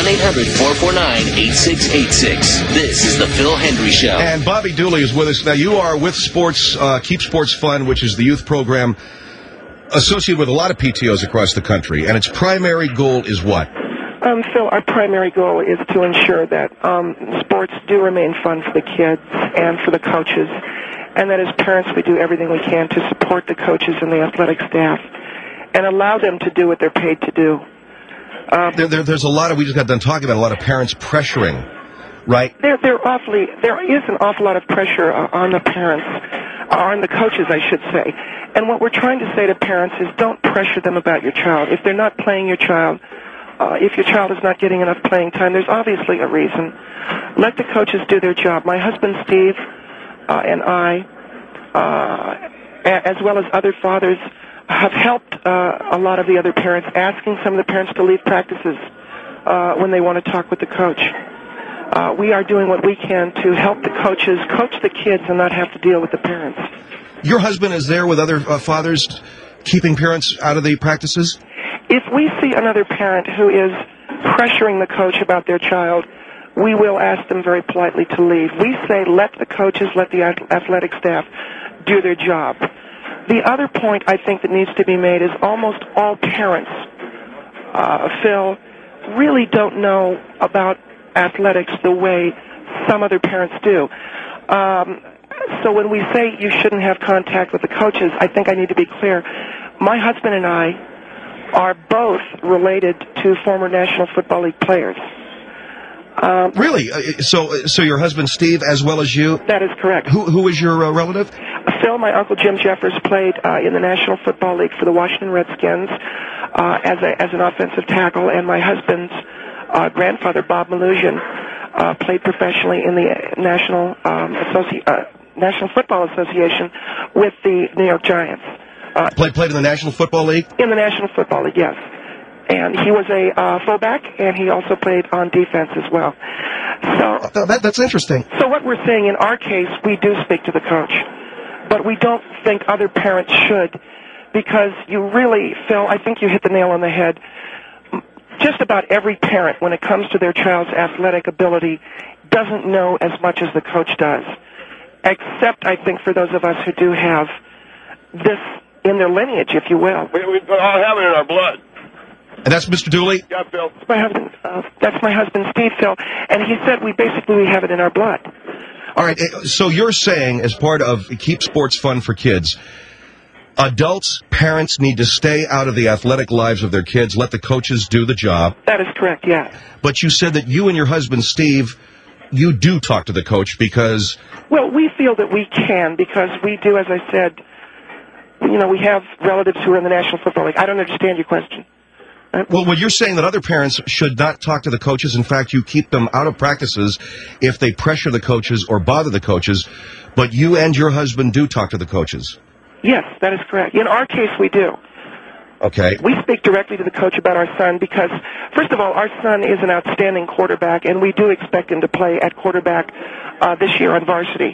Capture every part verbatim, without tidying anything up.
eight hundred, four four nine, eight six eight six. This is the Phil Hendry Show. And Bobby Dooley is with us. Now, you are with Sports, uh, Keep Sports Fun, which is the youth program associated with a lot of P T Os across the country. And its primary goal is what? Um, Phil, our primary goal is to ensure that um, sports do remain fun for the kids and for the coaches, and that as parents we do everything we can to support the coaches and the athletic staff and allow them to do what they're paid to do. Um, there, there, there's a lot of, we just got done talking about a lot of parents pressuring, right? There, there, awfully, there is an awful lot of pressure uh, on the parents, uh, on the coaches, I should say. And what we're trying to say to parents is don't pressure them about your child. If they're not playing your child, Uh, if your child is not getting enough playing time, there's obviously a reason. Let the coaches do their job. My husband, Steve, uh, and I, uh, a- as well as other fathers, have helped uh, a lot of the other parents, asking some of the parents to leave practices uh, when they want to talk with the coach. Uh, we are doing what we can to help the coaches coach the kids and not have to deal with the parents. Your husband is there with other uh, fathers keeping parents out of the practices? If we see another parent who is pressuring the coach about their child, we will ask them very politely to leave. We say let the coaches, let the athletic staff do their job. The other point I think that needs to be made is almost all parents, uh, Phil, really don't know about athletics the way some other parents do. Um, so when we say you shouldn't have contact with the coaches, I think I need to be clear. My husband and I are both related to former National Football League players. Um, really? Uh, so so your husband, Steve, as well as you? That is correct. Who Who is your uh, relative? Phil, my uncle Jim Jeffers played uh, in the National Football League for the Washington Redskins uh, as, a, as an offensive tackle, and my husband's uh, grandfather, Bob Malusian, uh, played professionally in the National, um, Associ- uh, National Football Association with the New York Giants. Uh, played played in the National Football League? In the National Football League, yes. And he was a uh, fullback, and he also played on defense as well. So uh, that, that's interesting. So what we're saying, in our case, we do speak to the coach, but we don't think other parents should, because you really, Phil, I think you hit the nail on the head. Just about every parent, when it comes to their child's athletic ability, doesn't know as much as the coach does, except, I think, for those of us who do have this in their lineage, if you will. We, we all have it in our blood. And that's Mister Dooley? Yeah, Phil. That's my husband, uh, that's my husband, Steve, Phil. And he said we basically we have it in our blood. All right, so you're saying, as part of Keep Sports Fun for Kids, adults, parents need to stay out of the athletic lives of their kids, let the coaches do the job. That is correct, yeah. But you said that you and your husband, Steve, you do talk to the coach because... Well, we feel that we can because we do, as I said... You know, we have relatives who are in the National Football League. I don't understand your question. Uh, well, well, you're saying that other parents should not talk to the coaches. In fact, you keep them out of practices if they pressure the coaches or bother the coaches, but you and your husband do talk to the coaches. Yes, that is correct. In our case, we do. Okay. We speak directly to the coach about our son because, first of all, our son is an outstanding quarterback, and we do expect him to play at quarterback uh, this year on varsity.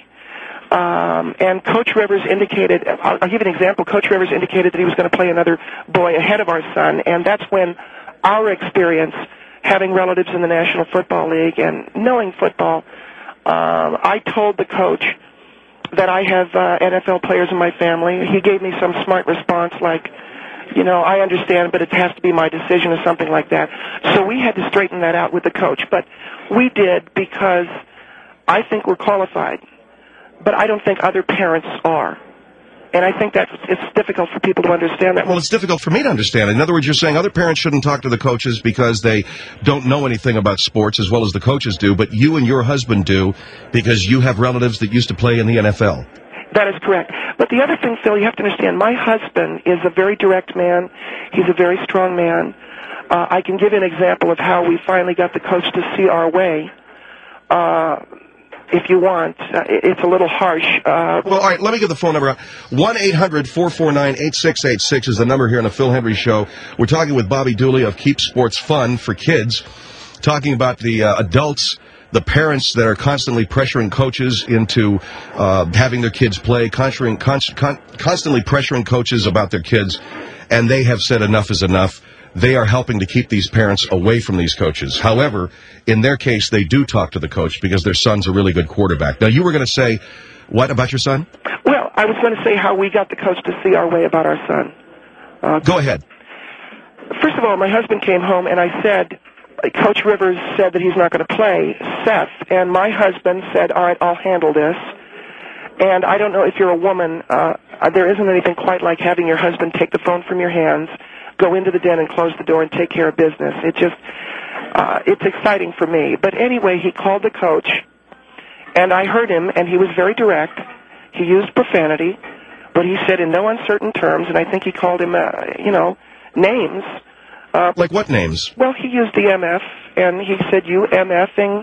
Um, and Coach Rivers indicated, I'll, I'll give you an example, Coach Rivers indicated that he was going to play another boy ahead of our son, and that's when our experience, having relatives in the National Football League and knowing football, um, I told the coach that I have uh, N F L players in my family. He gave me some smart response like, you know, I understand, but it has to be my decision or something like that. So we had to straighten that out with the coach, but we did because I think we're qualified. But I don't think other parents are. And I think that it's difficult for people to understand that. Well, it's difficult for me to understand. In other words, you're saying other parents shouldn't talk to the coaches because they don't know anything about sports as well as the coaches do, but you and your husband do because you have relatives that used to play in the N F L. That is correct. But the other thing, Phil, you have to understand, my husband is a very direct man. He's a very strong man. Uh, I can give you an example of how we finally got the coach to see our way. Uh... If you want, uh, it's a little harsh. Uh, well, all right, let me give the phone number out. one eight hundred, four four nine, eight six eight six is the number here on the Phil Hendry Show. We're talking with Bobby Dooley of Keep Sports Fun for Kids, talking about the uh, adults, the parents that are constantly pressuring coaches into uh, having their kids play, constantly, const- con- constantly pressuring coaches about their kids, and they have said enough is enough. they are helping to keep these parents away from these coaches. However, in their case, they do talk to the coach because their son's a really good quarterback. Now, you were going to say, what about your son? Well, I was going to say how we got the coach to see our way about our son. Uh, Go ahead. First of all, my husband came home, and I said, Coach Rivers said that he's not going to play Seth, and my husband said, all right, I'll handle this. And I don't know if you're a woman, uh, there isn't anything quite like having your husband take the phone from your hands, go into the den and close the door and take care of business. It just, uh, it's exciting for me. But anyway, he called the coach, and I heard him, and he was very direct. He used profanity, but he said in no uncertain terms, and I think he called him, uh, you know, names. Uh, like what names? Well, he used the M F, and he said, you MFing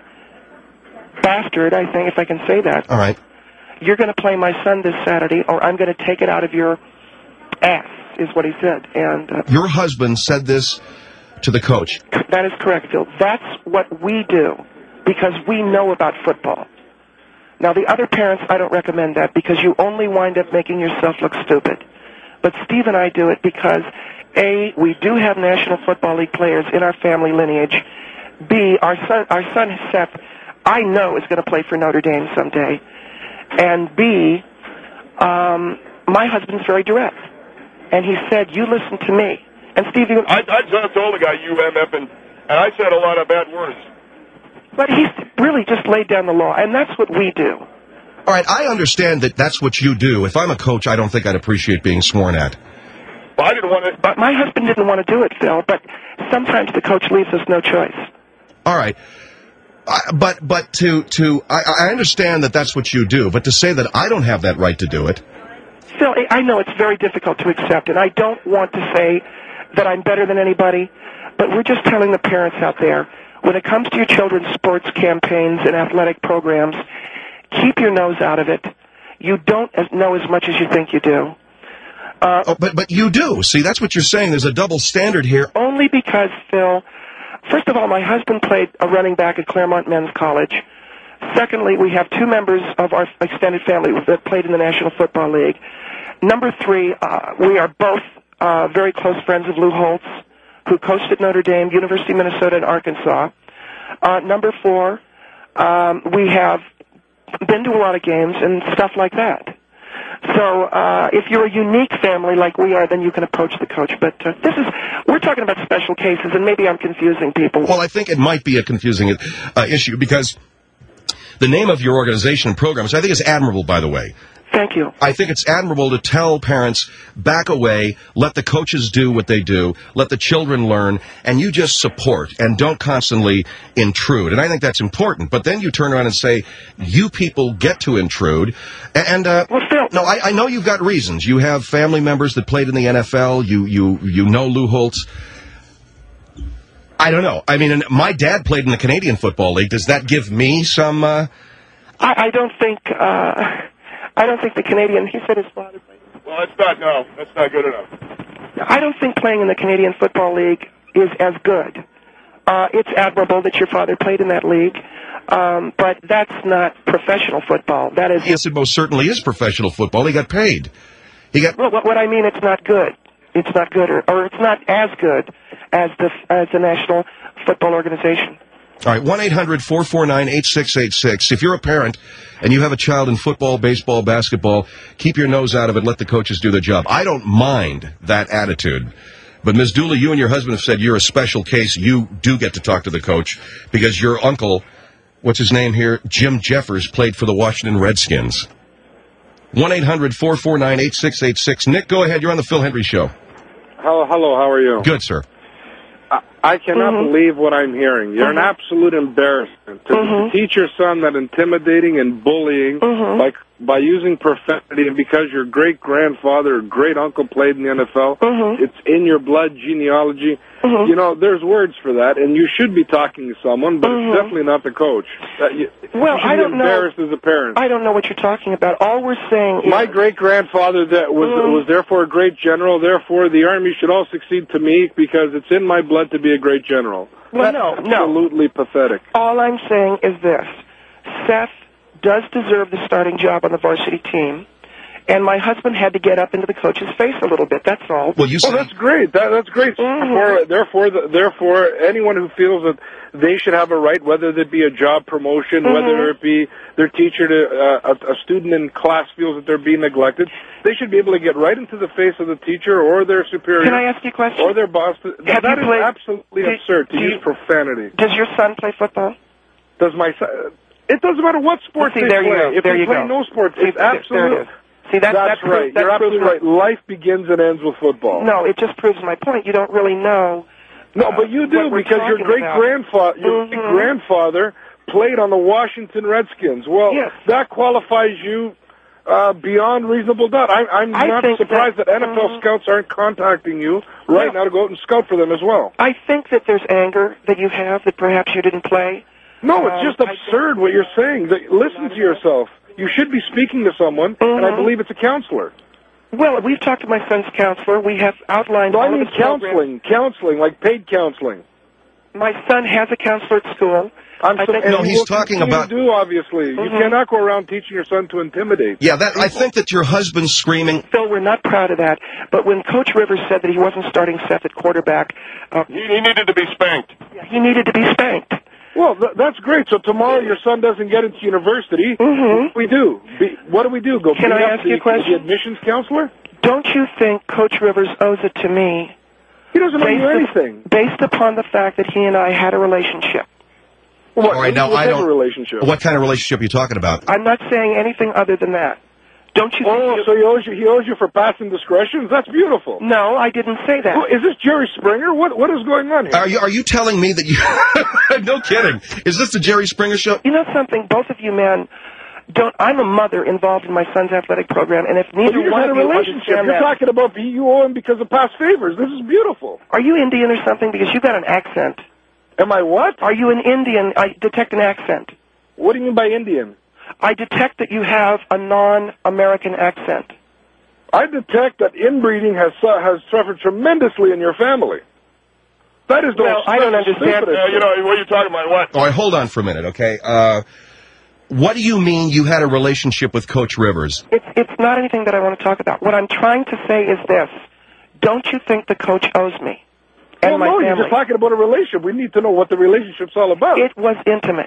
bastard, I think, if I can say that. All right. You're going to play my son this Saturday, or I'm going to take it out of your ass, is what he said. And uh, your husband said this to the coach. That is correct, Phil. That's what we do, because we know about football. Now, the other parents, I don't recommend that, because you only wind up making yourself look stupid. But Steve and I do it because, A, we do have National Football League players in our family lineage. B, our son, our son Seth, I know is going to play for Notre Dame someday. And B, um, my husband's very direct. And he said, you listen to me. And Steve, you... I, I just told the guy, you M F, and, and I said a lot of bad words. But he's really just laid down the law, and that's what we do. All right, I understand that that's what you do. If I'm a coach, I don't think I'd appreciate being sworn at. Well, I didn't want to... But my husband didn't want to do it, Phil, but sometimes the coach leaves us no choice. All right. I, but but to... to I, I understand that that's what you do, but to say that I don't have that right to do it... Phil, I know it's very difficult to accept, and I don't want to say that I'm better than anybody, but we're just telling the parents out there, when it comes to your children's sports campaigns and athletic programs, keep your nose out of it. You don't know as much as you think you do. Uh, oh, but but you do. See, that's what you're saying. There's a double standard here. Only because, Phil, first of all, my husband played a running back at Claremont Men's College. Secondly, we have two members of our extended family that played in the National Football League. Number three, uh, we are both uh, very close friends of Lou Holtz, who coached at Notre Dame, University of Minnesota, and Arkansas. Uh, number four, um, we have been to a lot of games and stuff like that. So uh, if you're a unique family like we are, then you can approach the coach. But uh, this is, we're talking about special cases, and maybe I'm confusing people. Well, I think it might be a confusing uh, issue because the name of your organization and programs, I think, is admirable, by the way. Thank you. I think it's admirable to tell parents, back away, let the coaches do what they do, let the children learn, and you just support and don't constantly intrude. And I think that's important. But then you turn around and say, you people get to intrude. And, uh, well, Phil, no, I, I know you've got reasons. You have family members that played in the N F L. You, you, you know Lou Holtz. I don't know. I mean, my dad played in the Canadian Football League. Does that give me some... Uh... I, I don't think... Uh... I don't think the Canadian, he said his father played. Well, that's not, no, that's not good enough. I don't think playing in the Canadian Football League is as good. Uh, it's admirable that your father played in that league, um, but that's not professional football. That is. Yes, it most certainly is professional football. He got paid. He got. Well, what, what I mean, it's not good. It's not good, or, or it's not as good as the as the National Football Organization. All right, one eight hundred four four nine eight six eight six. If you're a parent and you have a child in football, baseball, basketball, keep your nose out of it. Let the coaches do their job. I don't mind that attitude. But, Miz Dooley, you and your husband have said you're a special case. You do get to talk to the coach because your uncle, what's his name here, Jim Jeffers, played for the Washington Redskins. one eight hundred four four nine eight six eight six. Nick, go ahead. You're on the Phil Hendry Show. Hello, hello. How are you? Good, sir. I cannot mm-hmm. believe what I'm hearing. You're mm-hmm. an absolute embarrassment. To, mm-hmm. to teach your son that intimidating and bullying mm-hmm. by, by using profanity, and because your great-grandfather or great-uncle played in the N F L, mm-hmm. it's in your blood genealogy. Mm-hmm. You know, there's words for that, and you should be talking to someone, but mm-hmm. it's definitely not the coach. Uh, you, well, you should I don't be embarrassed know. as a parent. I don't know what you're talking about. All we're saying is... My great-grandfather that was mm-hmm. was therefore a great general. Therefore, the Army should all succeed to me because it's in my blood to be a great general. Well, That's no, no. absolutely pathetic. All I'm saying is this. Seth does deserve the starting job on the varsity team, And my husband had to get up into the coach's face a little bit. That's all. Well, you Oh, said that's great. That, that's great. Mhm. Therefore, therefore, the, therefore, anyone who feels that they should have a right, whether it be a job promotion, Mhm. whether it be their teacher to uh, a, a student in class feels that they're being neglected, they should be able to get right into the face of the teacher or their superior. Can I ask you a question? Or their boss. That, Have that you is played- absolutely do- absurd to do use you- profanity. Does your son play football? Does my son? It doesn't matter what sport See, they there play. you go. If there they you play go. no sports, See, it's there- absolute. There it is. See, that, That's that right. proves, that You're proves absolutely my- right. Life begins and ends with football. No, it just proves my point. You don't really know. No, uh, but you do what we're because your talking great about. grandfather, your Mhm. great grandfather played on the Washington Redskins. Well, Yes. that qualifies you uh, beyond reasonable doubt. I, I'm I not think surprised that, that- N F L Mhm. scouts aren't contacting you right No. now to go out and scout for them as well. I think that there's anger that you have that perhaps you didn't play. No, it's Um, just I think- absurd what you're saying. That- Listen to yourself. You should be speaking to someone, and I Mhm. believe it's a counselor. Well, we've talked to my son's counselor. We have outlined No, I all mean of his programs. counseling, counseling, like paid counseling. My son has a counselor at school. I'm I so, think- and No, he he's will talking continue about- to do obviously. You Mhm. cannot go around teaching your son to intimidate. yeah, that I think that your husband's screaming. Phil, we're not proud of that. But when Coach Rivers said that he wasn't starting Seth at quarterback, uh, He, he needed to be spanked. he needed to be spanked. Well, th- that's great. So tomorrow your son doesn't get into university. Mhm. What do we do? Be- what do we do? Go Can beat I up ask the, you a question? the admissions counselor? Don't you think Coach Rivers owes it to me, He doesn't owe you based, anything. based upon the fact that he and I had a relationship? What, All right, now what I type of don't. relationship? What kind of relationship are you talking about? I'm not saying anything other than that. Don't you Oh, think... so he owes you, he owes you for past indiscretions? That's beautiful. No, I didn't say that. Oh, is this Jerry Springer? What What is going on here? Are you are you telling me that you? No kidding. Is this the Jerry Springer show? You know something? Both of you men don't... I'm a mother involved in my son's athletic program, and if Well, neither you just one had a of you relationship. understand You're that... talking about you owe him because of past favors. This is beautiful. Are you Indian or something? Because you've got an accent. Am I what? Are you an Indian? I detect an accent. What do you mean by Indian? I detect that you have a non-American accent. I detect that inbreeding has su- has suffered tremendously in your family. That is the Well, I don't that's the understand. stupidest Uh, you thing. know, what are you talking about? What? All right, hold on for a minute, okay? Uh, what do you mean you had a relationship with Coach Rivers? It's it's not anything that I want to talk about. What I'm trying to say is this: don't you think the coach owes me and Well, my no, you're family? just talking about a relationship. We need to know what the relationship's all about. It was intimate.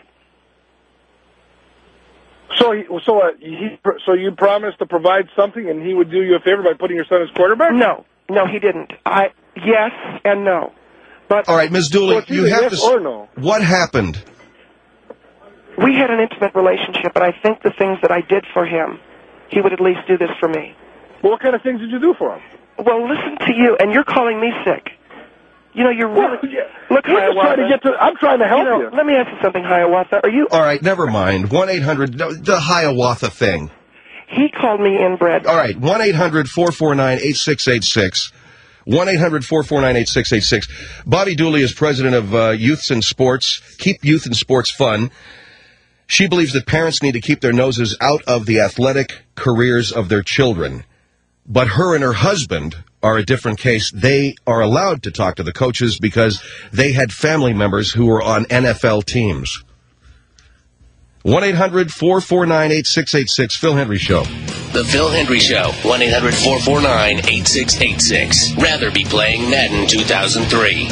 So, he, so uh, he, so you promised to provide something, and he would do you a favor by putting your son as quarterback? No, no, he didn't. I yes and no, but All right, Miz Dooley, Well, it's you either have yes to. s- or no. What happened? we had an intimate relationship, and I think the things that I did for him, he would at least do this for me. Well, what kind of things did you do for him? Well, listen to you, and you're calling me sick. You know, you're really... Well, yeah. Look, You're just trying to Hiawatha, get to. I'm trying to help you know, you. let me ask you something, Hiawatha. Are you... All right, never mind. one eight hundred, no, the Hiawatha thing. He called me inbred. All right, one eight hundred four four nine eight six eight six. one eight hundred four four nine eight six eight six. Bobby Dooley is president of uh, Youths in Sports. Keep Youth in Sports Fun. She believes that parents need to keep their noses out of the athletic careers of their children. But her and her husband are a different case. They are allowed to talk to the coaches because they had family members who were on N F L teams. one eight hundred four four nine eight six eight six, Phil Hendry Show. The Phil Hendry Show, one eight hundred four four nine eight six eight six. Rather be playing Madden two thousand three.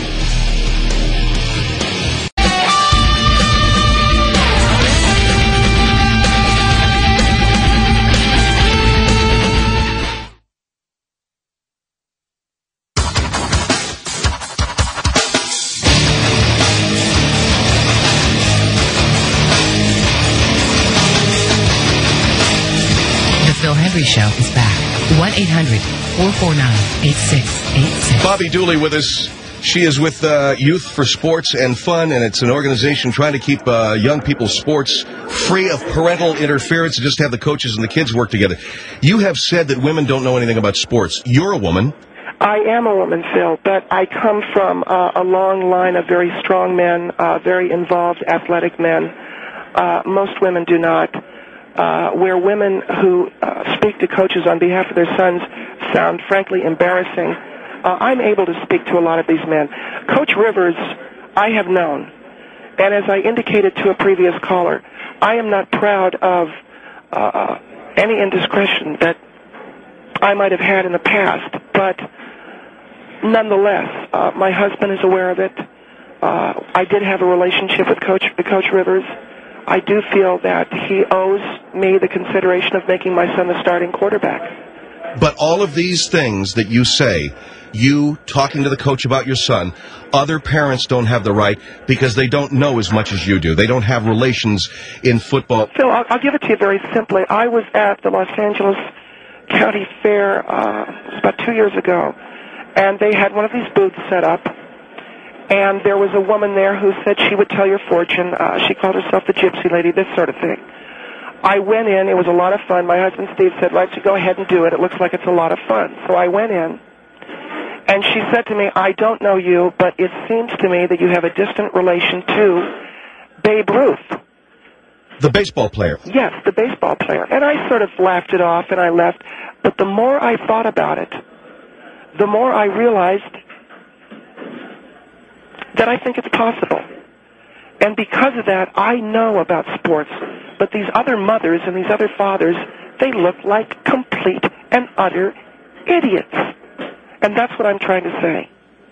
The Phil Hendry Show is back. one eight hundred four four nine eight six eight six. Bobby Dooley with us. She is with uh, Youth for Sports and Fun, and it's an organization trying to keep uh, young people's sports free of parental interference and just have the coaches and the kids work together. You have said that women don't know anything about sports. You're a woman. I am a woman, Phil, but I come from uh, a long line of very strong men, uh, very involved athletic men. Uh, most women do not. Uh, where women who uh, speak to coaches on behalf of their sons sound frankly embarrassing, uh, I'm able to speak to a lot of these men. Coach Rivers, I have known, and as I indicated to a previous caller, I am not proud of uh, any indiscretion that I might have had in the past. But nonetheless, uh, my husband is aware of it. Uh, I did have a relationship with Coach Coach Rivers. I do feel that he owes me the consideration of making my son the starting quarterback. But all of these things that you say, you talking to the coach about your son, other parents don't have the right because they don't know as much as you do. They don't have relations in football. Phil, I'll, I'll give it to you very simply. I was at the Los Angeles County Fair uh, it was about two years ago, and they had one of these booths set up. And there was a woman there who said she would tell your fortune. Uh, she called herself the Gypsy Lady, this sort of thing. I went in. It was a lot of fun. My husband, Steve, said, why don't you go ahead and do it? It looks like it's a lot of fun. So I went in, and she said to me, I don't know you, but it seems to me that you have a distant relation to Babe Ruth. The baseball player. Yes, the baseball player. And I sort of laughed it off, and I left. But the more I thought about it, the more I realized that I think it's possible. And because of that, I know about sports. But these other mothers and these other fathers, they look like complete and utter idiots. And that's what I'm trying to say.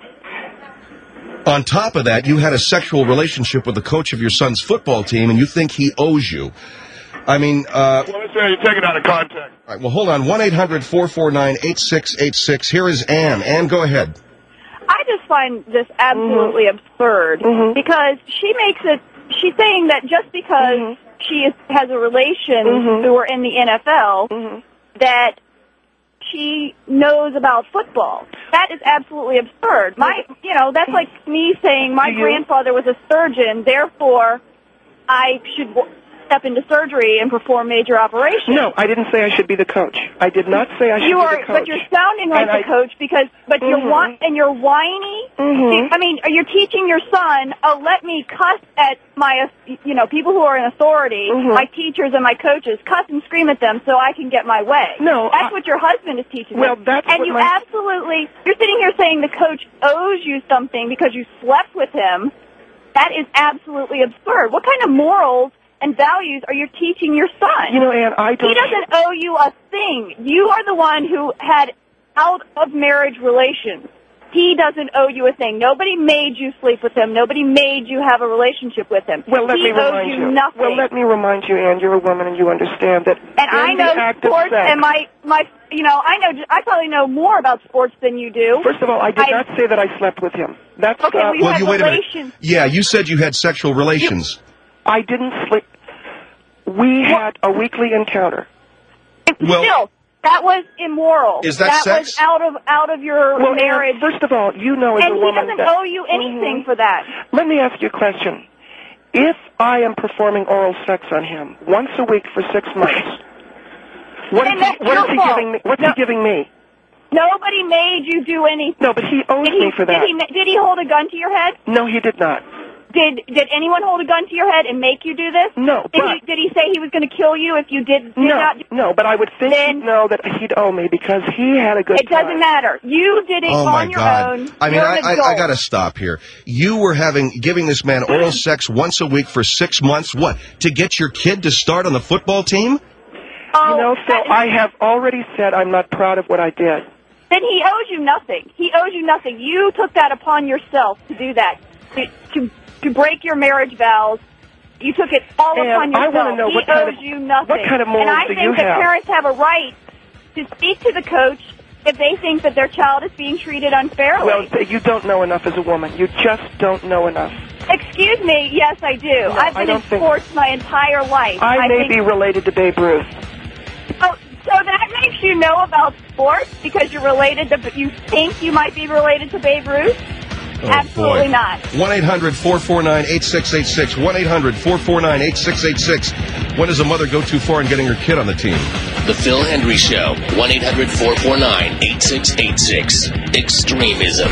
On top of that, you had a sexual relationship with the coach of your son's football team, and you think he owes you. I mean, uh... Well, let's say you take it out of context. All right, well, hold on. one eight hundred four four nine eight six eight six. Here is Ann. Ann, go ahead. I just find this absolutely mm-hmm. absurd mm-hmm. because she makes it, she's saying that just because mm-hmm. she is, has a relation mm-hmm. who are in the N F L, mm-hmm. that she knows about football. That is absolutely absurd. My, you know, that's like me saying my grandfather was a surgeon, therefore I should step into surgery and perform major operations. No, I didn't say I should be the coach. I did not say I should you be are, the coach. But you're sounding like and the I, coach because, but mm-hmm. you're whi- and you're whiny. Mm-hmm. I mean, you're teaching your son, oh, let me cuss at my, you know, people who are in authority, mm-hmm. my teachers and my coaches, cuss and scream at them so I can get my way. No. That's I, what your husband is teaching well, them. that's and what you my... absolutely, you're sitting here saying the coach owes you something because you slept with him. That is absolutely absurd. What kind of morals and values are you teaching your son? You know, Ann, I don't... He doesn't owe you a thing. You are the one who had out-of-marriage relations. He doesn't owe you a thing. Nobody made you sleep with him. Nobody made you have a relationship with him. Well, let he me owes remind you, you. nothing. Well, let me remind you, Ann, you're a woman and you understand that. And I know sports, and my, my, you know, I know, I probably know more about sports than you do. First of all, I did I, not say that I slept with him. That's okay. uh, We well, had you wait relations. a minute. Yeah, you said you had sexual relations. You, I didn't sleep. We had a weekly encounter. Well, Still, that was immoral. Is that that sex? was out of out of your well, marriage. Ann, first of all, you know as and a he woman doesn't that, owe you anything mm-hmm. for that. Let me ask you a question. If I am performing oral sex on him once a week for six months, what is he, what is he giving me? What's no. he giving me? Nobody made you do anything. No, but he owes did he, me for that. Did he, did he hold a gun to your head? No, he did not. Did Did anyone hold a gun to your head and make you do this? No, Did, but... he, did he say he was going to kill you if you did, did no, not? No, but I would think then, he'd know that he'd owe me because he had a good It time. doesn't matter. You did it oh on my your God. own. I mean, You're I, an I, adult. I got to stop here. You were having giving this man oral sex once a week for six months. What, to get your kid to start on the football team? Oh, you know, Phil, that is, I have already said I'm not proud of what I did. Then he owes you nothing. He owes you nothing. You took that upon yourself to do that, to to, to break your marriage vows. You took it all and upon yourself. I want to know he what kind owes of, you nothing. What kind of morals and I do think you that have? parents have a right to speak to the coach if they think that their child is being treated unfairly. Well, you don't know enough as a woman. You just don't know enough. Excuse me. Yes, I do. No, I've I been don't in think- sports my entire life. I, I may think, be related to Babe Ruth. Oh, so that makes you know about sports because you're related to. You think you might be related to Babe Ruth? Oh, Absolutely boy. not. one eight hundred four four nine eight six eight six. one eight hundred four four nine eight six eight six. When does a mother go too far in getting her kid on the team? The Phil Hendry Show. one eight hundred four four nine eight six eight six. Extremism.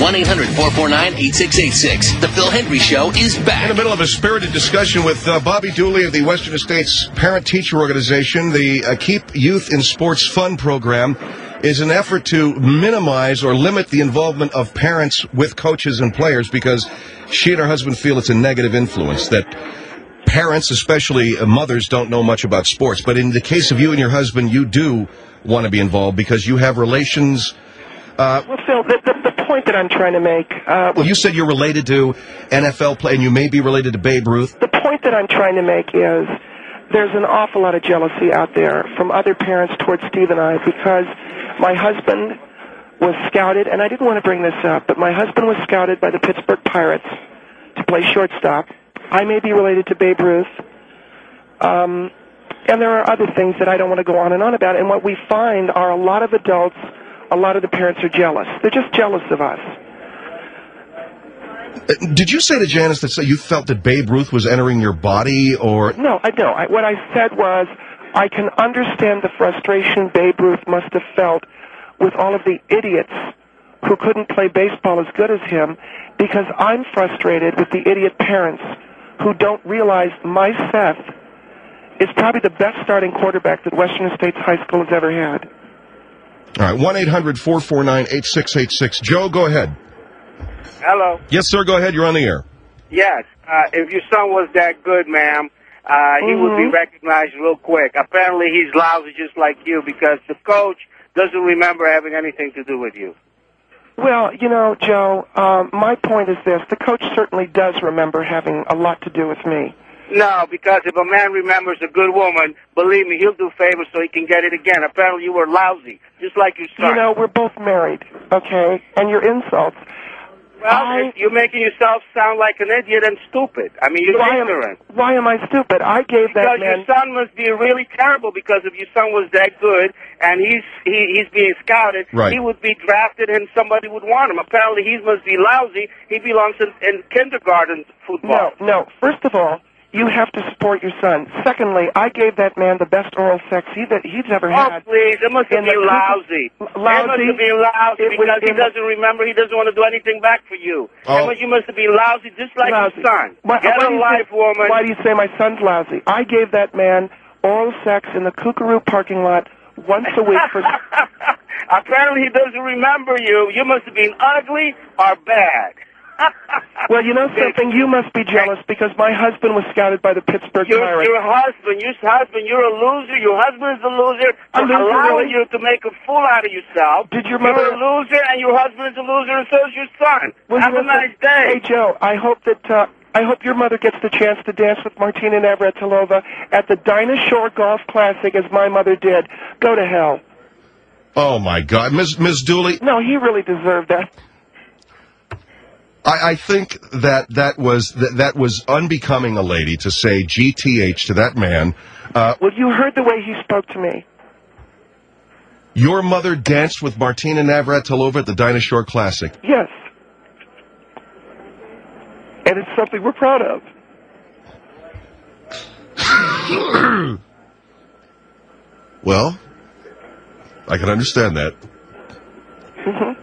one eight hundred four four nine eight six eight six. The Phil Hendry Show is back. In the middle of a spirited discussion with uh, Bobby Dooley of the Western States Parent-Teacher Organization, the uh, Keep Youth in Sports Fun program is an effort to minimize or limit the involvement of parents with coaches and players because she and her husband feel it's a negative influence, that parents, especially uh, mothers, don't know much about sports. But in the case of you and your husband, you do want to be involved because you have relations. Uh, well, Phil, the, the, the point that I'm trying to make... Uh, well, you said you're related to N F L play, and you may be related to Babe Ruth. The point that I'm trying to make is there's an awful lot of jealousy out there from other parents towards Steve and I because my husband was scouted, and I didn't want to bring this up, but my husband was scouted by the Pittsburgh Pirates to play shortstop. I may be related to Babe Ruth. Um, and there are other things that I don't want to go on and on about. And what we find are a lot of adults, a lot of the parents are jealous. They're just jealous of us. Did you say to Janice that you felt that Babe Ruth was entering your body, or... No, I don't. I, what I said was, I can understand the frustration Babe Ruth must have felt with all of the idiots who couldn't play baseball as good as him, because I'm frustrated with the idiot parents who don't realize my Seth is probably the best starting quarterback that Western States High School has ever had. All right, one eight hundred four four nine eight six eight six. Joe, go ahead. Hello. Yes, sir, go ahead. You're on the air. Yes. Uh, if your son was that good, ma'am, uh, mm-hmm. he would be recognized real quick. Apparently he's lousy just like you because the coach doesn't remember having anything to do with you. Well, you know, Joe, um, my point is this. The coach certainly does remember having a lot to do with me. No, because if a man remembers a good woman, believe me, he'll do favors so he can get it again. Apparently you were lousy, just like your son. You know, we're both married, okay? And your insults. Well, I, you're making yourself sound like an idiot and stupid. I mean, you're why ignorant. Am, why am I stupid? I gave because that man... Because your son must be really terrible, because if your son was that good and he's he, he's being scouted, right. he would be drafted and somebody would want him. Apparently he must be lousy. He belongs in, in kindergarten football. No, no. First of all, you have to support your son. Secondly, I gave that man the best oral sex he that he's ever had. Oh, please. It must have been lousy. Lousy? It must have been lousy it because he was, doesn't remember. He doesn't want to do anything back for you. Oh. You must have been lousy just like lousy. your son. Why, Get why a life, say, woman. Why do you say my son's lousy? I gave that man oral sex in the Kookaroo parking lot once a week for... Apparently he doesn't remember you. You must have been ugly or bad. Well, you know something? You must be jealous because my husband was scouted by the Pittsburgh your, Pirates. Your husband, your husband, you're a loser. Your husband is a loser for loser, allowing really? you to make a fool out of yourself. Did your mother... You're a loser, and your husband is a loser, and so is your son. Well, Have you a know nice day. Hey, Joe, I hope that... Uh, I hope your mother gets the chance to dance with Martina Navratilova at the Dinah Shore Golf Classic as my mother did. Go to hell. Oh, my God. Miz Miz Dooley? No, he really deserved that. I, I think that that was that, that was unbecoming a lady to say G T H to that man. Uh, well, you heard the way he spoke to me. Your mother danced with Martina Navratilova at the Dinah Shore Classic. Yes. And it's something we're proud of. Well, I can understand that. Mm-hmm.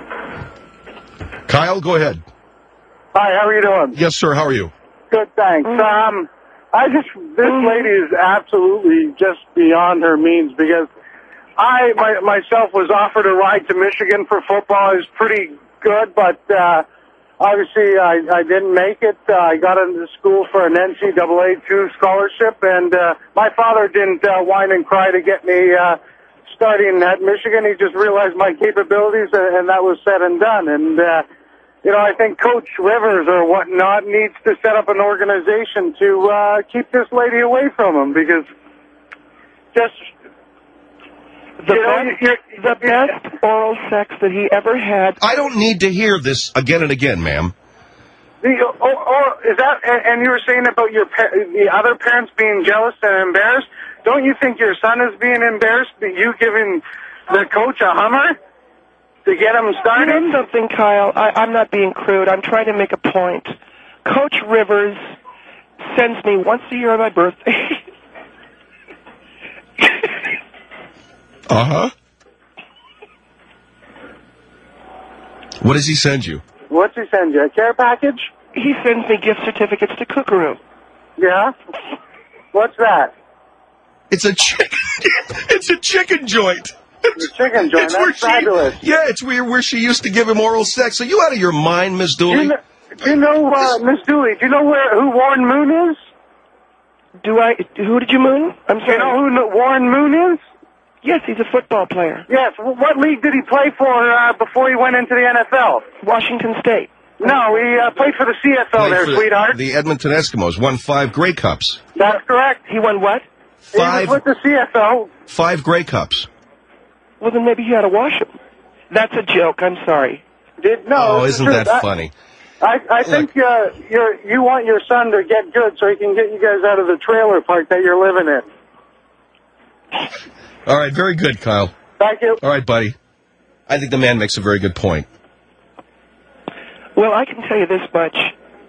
Kyle, go ahead. Hi, how are you doing? Yes, sir. How are you? Good, thanks. Mm-hmm. Um, I just this lady is absolutely just beyond her means because I my, myself was offered a ride to Michigan for football. It was pretty good, but uh, obviously I, I didn't make it. Uh, I got into school for an N C double A two scholarship, and uh, my father didn't uh, whine and cry to get me uh, starting at Michigan. He just realized my capabilities, and, and that was said and done. And uh, you know, I think Coach Rivers or whatnot needs to set up an organization to uh, keep this lady away from him because just the, you know, best, you're, the best oral sex that he ever had. I don't need to hear this again and again, ma'am. The, or, or is that? And you were saying about your the other parents being jealous and embarrassed. Don't you think your son is being embarrassed that you giving the coach a Hummer to get him started? You know something, Kyle? I, I'm not being crude. I'm trying to make a point. Coach Rivers sends me once a year on my birthday. Uh-huh. What does he send you? What's he send you? A care package? He sends me gift certificates to Kookaroo. Yeah? What's that? It's a chicken. It's a chicken joint. The chicken joint. It's where That's she, fabulous. yeah, it's where, where she used to give him oral sex. Are you out of your mind, Miss Do Dooley? you know, do you know uh, Miss Dooley, do you know where who Warren Moon is? Do I? Who did you moon? I'm sorry. You know who no- Warren Moon is? Yes, he's a football player. Yes. What league did he play for uh, before he went into the N F L? Washington State. No, he uh, played for the C F L Played there, for sweetheart. The Edmonton Eskimos won five Grey Cups. That's correct. He won what? Five. He was with the C F L. Five Grey Cups. Well, then maybe you had to wash him. That's a joke. I'm sorry. Did, no, Oh, it's isn't the that truth. funny? I, I think uh, you're, you want your son to get good so he can get you guys out of the trailer park that you're living in. All right, very good, Kyle. Thank you. All right, buddy. I think the man makes a very good point. Well, I can tell you this much,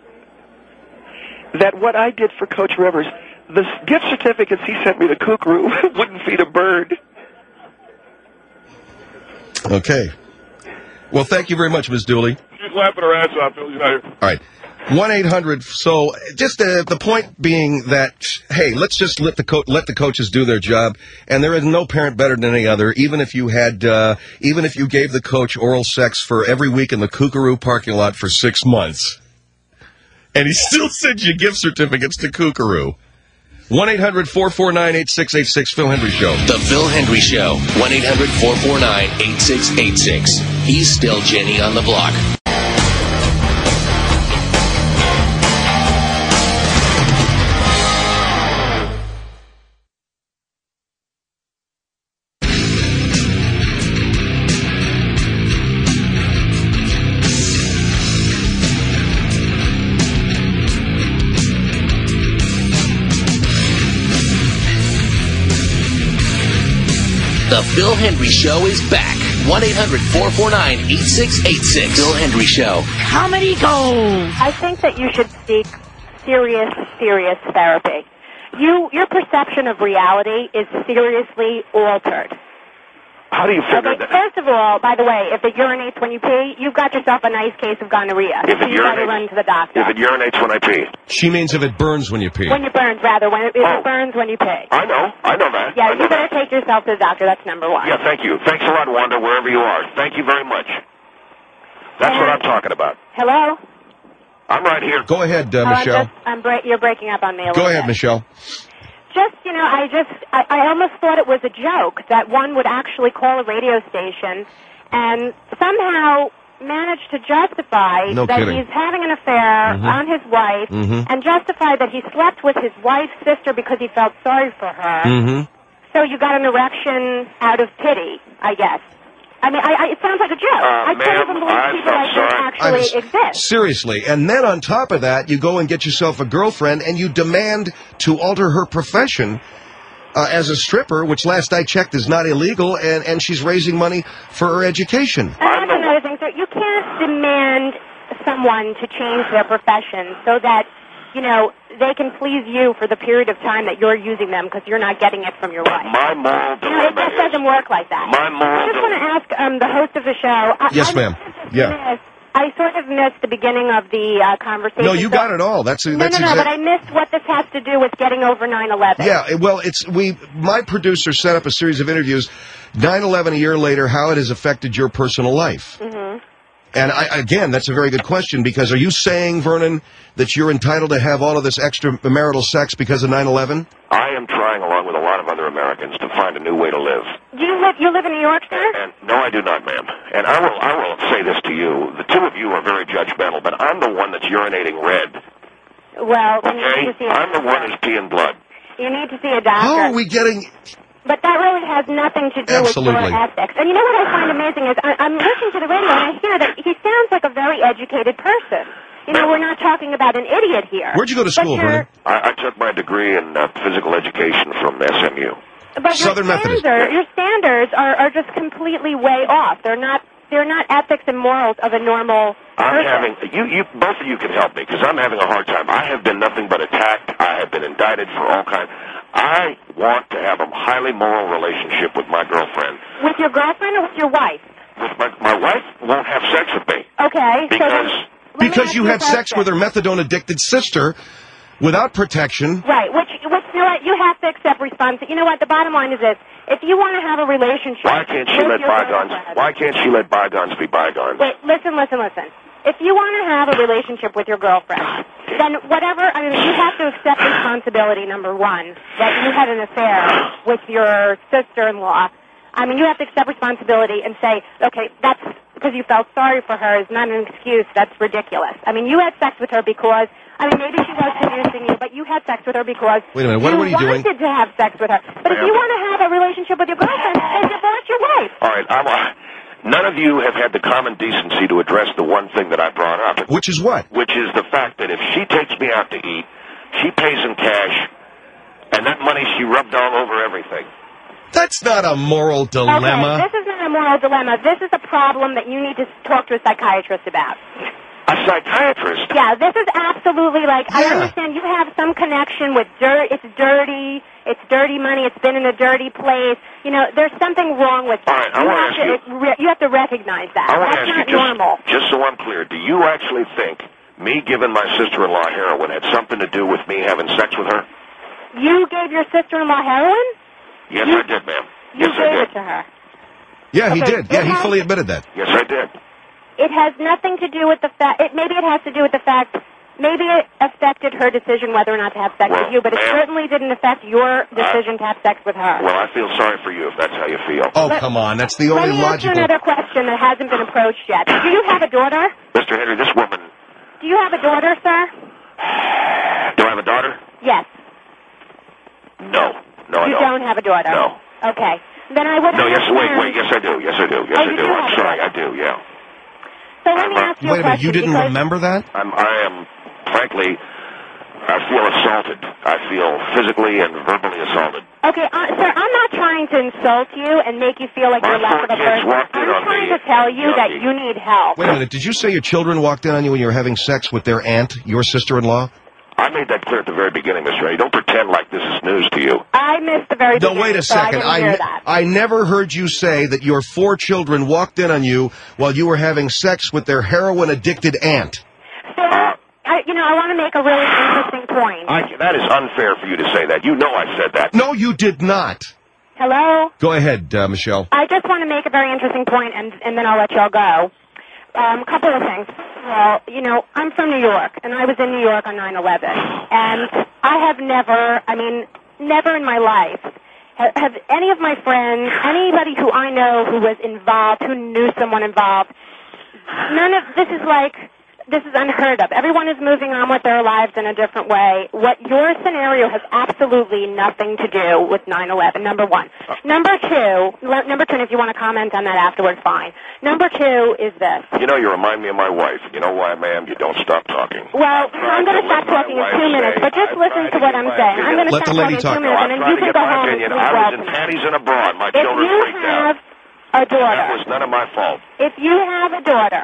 that what I did for Coach Rivers, the s- gift certificates he sent me to Kookaroo wouldn't feed a bird. Okay. Well, thank you very much, Miz Dooley. She's laughing her ass off, Phil. You know. All right. one eight hundred So, just uh, the point being that, hey, let's just let the co- let the coaches do their job, and there is no parent better than any other. Even if you had, uh, even if you gave the coach oral sex for every week in the Kookaroo parking lot for six months, and he still sends you gift certificates to Kookaroo. one eight hundred four four nine eight six eight six Phil Hendry Show. The Phil Hendry Show. one eight hundred four four nine eight six eight six. He's still Jenny on the block. The Phil Hendry Show is back. one eight hundred four four nine eight six eight six. Phil Hendry Show. Comedy gold. I think that you should seek serious, serious therapy. You, your perception of reality is seriously altered. How do you figure Okay, that? first of all, by the way, if it urinates when you pee, you've got yourself a nice case of gonorrhea. If so it you got to urinates- run to the doctor. If it urinates when I pee. She means if it burns when you pee. When you burns, rather. When it, if Oh. it burns when you pee. I know. I know that. Yeah, I know you better that. take yourself to the doctor. That's number one. Yeah, thank you. Thanks a lot, Wanda, wherever you are. Thank you very much. That's what I'm talking about. Hello? I'm right here. Go ahead, uh, Oh, I'm Michelle. just, I'm break, you're breaking up on me a Go little ahead, bit. Michelle. Just, you know, I just, I, I almost thought it was a joke that one would actually call a radio station and somehow manage to justify No that kidding. he's having an affair Mhm. on his wife Mhm. and justify that he slept with his wife's sister because he felt sorry for her. Mm-hmm. So you got an erection out of pity, I guess. I mean, I, I, it sounds like a joke. Uh, I can't ma'am, even believe I- people I'm like this sorry. actually I'm- exist. Seriously. And then on top of that, you go and get yourself a girlfriend and you demand to alter her profession uh, as a stripper, which last I checked is not illegal, and, and she's raising money for her education. And that's another thing. So you can't demand someone to change their profession so that, you know, they can please you for the period of time that you're using them because you're not getting it from your wife. My moral You know, it dilemma just is... doesn't work like that. My moral I just want to ask um, the host of the show. I, Yes, I ma'am. missed- Yeah. I sort of missed the beginning of the uh, conversation. No, you so- got it all. That's No, that's no, no, exact- but I missed what this has to do with getting over nine eleven. Yeah, it- well, it's we. My producer set up a series of interviews. nine eleven a year later, how it has affected your personal life. Mm-hmm. And I, again, that's a very good question because are you saying, Vernon, that you're entitled to have all of this extramarital sex because of nine eleven? I am trying, along with a lot of other Americans, to find a new way to live. Do you live? You live in New York, sir? And no, I do not, ma'am. And I will, I will say this to you: the two of you are very judgmental, but I'm the one that's urinating red. Well, you Okay, need to see a I'm the one who's peeing blood. You need to see a doctor. How are we getting? But that really has nothing to do Absolutely. with your ethics. And you know what I find amazing is I, I'm listening to the radio and I hear that he sounds like a very educated person. You know, we're not talking about an idiot here. Where'd you go to But school, you're- Vernon? I, I took my degree in uh, physical education from S M U. But Southern your Methodist. standards, your standards are, are just completely way off. They're not. They're not ethics and morals of a normal I'm person. having you, you, both of you can help me because I'm having a hard time. I have been nothing but attacked. I have been indicted for all kinds. I want to have a highly moral relationship with my girlfriend. With your girlfriend or with your wife? with my, my wife won't have sex with me. Okay. Because... So then, because you had sex with her methadone-addicted sister without protection. Right, which, which, you know what, you have to accept responsibility. You know what, the bottom line is this. If you want to have a relationship... Why can't she let bygones... Why can't she let bygones be bygones? Wait, listen, listen, listen. If you want to have a relationship with your girlfriend, then whatever... I mean, you have to accept responsibility, number one, that you had an affair with your sister-in-law. I mean, you have to accept responsibility and say, okay, that's because you felt sorry for her is not an excuse. That's ridiculous. I mean, you had sex with her because... I mean, maybe she was seducing you, but you had sex with her because Wait a minute, what, you what are you doing? wanted to have sex with her. But if you want to have a relationship with your girlfriend, then divorce your wife. All right, I'm, uh, none of you have had the common decency to address the one thing that I brought up. Which is what? Which is the fact that if she takes me out to eat, she pays in cash, and that money she rubbed all over everything. That's not a moral dilemma. Okay, this is not a moral dilemma. This is a problem that you need to talk to a psychiatrist about. A psychiatrist? Yeah, this is absolutely like, Yeah. I understand you have some connection with dirt, it's dirty, it's dirty money, it's been in a dirty place. You know, there's something wrong with that. All right, I you, wanna have ask to, you- it re- you have to recognize that. I want to That's ask not you, just, normal. just so I'm clear, do you actually think me giving my sister-in-law heroin had something to do with me having sex with her? You gave your sister-in-law heroin? Yes, You- I did, ma'am. You Yes, I gave did. it to her. Yeah, he Okay, did. Yeah, it he has- fully admitted that. Yes, I did. It has nothing to do with the fact, it, maybe it has to do with the fact, maybe it affected her decision whether or not to have sex Well, with you, but it ma'am, certainly didn't affect your decision to have sex with her. Well, I feel sorry for you if that's how you feel. Oh, Let- come on. That's the Let only me ask you logical... another question that hasn't been approached yet. Do you have a daughter? Mister Henry, this woman... Do you have a daughter, sir? Do I have a daughter? Yes. No. No, I You don't. don't have a daughter? No. Okay. Then I would No, yes, wait, understand- wait. Yes, I do. Yes, I do. Yes, Oh, I you do. do I'm have a sorry. I daughter. do, yeah. So let me ask you Wait a a minute, question. you didn't because- remember that? I'm, I am, frankly, I feel assaulted. I feel physically and verbally assaulted. Okay, uh, sir, I'm not trying to insult you and make you feel like My you're less four of a kids person. walked in I'm on trying me, to tell you that junkie. you need help. Wait a minute, did you say your children walked in on you when you were having sex with their aunt, your sister-in-law? I made that clear at the very beginning, Mister Henry. Don't pretend like this is news to you. I missed the very No, beginning, wait a so I second. didn't hear I, that. I never heard you say that your four children walked in on you while you were having sex with their heroin-addicted aunt. So, I, you know, I want to make a really interesting point. I, that is unfair for you to say that. You know I said that. No, you did not. Hello? Go ahead, uh, Michelle. I just want to make a very interesting point, and, and then I'll let y'all go. Um, a couple of things. First of all, you know, I'm from New York, and I was in New York on nine eleven. And I have never, I mean, never in my life, have, have any of my friends, anybody who I know who was involved, who knew someone involved, none of this is like, this is unheard of. Everyone is moving on with their lives in a different way. What your scenario has absolutely nothing to do with nine eleven, number one. Number two, le- number two, and if you want to comment on that afterwards, fine. Number two is this. You know, you remind me of my wife. You know why, ma'am? You don't stop talking. Well, I'm going to stop talking in two minutes, but just listen to what I'm saying. I'm going to Let stop the lady talking in two talk. minutes, and then I'm you trying to can get go my home and opinion. sleep I well was in tonight. panties and a bra, and my If children you freaked out. have a daughter, That was none of my fault. if you have a daughter,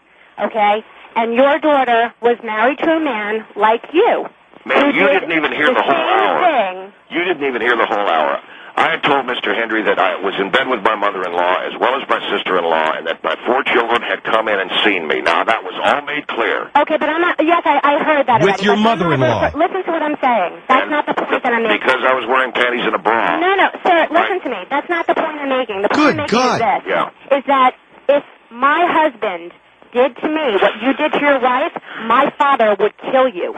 okay, and your daughter was married to a man like you, Man, who you did didn't even hear the the whole same hour. thing, You didn't even hear the whole hour. I had told Mister Henry that I was in bed with my mother-in-law as well as my sister-in-law, and that my four children had come in and seen me. Now, that was all made clear. okay, but I'm not, yes, I, I heard that With already, your but I'm not mother-in-law. refer- Listen to what I'm saying. That's And not the point that I'm making. Because I was wearing panties and a bra. No, no, sir, listen to me. That's not the point I'm making. The Good point I'm making God. is this, Yeah. is that if my husband did to me what you did to your wife, my father would kill you.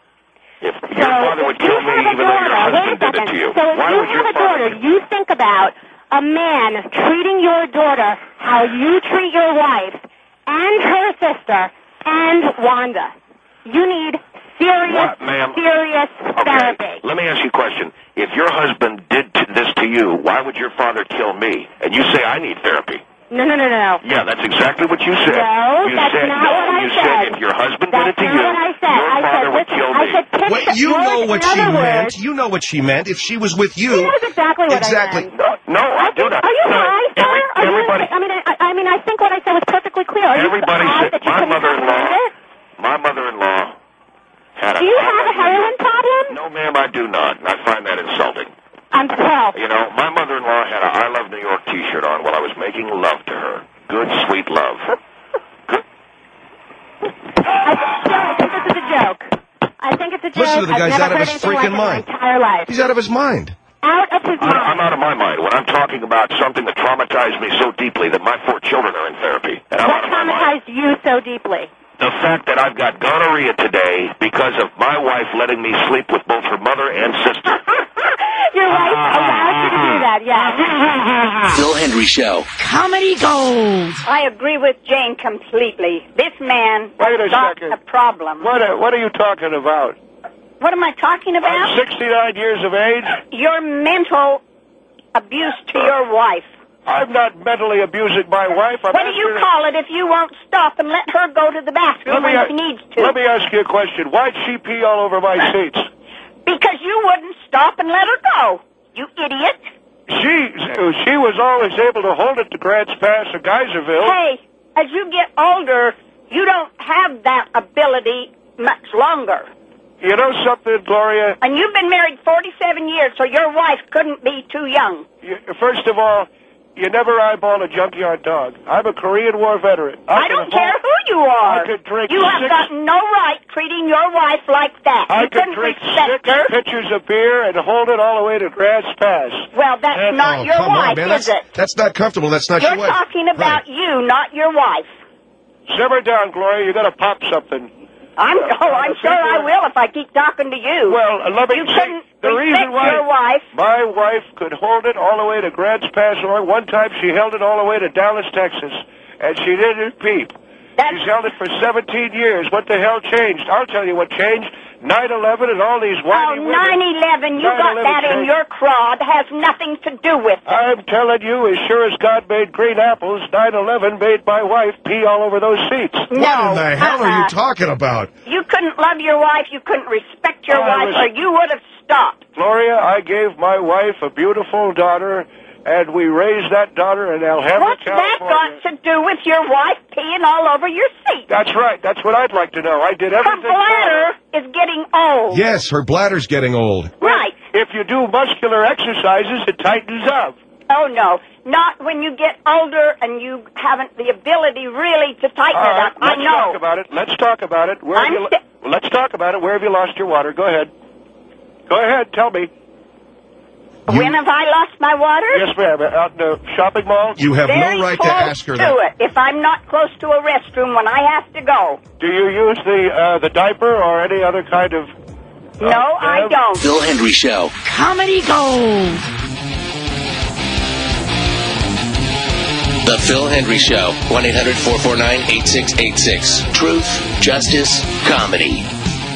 If So your father would if you kill me have a even though your daughter, husband wait a did it second. to you. So if Why you would your have a father... daughter, you think about a man treating your daughter how you treat your wife and her sister and Wanda. You need serious, What, ma'am? serious Okay, therapy. let me ask you a question. If your husband did t- this to you, why would your father kill me? And you say I need therapy. No, no, no, no. Yeah, that's exactly what you said. No, you that's said, not no, what I you said. said if your husband That's did it to not you, what I said. your I father said, would listen, kill I me. said, picture, Wait, you yours, know in what she other meant. words, You know what she meant. If she was with She you... knows exactly what Exactly. I meant. No, no, I do not. Are you No, high, sir? every- Are you, everybody, I mean, I, I mean, I think what I said was perfectly clear. Are everybody you high said, that you my couldn't mother-in-law, comprehend it? my mother-in-law had a... Do you have a heroin problem? No, ma'am, I do not. And I find that insulting. I'm twelve. You know, my mother-in-law had a I Love New York t-shirt on while I was making love to her. good, sweet love. I think this is a joke. I think it's a joke. Listen to the guy's I've never out of heard his anything freaking like it in mind. my entire life. He's out of his mind. Out of his I'm, mind. I'm out of my mind when I'm talking about something that traumatized me so deeply that my four children are in therapy. And I'm What out of my mind. traumatized you so deeply? The fact that I've got gonorrhea today because of my wife letting me sleep with both her mother and sister. Your wife allowed you to do that, yeah. Phil Hendry Show. Comedy Gold. I agree with Jane completely. This man Wait a has got second. a problem. What are, what are you talking about? What am I talking about? I'm sixty-nine years of age. Your mental abuse to your wife. I'm not mentally abusing my wife. I'm What do you asking her- call it if you won't stop and let her go to the bathroom Let me, when a- she needs to? let me ask you a question. Why'd she pee all over my seats? Because you wouldn't stop and let her go. You idiot. She she was always able to hold it to Grants Pass or Geyserville. Hey, as you get older, you don't have that ability much longer. You know something, Gloria? And you've been married forty-seven years, so your wife couldn't be too young. You, first of all, you never eyeball a junkyard dog. I'm a Korean War veteran. I, I don't care who you are. I could drink you have six, got no right treating your wife like that. I you could couldn't drink respect six her. pitchers of beer and hold it all the way to Grants Pass. Well, that's And- not Oh, your come wife, on, man. is That's, it? that's not comfortable. That's not You're your wife. talking about Right. you, not your wife. Simmer down, Gloria. You're going to pop something. I'm, Uh, oh, I'm sure I will if I keep talking to you. Well, uh, let me you say, couldn't the respect reason why your wife. my wife could hold it all the way to Grants Pass, or one time she held it all the way to Dallas, Texas, and she didn't peep. That's... She's held it for seventeen years. What the hell changed? I'll tell you what changed. nine eleven and all these Oh, whiny women. nine eleven, you got 9/11 that in changed. your crowd. Has nothing to do with it. I'm telling you, as sure as God made green apples, nine eleven made my wife pee all over those seats. No, What in the hell are uh-uh. you talking about? You couldn't love your wife, you couldn't respect your I wife, was- or you would have stopped. Gloria, I gave my wife a beautiful daughter, and we raised that daughter in Alhambra, What's that California. got to do with your wife peeing all over your seat? That's right. That's what I'd like to know. I did Her everything for her. bladder is getting old. Yes, her bladder's getting old. Right. If you do muscular exercises, it tightens up. Oh, no. Not when you get older and you haven't the ability really to tighten All it right, up. I let's know. talk about it. Let's talk about it. Where have I'm you, sti- well, let's talk about it. Where have you lost your water? Go ahead. Go ahead. Tell me. When have I lost my water? Yes, ma'am. Out in the shopping mall? You have Very no right to close ask her to that. it. If I'm not close to a restroom when I have to go. Do you use the uh, the diaper or any other kind of... No, I ma'am? don't. Phil Hendry Show. Comedy Gold. The Phil Hendry Show. one eight hundred four four nine eight six eight six. Truth, justice, comedy.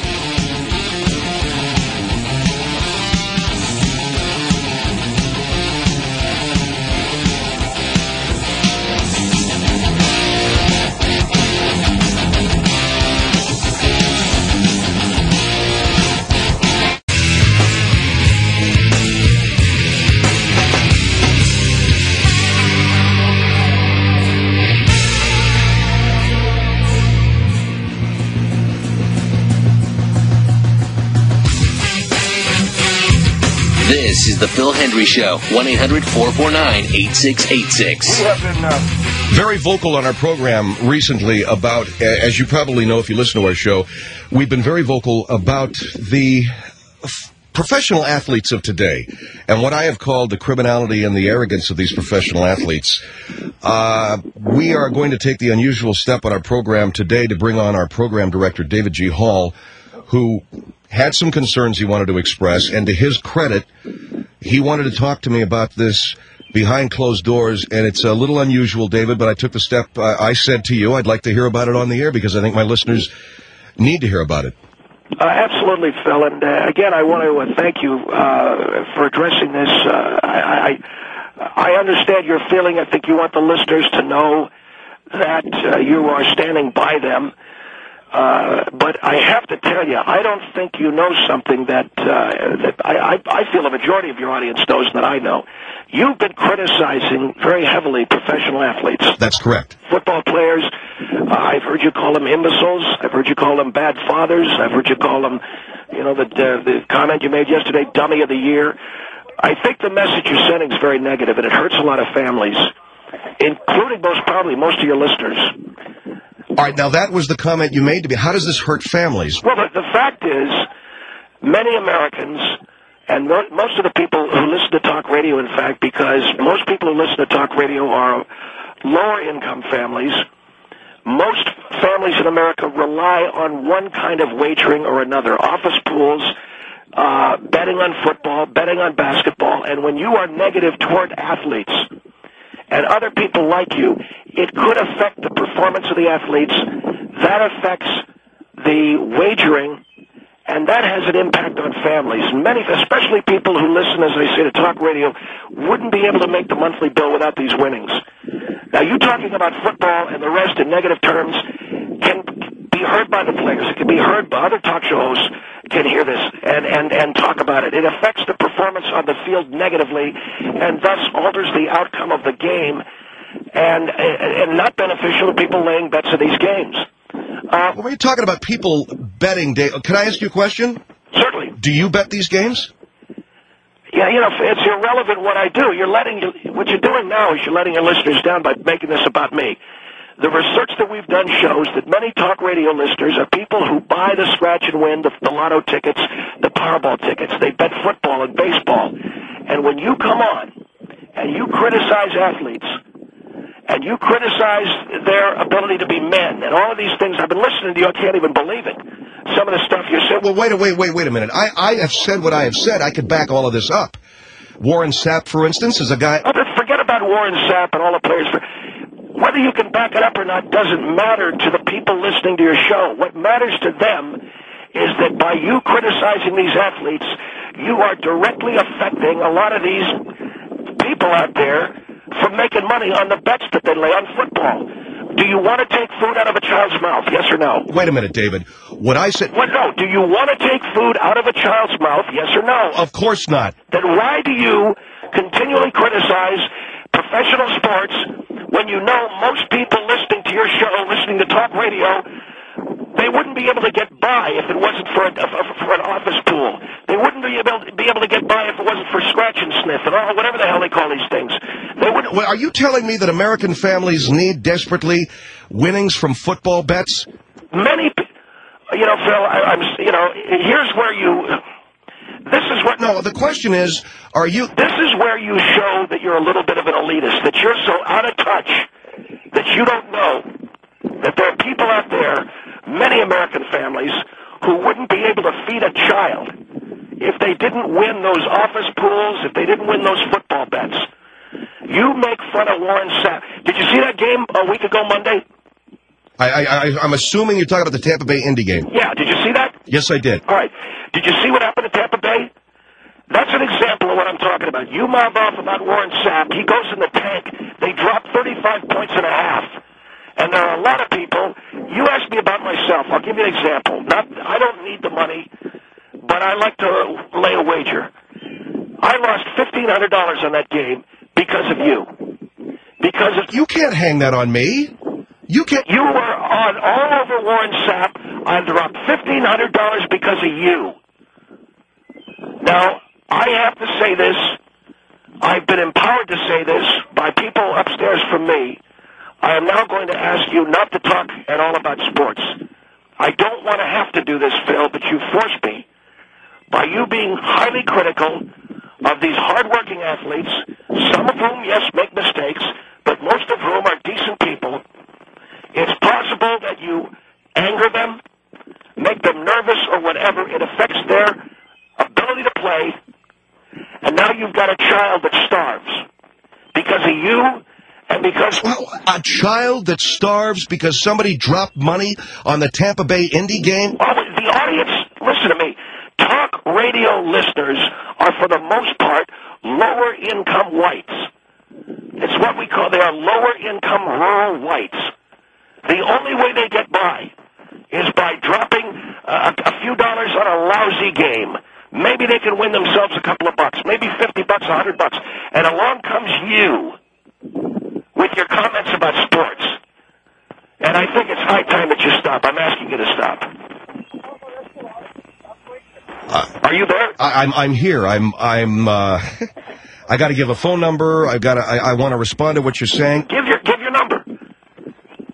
This is the Phil Hendry Show. one eight hundred four four nine eight six eight six. We have been... Uh, Very vocal on our program recently about, a- as you probably know if you listen to our show, we've been very vocal about the f- professional athletes of today and what I have called the criminality and the arrogance of these professional athletes. Uh, we are going to take the unusual step on our program today to bring on our program director, David G. Hall, who had some concerns he wanted to express, and to his credit, he wanted to talk to me about this behind closed doors, and it's a little unusual, David, but I took the step. Uh, I said to you I'd like to hear about it on the air because I think my listeners need to hear about it. Uh, absolutely, Phil. And uh, again, I want to uh, thank you uh, for addressing this. Uh, I, I, I understand your feeling. I think you want the listeners to know that uh, you are standing by them. Uh, but I have to tell you, I don't think you know something that, uh, that I, I, I feel a majority of your audience knows that I know. You've been criticizing very heavily professional athletes. That's correct. Football players, uh, I've heard you call them imbeciles. I've heard you call them bad fathers. I've heard you call them, you know, the, uh, the comment you made yesterday, dummy of the year. I think the message you're sending is very negative, and it hurts a lot of families. including most probably most of your listeners. All right, now that was the comment you made to me. How does this hurt families? Well, the, the fact is, many Americans, and mo- most of the people who listen to talk radio, in fact, because most people who listen to talk radio are lower-income families. Most families in America rely on one kind of wagering or another, office pools, uh, betting on football, betting on basketball, and when you are negative toward athletes and other people like you, it could affect the performance of the athletes. That affects the wagering, and that has an impact on families. Many, especially people who listen, as I say, to talk radio, wouldn't be able to make the monthly bill without these winnings. Now, you talking about football and the rest in negative terms can be heard by the players. It can be heard by other talk show hosts can hear this and, and, and talk about it. It affects the performance on the field negatively and thus alters the outcome of the game and, and not beneficial to people laying bets in these games. Uh, when you're talking about people betting, Dave, can I ask you a question? Certainly. Do you bet these games? Yeah, you know, it's irrelevant what I do. You're letting, what you're doing now is you're letting your listeners down by making this about me. The research that we've done shows that many talk radio listeners are people who buy the scratch and win, the, the lotto tickets, the Powerball tickets. They bet football and baseball. And when you come on and you criticize athletes and you criticize their ability to be men and all of these things, I've been listening to you, I can't even believe it. Some of the stuff you said. Well, wait, wait, wait, wait a minute. I, I have said what I have said. I could back all of this up. Warren Sapp, for instance, is a guy. Oh, forget about Warren Sapp and all the players. Whether you can back it up or not doesn't matter to the people listening to your show. What matters to them is that by you criticizing these athletes, you are directly affecting a lot of these people out there from making money on the bets that they lay on football. Do you want to take food out of a child's mouth, yes or no? Wait a minute, David. What I said... What, no, do you want to take food out of a child's mouth, yes or no? Of course not. Then why do you continually criticize professional sports when you know most people listening to your show, listening to talk radio, they wouldn't be able to get by if it wasn't for, a, for an office pool. They wouldn't be able, to, be able to get by if it wasn't for scratch and sniff and all, whatever the hell they call these things. They wouldn't. Well, are you telling me that American families need desperately winnings from football bets? Many, you know, Phil, I, I'm, you know, here's where you... This is what... No, the question is, are you... This is where you show that you're a little bit of an elitist, that you're so out of touch that you don't know that there are people out there, many American families, who wouldn't be able to feed a child if they didn't win those office pools, if they didn't win those football bets. You make fun of Warren Sapp. Did you see that game a week ago Monday? I, I, I'm assuming you're talking about the Tampa Bay Indy game. Yeah, did you see that? Yes, I did. All right. Did you see what happened at Tampa Bay? That's an example of what I'm talking about. You mouth off about Warren Sapp. He goes in the tank. They drop thirty-five points and a half. And there are a lot of people. You asked me about myself. I'll give you an example. Not, I don't need the money, but I like to lay a wager. I lost fifteen hundred dollars on that game because of you. Because of... You can't hang that on me. You can't... You were on all over Warren Sapp. I dropped fifteen hundred dollars because of you. Now, I have to say this. I've been empowered to say this by people upstairs from me. I am now going to ask you not to talk at all about sports. I don't want to have to do this, Phil, but you forced me. By you being highly critical of these hardworking athletes, some of whom, yes, make mistakes, but most of whom are decent people, it's possible that you anger them, make them nervous or whatever. It affects their ability to play, and now you've got a child that starves because of you and because... Well, a child that starves because somebody dropped money on the Tampa Bay Indy game? Well, the audience, listen to me, talk radio listeners are for the most part lower-income whites. It's what we call, they are lower-income rural whites. The only way they get by is by dropping uh, a few dollars on a lousy game. Maybe they can win themselves a couple of bucks, maybe fifty bucks, a hundred bucks. And along comes you with your comments about sports. And I think it's high time that you stop. I'm asking you to stop. Uh, Are you there? I, I'm I'm here. I'm I'm. Uh, I got to give a phone number. I've got. I, I want to respond to what you're saying. Give your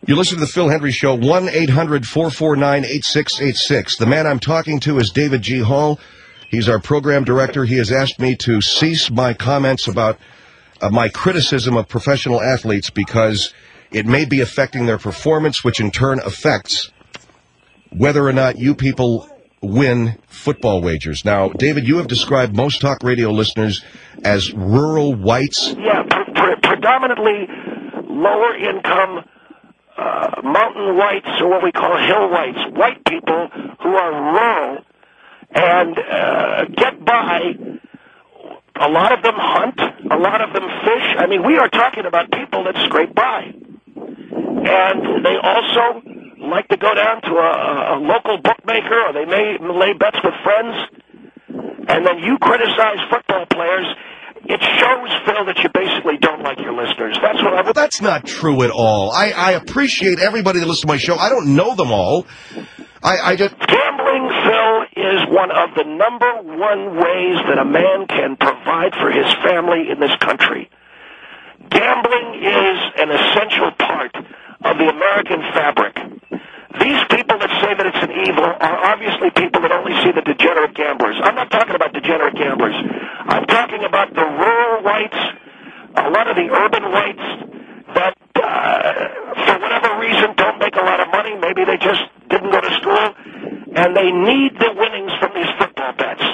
You listen to the Phil Hendry Show, one eight hundred four four nine eight six eight six. The man I'm talking to is David G. Hall. He's our program director. He has asked me to cease my comments about uh, my criticism of professional athletes because it may be affecting their performance, which in turn affects whether or not you people win football wagers. Now, David, you have described most talk radio listeners as rural whites. Yeah, pre- pre- predominantly lower income uh, mountain whites, or what we call hill whites, white people who are rural and uh, get by. A lot of them hunt, a lot of them fish. I mean, we are talking about people that scrape by. And they also like to go down to a, a local bookmaker, or they may lay bets with friends. And then you criticize football players. It shows, Phil, that you basically don't like your listeners. That's what I Well, that's not true at all. I, I appreciate everybody that listens to my show. I don't know them all. I, I just... Gambling, Phil, is one of the number one ways that a man can provide for his family in this country. Gambling is an essential part of the American fabric. These people that say that it's an evil are obviously people that only see the degenerate gamblers. I'm not talking about degenerate gamblers. I'm talking about the rural whites, a lot of the urban whites that, uh, for whatever reason, don't make a lot of money. Maybe they just didn't go to school, and they need the winnings from these football bets.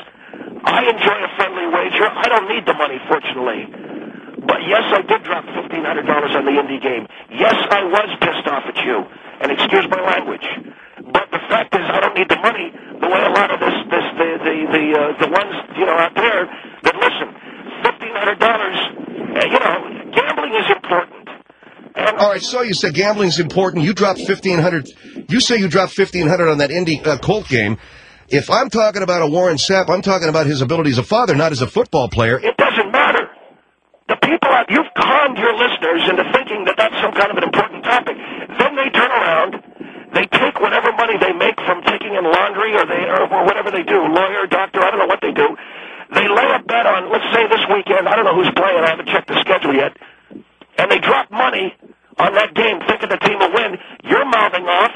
I enjoy a friendly wager. I don't need the money, fortunately. But yes, I did drop fifteen hundred dollars on the Indy game. Yes, I was pissed off at you, and excuse my language. But the fact is, I don't need the money the way a lot of this, this, the, the, the, uh, the ones, you know, out there that listen. Fifteen hundred dollars, uh, you know, gambling is important. And all right, so you said gambling's important. You dropped fifteen hundred. You say you dropped fifteen hundred on that Indy uh, Colt game. If I'm talking about a Warren Sapp, I'm talking about his ability as a father, not as a football player. It doesn't matter. The people out, you've conned your listeners into thinking that that's some kind of an important topic. Then they turn around, they take whatever money they make from taking in laundry or they or whatever they do, lawyer, doctor, I don't know what they do. They lay a bet on, let's say this weekend, I don't know who's playing, I haven't checked the schedule yet, and they drop money on that game thinking the team will win. You're mouthing off.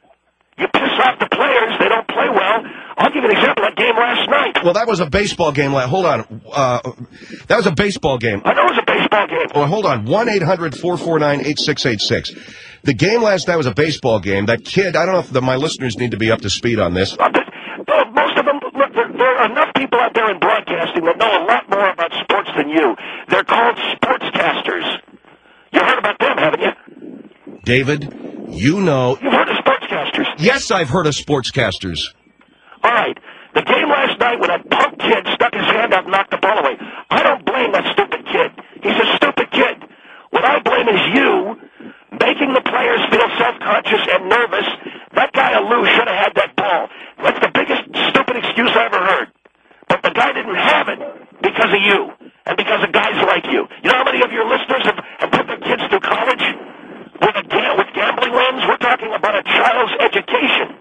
You piss off the players. They don't play well. I'll give you an example of that game last night. Well, that was a baseball game. Hold on. Uh, that was a baseball game. I know it was a baseball game. Well, hold on. one eight hundred four four nine eight six eight six. The game last night was a baseball game. That kid, I don't know if the, my listeners need to be up to speed on this. Uh, uh, most of them, look, there, there are enough people out there in broadcasting that know a lot more about sports than you. They're called sportscasters. You heard about them, haven't you? David, you know... You've heard of sportscasters? Yes, I've heard of sportscasters. All right. The game last night when that punk kid stuck his hand out and knocked the ball away. I don't blame that stupid kid. He's a stupid kid. What I blame is you making the players feel self-conscious and nervous. That guy, Alou, should have had that ball. That's the biggest stupid excuse I ever heard. But the guy didn't have it because of you and because of guys like you. You know how many of your listeners have, have put their kids through college with, a, with gambling loans? We're talking about a child's education.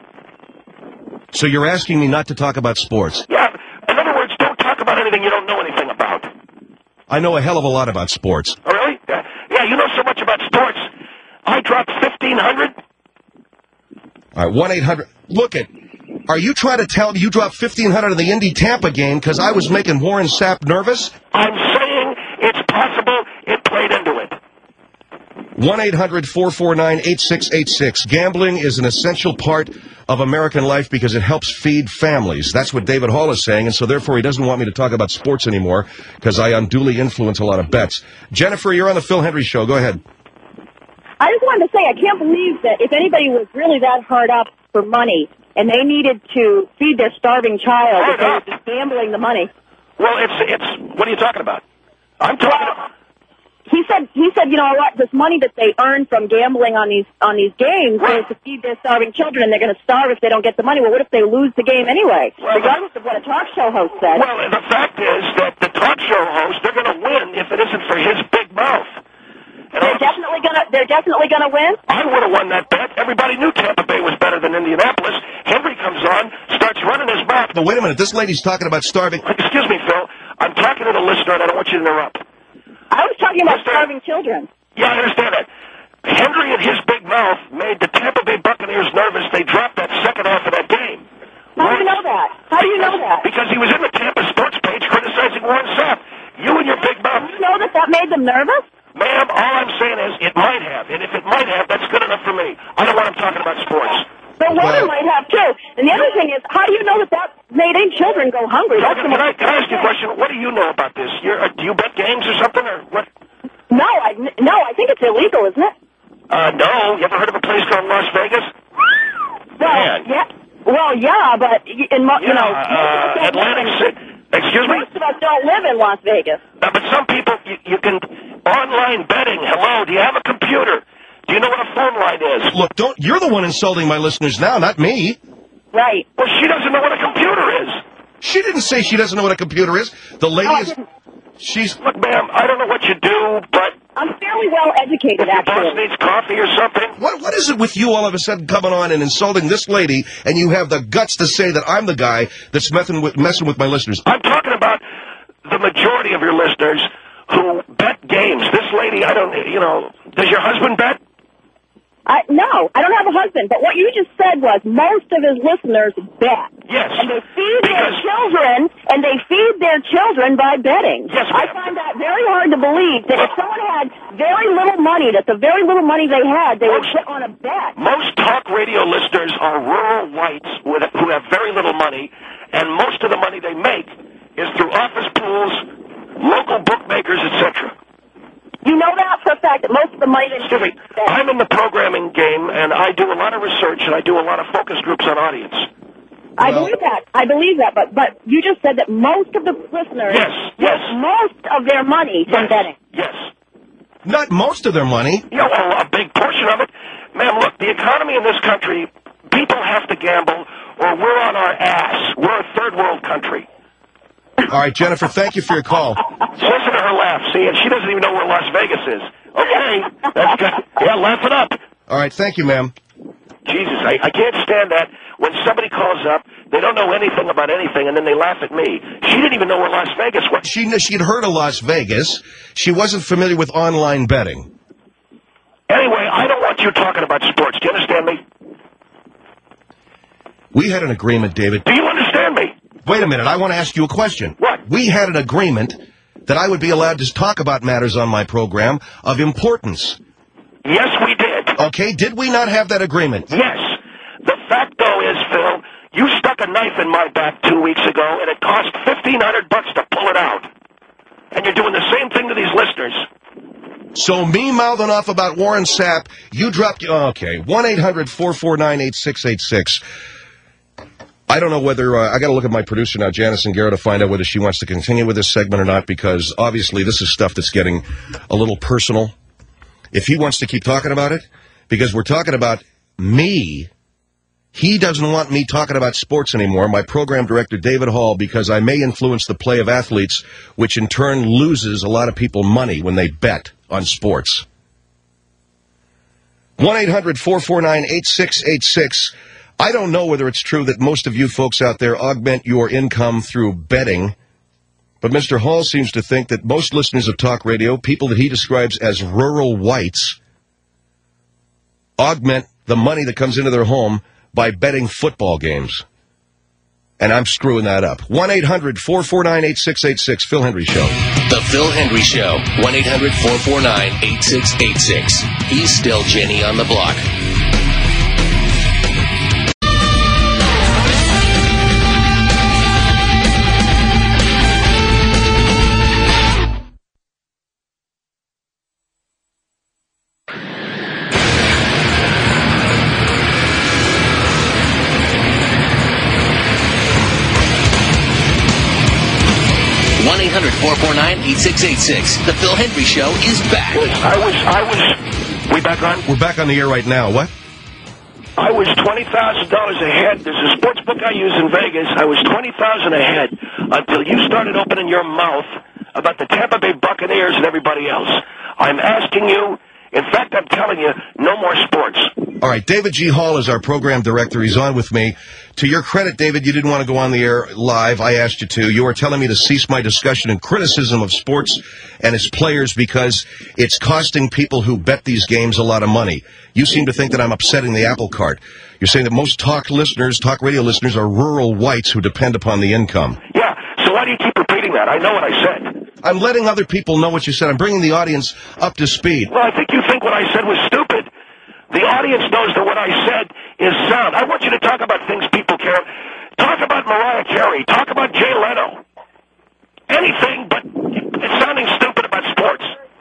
So you're asking me not to talk about sports? Yeah. In other words, don't talk about anything you don't know anything about. I know a hell of a lot about sports. Oh, really? Yeah, yeah, you know so much about sports. I dropped fifteen hundred. All right, one eight hundred. Look it. Are you trying to tell me you dropped fifteen hundred in the Indy Tampa game because I was making Warren Sapp nervous? I'm saying it's possible it played into it. one eight hundred four four nine eight six eight six. Gambling is an essential part of American life because it helps feed families. That's what David Hall is saying, and so therefore he doesn't want me to talk about sports anymore because I unduly influence a lot of bets. Jennifer, you're on the Phil Hendry Show. Go ahead. I just wanted to say, I can't believe that if anybody was really that hard up for money and they needed to feed their starving child, that they were just gambling the money. Well, it's, it's, what are you talking about? I'm talking about... He said, he said, you know what, this money that they earn from gambling on these on these games right. is to feed their starving children, and they're going to starve if they don't get the money. Well, what if they lose the game anyway, well, regardless of what a talk show host said? Well, the fact is that the talk show host, they're going to win if it isn't for his big mouth. And they're definitely going to they're definitely going to win? I would have won that bet. Everybody knew Tampa Bay was better than Indianapolis. Henry comes on, starts running his mouth. But wait a minute, this lady's talking about starving. Excuse me, Phil. I'm talking to the listener, and I don't want you to interrupt. I was talking about starving children. Yeah, I understand that. Henry and his big mouth made the Tampa Bay Buccaneers nervous. They dropped that second half of that game. How do you know that? How do you know that? Because he was in the Tampa Sports page criticizing Warren Sapp. You and your big mouth. You know that that made them nervous? Ma'am, all I'm saying is it might have. And if it might have, that's good enough for me. I don't want him talking about sports. The weather well, might have, too. And the other thing is, how do you know that that made any children go hungry? That's can, can, I, can I ask you a question? What do you know about this? You're, uh, do you bet games or something? Or what? No, I, no, I think it's illegal, isn't it? Uh, no. You ever heard of a place called Las Vegas? Well, Man. yeah. Well, yeah, but, in, mo- yeah, you know... Uh, Atlantic City. Excuse me? Most of us don't live in Las Vegas. Uh, but some people, you, you can... Online betting. Hello, do you have a computer? Do you know what a phone line is? Look, don't. You're the one insulting my listeners now, not me. Right. Well, she doesn't know what a computer is. She didn't say she doesn't know what a computer is. The lady oh, is... She's... Look, ma'am, I don't know what you do, but... I'm fairly well educated, if actually. Your boss needs coffee or something. What What is it with you all of a sudden coming on and insulting this lady, and you have the guts to say that I'm the guy that's messing with, messing with my listeners? I'm talking about the majority of your listeners who bet games. This lady, I don't, you know, does your husband bet? I, no, I don't have a husband, but what you just said was most of his listeners bet. Yes. And they feed because... their children, and they feed their children by betting. Yes, I find that very hard to believe that if someone had very little money, that the very little money they had, they most, would put on a bet. Most talk radio listeners are rural whites with, who have very little money, and most of the money they make is through office pools, local bookmakers, et cetera. You know that for a fact, that most of the money... Excuse me, I'm in the programming game, and I do a lot of research, and I do a lot of focus groups on audience. I well, believe that. I believe that, but but you just said that most of the listeners... Yes, yes. Most of their money from yes, betting. Yes. Not most of their money. Yeah, well, a big portion of it. Ma'am, look, the economy in this country, people have to gamble, or we're on our ass. We're a third world country. All right, Jennifer, thank you for your call. Listen to her laugh, see, and she doesn't even know where Las Vegas is. Okay, that's good. Yeah, laugh it up. All right, thank you, ma'am. Jesus, I, I can't stand that. When somebody calls up, they don't know anything about anything, and then they laugh at me. She didn't even know where Las Vegas was. She She'd heard of Las Vegas. She wasn't familiar with online betting. Anyway, I don't want you talking about sports. Do you understand me? We had an agreement, David. Do you understand me? Wait a minute, I want to ask you a question. What? We had an agreement that I would be allowed to talk about matters on my program of importance. Yes, we did. Okay, did we not have that agreement? Yes. The fact, though, is, Phil, you stuck a knife in my back two weeks ago, and it cost fifteen hundred bucks to pull it out. And you're doing the same thing to these listeners. So me mouthing off about Warren Sapp, you dropped... Okay, one eight hundred four four nine eight six eight six. I don't know whether, uh, I got to look at my producer now, Janice and Garrett, to find out whether she wants to continue with this segment or not, because obviously this is stuff that's getting a little personal. If he wants to keep talking about it, because we're talking about me, he doesn't want me talking about sports anymore, my program director, David Hall, because I may influence the play of athletes, which in turn loses a lot of people money when they bet on sports. one eight hundred four four nine eight six eight six. I don't know whether it's true that most of you folks out there augment your income through betting, but Mister Hall seems to think that most listeners of talk radio, people that he describes as rural whites, augment the money that comes into their home by betting football games. And I'm screwing that up. one eight hundred four four nine eight six eight six, Phil Hendry Show. The Phil Hendry Show, one eight hundred four four nine eight six eight six. He's still Jenny on the block. one eight hundred four four nine eight six eight six. The Phil Hendry Show is back. I was, I was, we back on? We're back on the air right now. What? I was twenty thousand dollars ahead. There's a sports book I use in Vegas. I was twenty thousand dollars ahead until you started opening your mouth about the Tampa Bay Buccaneers and everybody else. I'm asking you, in fact, I'm telling you, no more sports. All right, David G. Hall is our program director. He's on with me. To your credit, David, you didn't want to go on the air live. I asked you to. You are telling me to cease my discussion and criticism of sports and its players because it's costing people who bet these games a lot of money. You seem to think that I'm upsetting the apple cart. You're saying that most talk listeners, talk radio listeners, are rural whites who depend upon the income. Yeah, so why do you keep repeating that? I know what I said. I'm letting other people know what you said. I'm bringing the audience up to speed. Well, I think you think what I said was stupid. The audience knows that what I said is sound. I want you to talk about things people care. Talk about Mariah Carey. Talk about Jay Leno. Anything, but it's sounding stupid about sports.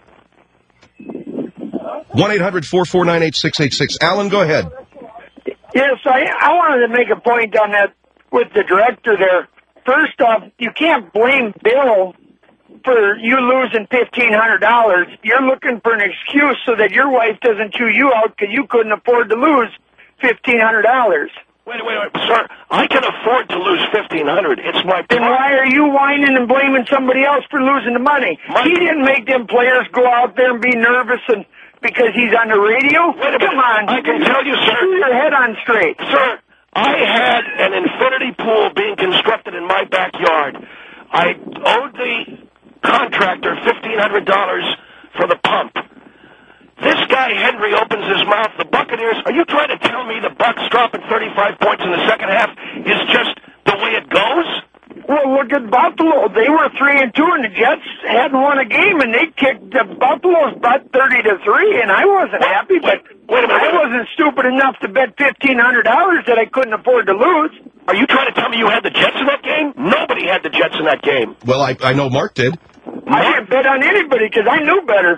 one eight hundred four four nine eight six eight six. Alan, go ahead. Yes, I, I wanted to make a point on that with the director there. First off, you can't blame Bill for you losing fifteen hundred dollars. You're looking for an excuse so that your wife doesn't chew you out because you couldn't afford to lose fifteen hundred dollars. Wait, wait, wait, sir. I can afford to lose fifteen hundred dollars. It's my Then why are you whining and blaming somebody else for losing the money? My... He didn't make them players go out there and be nervous and because he's on the radio? Wait a Come minute. on. I can tell you, sir. Keep your head on straight. Sir, I had an infinity pool being constructed in my backyard. I owed the contractor fifteen hundred dollars for the pump. This guy, Henry, opens his mouth. The Buccaneers, are you trying to tell me the Bucs dropping thirty-five points in the second half is just the way it goes? Well, look at Buffalo. They were three and two, and the Jets hadn't won a game, and they kicked the Buffalo's butt thirty to three, and I wasn't wait, happy, but wait a minute, I wasn't stupid enough to bet fifteen hundred dollars that I couldn't afford to lose. Are you trying to tell me you had the Jets in that game? Nobody had the Jets in that game. Well, I, I know Mark did. I didn't bet on anybody because I knew better.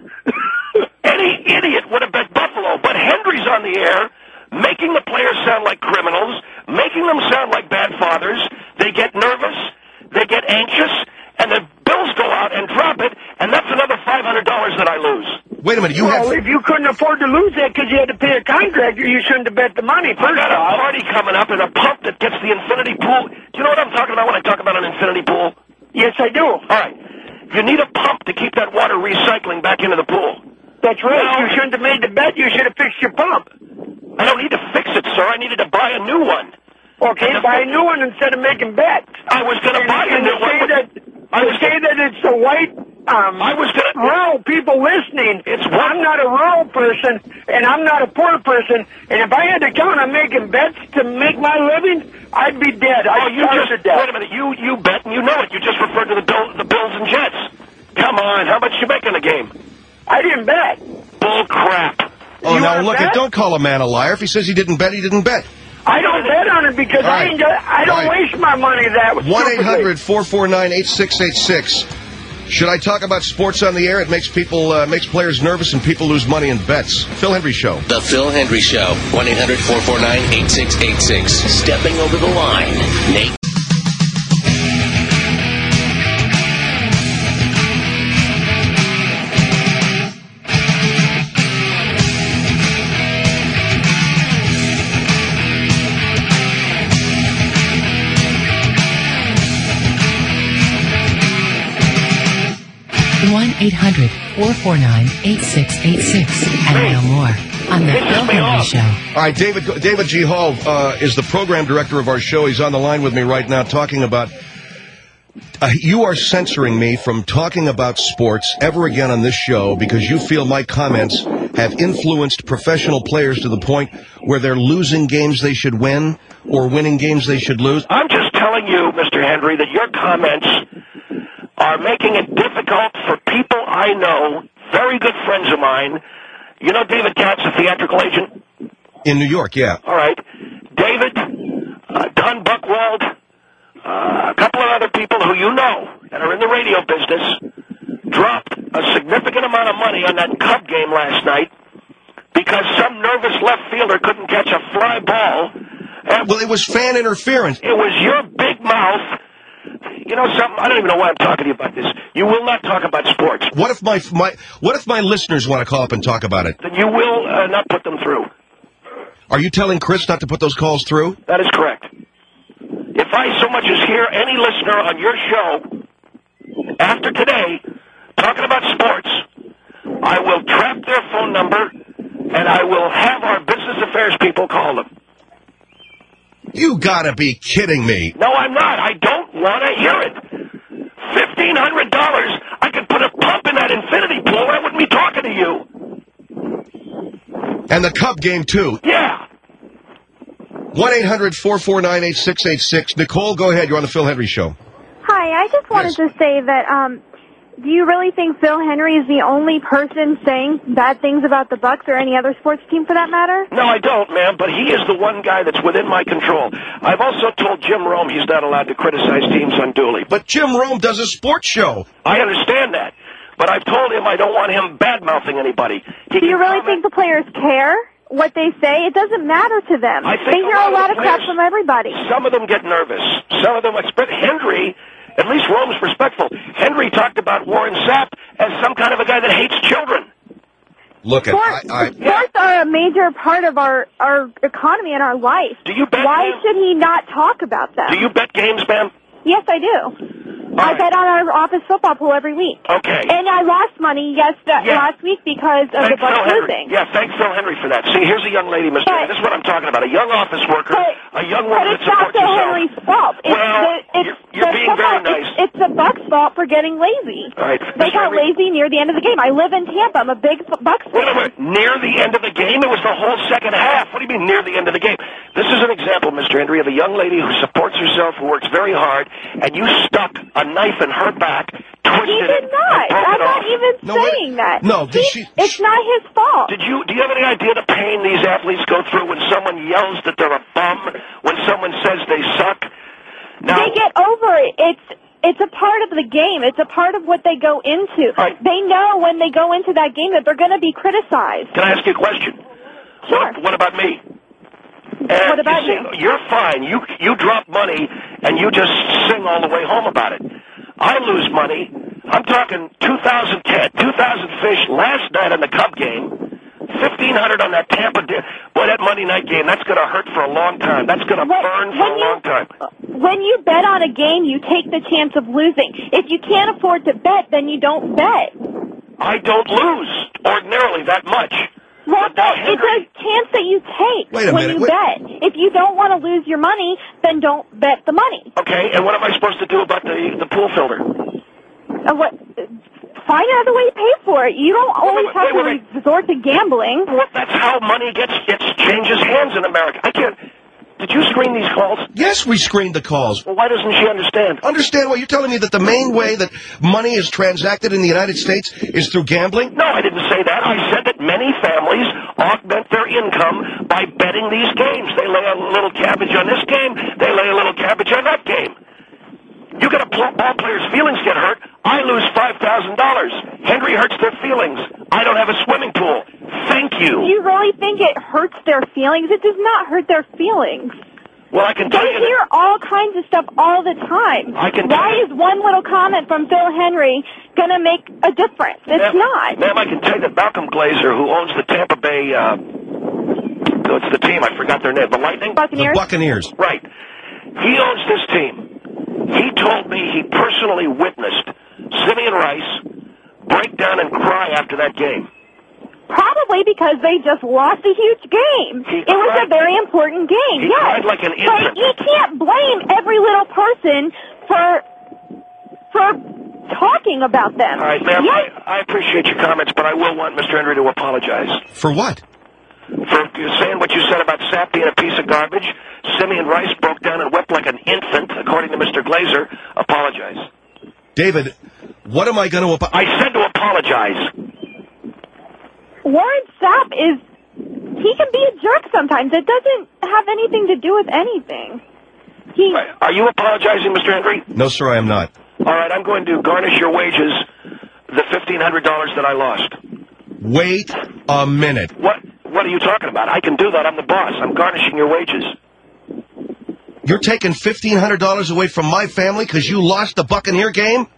Any idiot would have bet Buffalo, but Henry's on the air, making the players sound like criminals, making them sound like bad fathers. They get nervous, they get anxious, and the Bills go out and drop it, and that's another five hundred dollars that I lose. Wait a minute, you well, have... if you couldn't afford to lose that because you had to pay a contractor, you shouldn't have bet the money. I got a party coming up and a pump that gets the infinity pool. Do you know what I'm talking about when I talk about an infinity pool? Yes, I do. All right. You need a pump to keep that water recycling back into the pool. That's right. Now, you shouldn't have made the bet. You should have fixed your pump. I don't need to fix it, sir. I needed to buy a new one. Okay, buy a new one instead of making bets. I was going to buy a new one. Say that, I was say that it's the white um, I was gonna, rural people listening. It's I'm not a rural person, and I'm not a poor person, and if I had to count on making bets to make my living, I'd be dead. I'd oh, you just, to death. wait a minute. You, you bet, and you know it. You just referred to the, Bill, the Bills and Jets. Come on. How much you make in the game? I didn't bet. Bull crap. Oh, you now look, bet? it, don't call a man a liar. If he says he didn't bet, he didn't bet. I don't bet on it because All right. I, ain't got, I don't All right. waste my money that way. one eight hundred four four nine eight six eight six. Should I talk about sports on the air? It makes people, uh, makes players nervous and people lose money in bets. Phil Hendry Show. The Phil Hendry Show. one eight hundred four four nine eight six eight six. Stepping over the line. Nate. one eight hundred four four nine eight six eight six. And now more on the Phil Hendry Show. All right, David David G. Hall uh, is the program director of our show. He's on the line with me right now talking about... Uh, you are censoring me from talking about sports ever again on this show because you feel my comments have influenced professional players to the point where they're losing games they should win or winning games they should lose. I'm just telling you, Mister Hendry, that your comments are making it difficult for people I know, very good friends of mine. You know David Katz, a theatrical agent? In New York, yeah. All right. David, uh, Don Buchwald, uh, a couple of other people who you know that are in the radio business dropped a significant amount of money on that Cub game last night because some nervous left fielder couldn't catch a fly ball. And well, it was fan interference. It was your big mouth. You know something? I don't even know why I'm talking to you about this. You will not talk about sports. What if my my what if my listeners want to call up and talk about it? Then you will uh, not put them through. Are you telling Chris not to put those calls through? That is correct. If I so much as hear any listener on your show after today talking about sports, I will trap their phone number and I will have our business affairs people call them. You gotta be kidding me. No, I'm not. I don't want to hear it. fifteen hundred dollars, I could put a pump in that infinity pool. I wouldn't be talking to you. And the Cub game, too. Yeah. one eight hundred four four nine eight six eight six. Nicole, go ahead. You're on the Phil Henry Show. Hi, I just wanted Yes. to say that, um, do you really think Phil Henry is the only person saying bad things about the Bucks or any other sports team for that matter? No, I don't, ma'am, but he is the one guy that's within my control. I've also told Jim Rome he's not allowed to criticize teams unduly. But Jim Rome does a sports show. I understand that, but I've told him I don't want him bad-mouthing anybody. He Do you can really comment- think the players care what they say? It doesn't matter to them. I think They a hear lot a of lot the of crap players- from everybody. Some of them get nervous. Some of them expect Henry. At least Rome's respectful. Henry talked about Warren Sapp as some kind of a guy that hates children. Look at Sports, I, I, sports are a major part of our, our economy and our life. Do you bet? Why ma'am? should he not talk about them? Do you bet games, ma'am? Yes, I do. I right. bet on our office football pool every week. Okay. And I lost money yes uh, Yeah. last week because of Thank the Bucks Phil Henry. losing. Yeah, thank Phil Henry for that. See, here's a young lady, Mister But- This is what I'm talking about. A young office worker, But- a young But woman it's that not supports Phil herself. Henry's fault. It's Well, the, it's you're- you're the being football, very nice. It's, it's the Bucks' fault for getting lazy. All right. They Mister got Henry- lazy near the end of the game. I live in Tampa. I'm a big f- Bucks Wait a fan. minute. Near the end of the game? It was the whole second half. What do you mean near the end of the game? This is an example, Mister Henry, of a young lady who supports herself, who works very hard, and you stuck a knife in her back, twisted He it, did not. and broke I'm it not off. even No, wait. saying that. No, did He- she- It's not his fault. Did you? Do you have any idea the pain these athletes go through when someone yells that they're a bum, when someone says they suck? Now, They get over it. It's it's a part of the game. It's a part of what they go into. Right. They know when they go into that game that they're going to be criticized. can I ask you a question? Sure. What, what about me? And What about you? you? See, you're fine. You you drop money and you just sing all the way home about it. I lose money. I'm talking two thousand ten, two thousand fish last night on the Cub game, fifteen hundred on that Tampa. Di- Boy, that Monday night game, that's going to hurt for a long time. That's going to When- burn for when a you- long time. When you bet on a game, you take the chance of losing. If you can't afford to bet, then you don't bet. I don't lose ordinarily that much. Well, But now but it's a chance that you take Wait a when minute, you wait- bet. If you don't want to lose your money, then don't bet the money. Okay, and what am I supposed to do about the the pool filter? Uh, what? Find another way to pay for it. You don't always wait, have wait, to wait. resort to gambling. Well, that's how money gets gets changes hands in America. I can't. Did you screen these calls? yes, we screened the calls. Well, why doesn't she understand? Understand what you're telling me, that the main way that money is transacted in the United States is through gambling? No, I didn't say that. I said that many families augment their income by betting these games. They lay a little cabbage on this game. They lay a little cabbage on that game. You get a pl- ball player's feelings get hurt. I lose five thousand dollars. Henry hurts their feelings. I don't have a swimming pool. Thank Do you. you really think it hurts their feelings? It does not hurt their feelings. Well, I can They tell you hear that. all kinds of stuff all the time. I can tell Why you- is one little comment from Phil Henry going to make a difference? It's Ma'am, not. Ma'am, I can tell you that Malcolm Glazer, who owns the Tampa Bay, uh, what's the team? I forgot their name. The Lightning? The Buccaneers? Buccaneers. Right. He owns this team. He told me he personally witnessed Simeon Rice break down and cry after that game. Probably because they just lost a huge game. He It was cried- a very important game, He yes. cried like an infant. But you can't blame every little person for for talking about them. All right, ma'am, Yes, I, I appreciate your comments, but I will want Mister Henry to apologize For what? for saying what you said about Sapp being a piece of garbage. Simeon Rice broke down and wept like an infant, according to Mister Glazer. Apologize. David, what am I going to... Ap- I said to apologize. Warren Sapp is, he can be a jerk sometimes. It doesn't have anything to do with anything. He, Are you apologizing, Mister Henry? no, sir, I am not. All right, I'm going to garnish your wages, the fifteen hundred dollars that I lost. Wait a minute. What What are you talking about? I can do that. I'm the boss. I'm garnishing your wages. You're taking fifteen hundred dollars away from my family because you lost the Buccaneer game?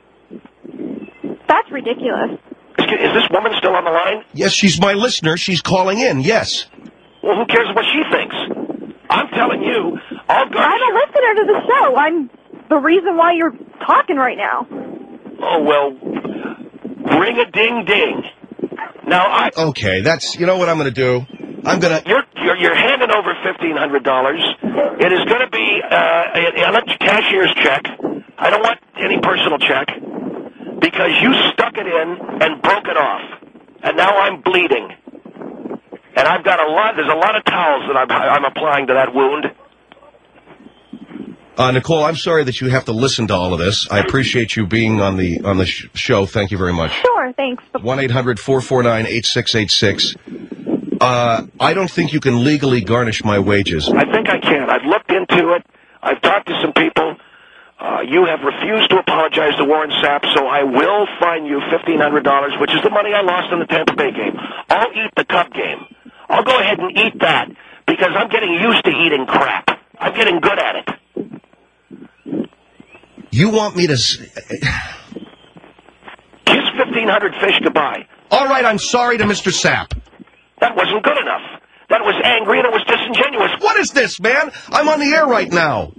that's ridiculous. Excuse- Is this woman still on the line? Yes, she's my listener. She's calling in, yes. Well, who cares what she thinks? I'm telling you, I'll garnish... I'm a listener to the show. I'm the reason why you're talking right now. Oh, well, ring-a-ding-ding. Now, I... Okay, that's... You know what I'm going to do? I'm going to... You're, you're, you're handing over fifteen hundred dollars. It is going to be uh, a, a cashier's check. I don't want any personal check because you stuck it in and broke it off. And now I'm bleeding. And I've got a lot... There's a lot of towels that I'm, I'm applying to that wound. Uh, Nicole, I'm sorry that you have to listen to all of this. I appreciate you being on the on the sh show. Thank you very much. Sure, thanks. one eight hundred four four nine eight six eight six. Uh, I don't think you can legally garnish my wages. I think I can. I've looked into it. I've talked to some people. Uh, you have refused to apologize to Warren Sapp, so I will fine you fifteen hundred dollars, which is the money I lost in the Tampa Bay game. I'll eat the Cub game. I'll go ahead and eat that because I'm getting used to eating crap. I'm getting good at it. You want me to... S Kiss fifteen hundred fish goodbye. All right, I'm sorry to Mister Sapp. That wasn't good enough. That was angry and it was disingenuous. What is this, man? I'm on the air right now.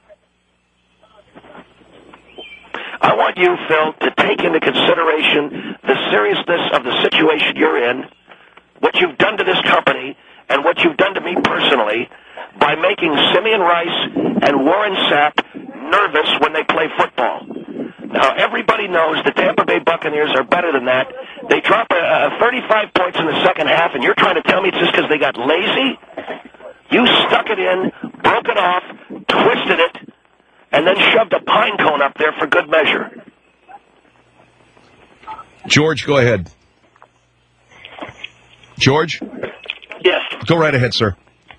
I want you, Phil, to take into consideration the seriousness of the situation you're in, what you've done to this company, and what you've done to me personally by making Simeon Rice and Warren Sapp nervous when they play football. Now, everybody knows the Tampa Bay Buccaneers are better than that. They drop a, a thirty-five points in the second half, and you're trying to tell me it's just because they got lazy? You stuck it in, broke it off, twisted it, and then shoved a pine cone up there for good measure. George, go ahead. George? Yes. Go right ahead, sir.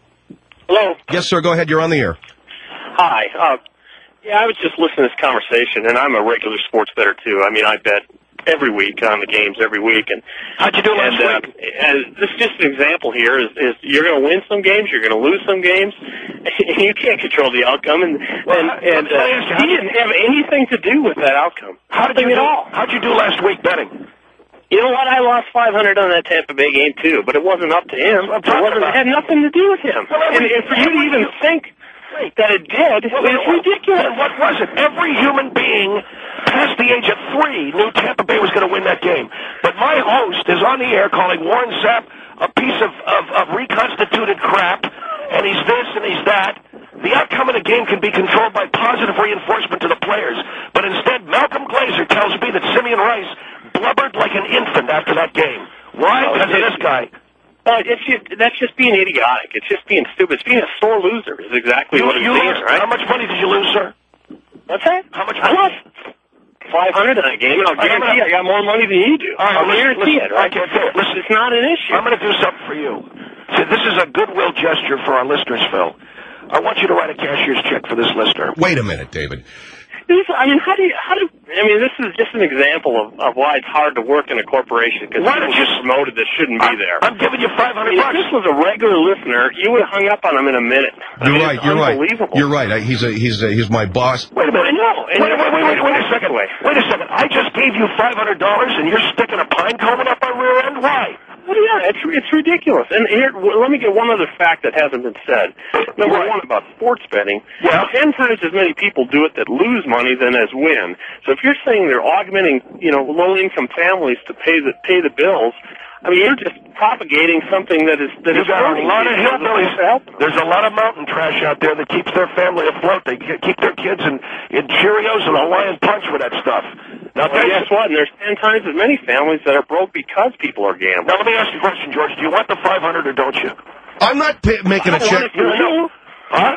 Hello? Yes, sir, go ahead. You're on the air. Hi. Uh, yeah, I was just listening to this conversation, and I'm a regular sports bettor, too. I mean, I bet every week on the games every week. And how'd you do last and, uh, week? And this is just an example here is, is you're going to win some games, you're going to lose some games, and you can't control the outcome. And, well, and, and uh, he didn't have anything to do with that outcome. How did you Nothing do, at all. How'd you do last week betting? You know what? I lost five hundred on that Tampa Bay game too, but it wasn't up to him. It wasn't. It had nothing to do with him. Well, and, and for you to even think that it did well, is ridiculous. And what was it? Every human being past the age of three knew Tampa Bay was going to win that game. But my host is on the air calling Warren Sapp a piece of, of, of reconstituted crap, and he's this and he's that. The outcome of the game can be controlled by positive reinforcement to the players. But instead, Malcolm Glazer tells me that Simeon Rice blubbered like an infant after that game. Why? Because of this guy. Uh, it's just, that's just being idiotic. It's just being stupid. It's being a sore loser is exactly you, what it's you being, lost, right? How much money did you lose, sir? What's that? How much I money? lost five hundred in that game, and I'll guarantee I got more money than you do. All right, I'll listen, guarantee listen, it, right? I can't do it. Listen, it's not an issue. I'm going to do something for you. See, this is a goodwill gesture for our listeners, Phil. I want you to write a cashier's check for this listener. Wait a minute, David. This, I mean, how do you, how do, I mean, this is just an example of, of why it's hard to work in a corporation, because people don't you get promoted that shouldn't be there. I'm giving you five hundred I mean, bucks. If this was a regular listener, you would have hung up on him in a minute. I You're mean, right, it's you're right. unbelievable. You're right. I, he's a, he's a, he's my boss. Wait a minute. I know. Wait, wait, wait, wait, wait a second. Wait a second. I just gave you five hundred dollars and you're sticking a pine cone up my rear end? Why? Well, yeah, it's it's ridiculous. And here, well, let me get one other fact that hasn't been said. Number Right. one about sports betting. Yeah. Ten times as many people do it that lose money than as win. So if you're saying they're augmenting, you know, low-income families to pay the pay the bills, I mean, you're just propagating something that is that You is got a hurting lot of people. hillbillies. It's help them. There's a lot of mountain trash out there that keeps their family afloat. They ke- keep their kids in, in Cheerios and Hawaiian Punch with that stuff. Now, Well, guess what? And there's ten times as many families that are broke because people are gambling. Now, let me ask you a question, George. Do you want the five hundred or don't you? I'm not pay making a I want check. it for you. Huh?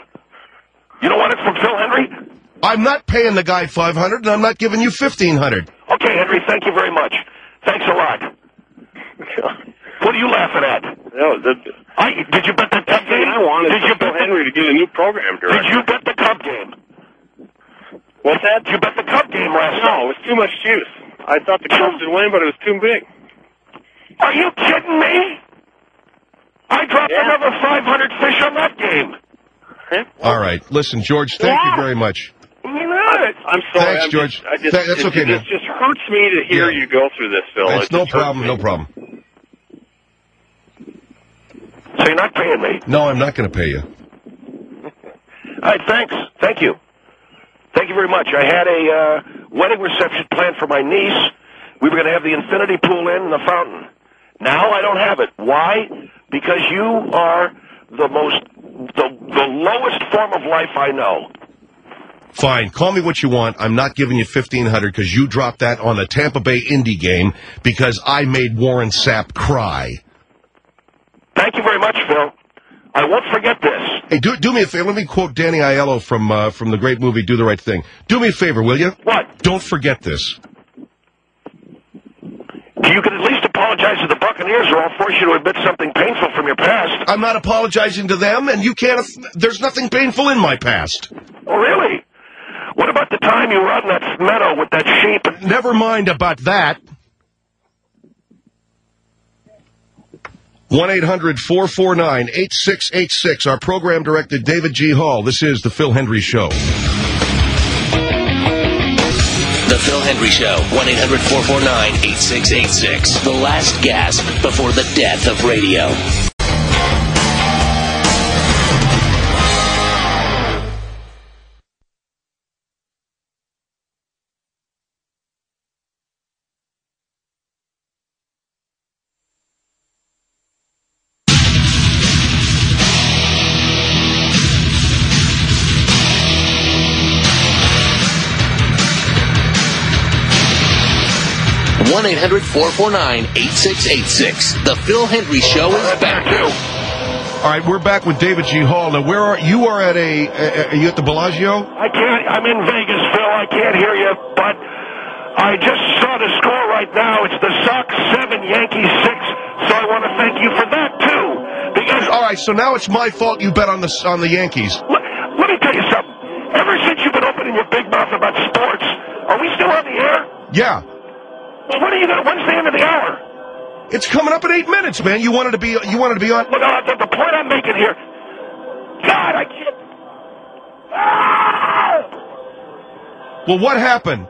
You don't want it from Phil Henry? I'm not paying the guy five hundred, and I'm not giving you fifteen hundred. Okay, Henry, thank you very much. Thanks a lot. What are you laughing at? No, the, I, did you bet the Cub game? I wanted did you Phil bet Henry to get a new program director. Did you bet the Cub game? What's that? Did you bet the Cub game last No, night? it was too much juice. I thought the Cubs would win, but it was too big. Are you kidding me? I dropped Yeah. another five hundred fish on that game. All right. Listen, George, thank Yeah. you very much. I'm sorry. Thanks, I'm George. Just, I just, Th- that's it, okay, it, man. It just hurts me to hear Yeah. you go through this, Phil. It's It no just hurts problem, me. no problem. So you're not paying me? No, I'm not going to pay you. All right, thanks. Thank you. Thank you very much. I had a uh, wedding reception planned for my niece. We were going to have the infinity pool in and the fountain. Now I don't have it. Why? Because you are the most, the, the lowest form of life I know. Fine. Call me what you want. I'm not giving you fifteen hundred dollars because you dropped that on the Tampa Bay Indy game because I made Warren Sapp cry. Thank you very much, Phil. I won't forget this. Hey, do do me a favor. Let me quote Danny Aiello from uh, from the great movie Do the Right Thing. Do me a favor, will you? What? Don't forget this. You can at least apologize to the Buccaneers, or I'll force you to admit something painful from your past. I'm not apologizing to them, and you can't. There's nothing painful in my past. Oh, really? What about the time you were out in that meadow with that sheep? And Never mind about that. one eight hundred four four nine eight six eight six. Our program director, David G. Hall. This is The Phil Hendry Show. The Phil Hendry Show, one eight hundred four four nine eight six eight six. The last gasp before the death of radio. one eight hundred four four nine eight six eight six. The Phil Hendry Show is back. All right, we're back with David G. Hall. Now, where are you? Are at a? Uh, are you at the Bellagio? I can't. I'm in Vegas, Phil. I can't hear you, but I just saw the score right now. It's the Sox seven, Yankees six. So I want to thank you for that too. Because all right, so now it's my fault you bet on the on the Yankees. Let, let me tell you something. Ever since you've been opening your big mouth about sports, are we still on the air? Yeah. Well, when are you going to? When's the end of the hour? It's coming up in eight minutes, man. You wanted to be. You wanted to be on. Look, uh, the, the point I'm making here. God, I can't. Ah! Well, what happened?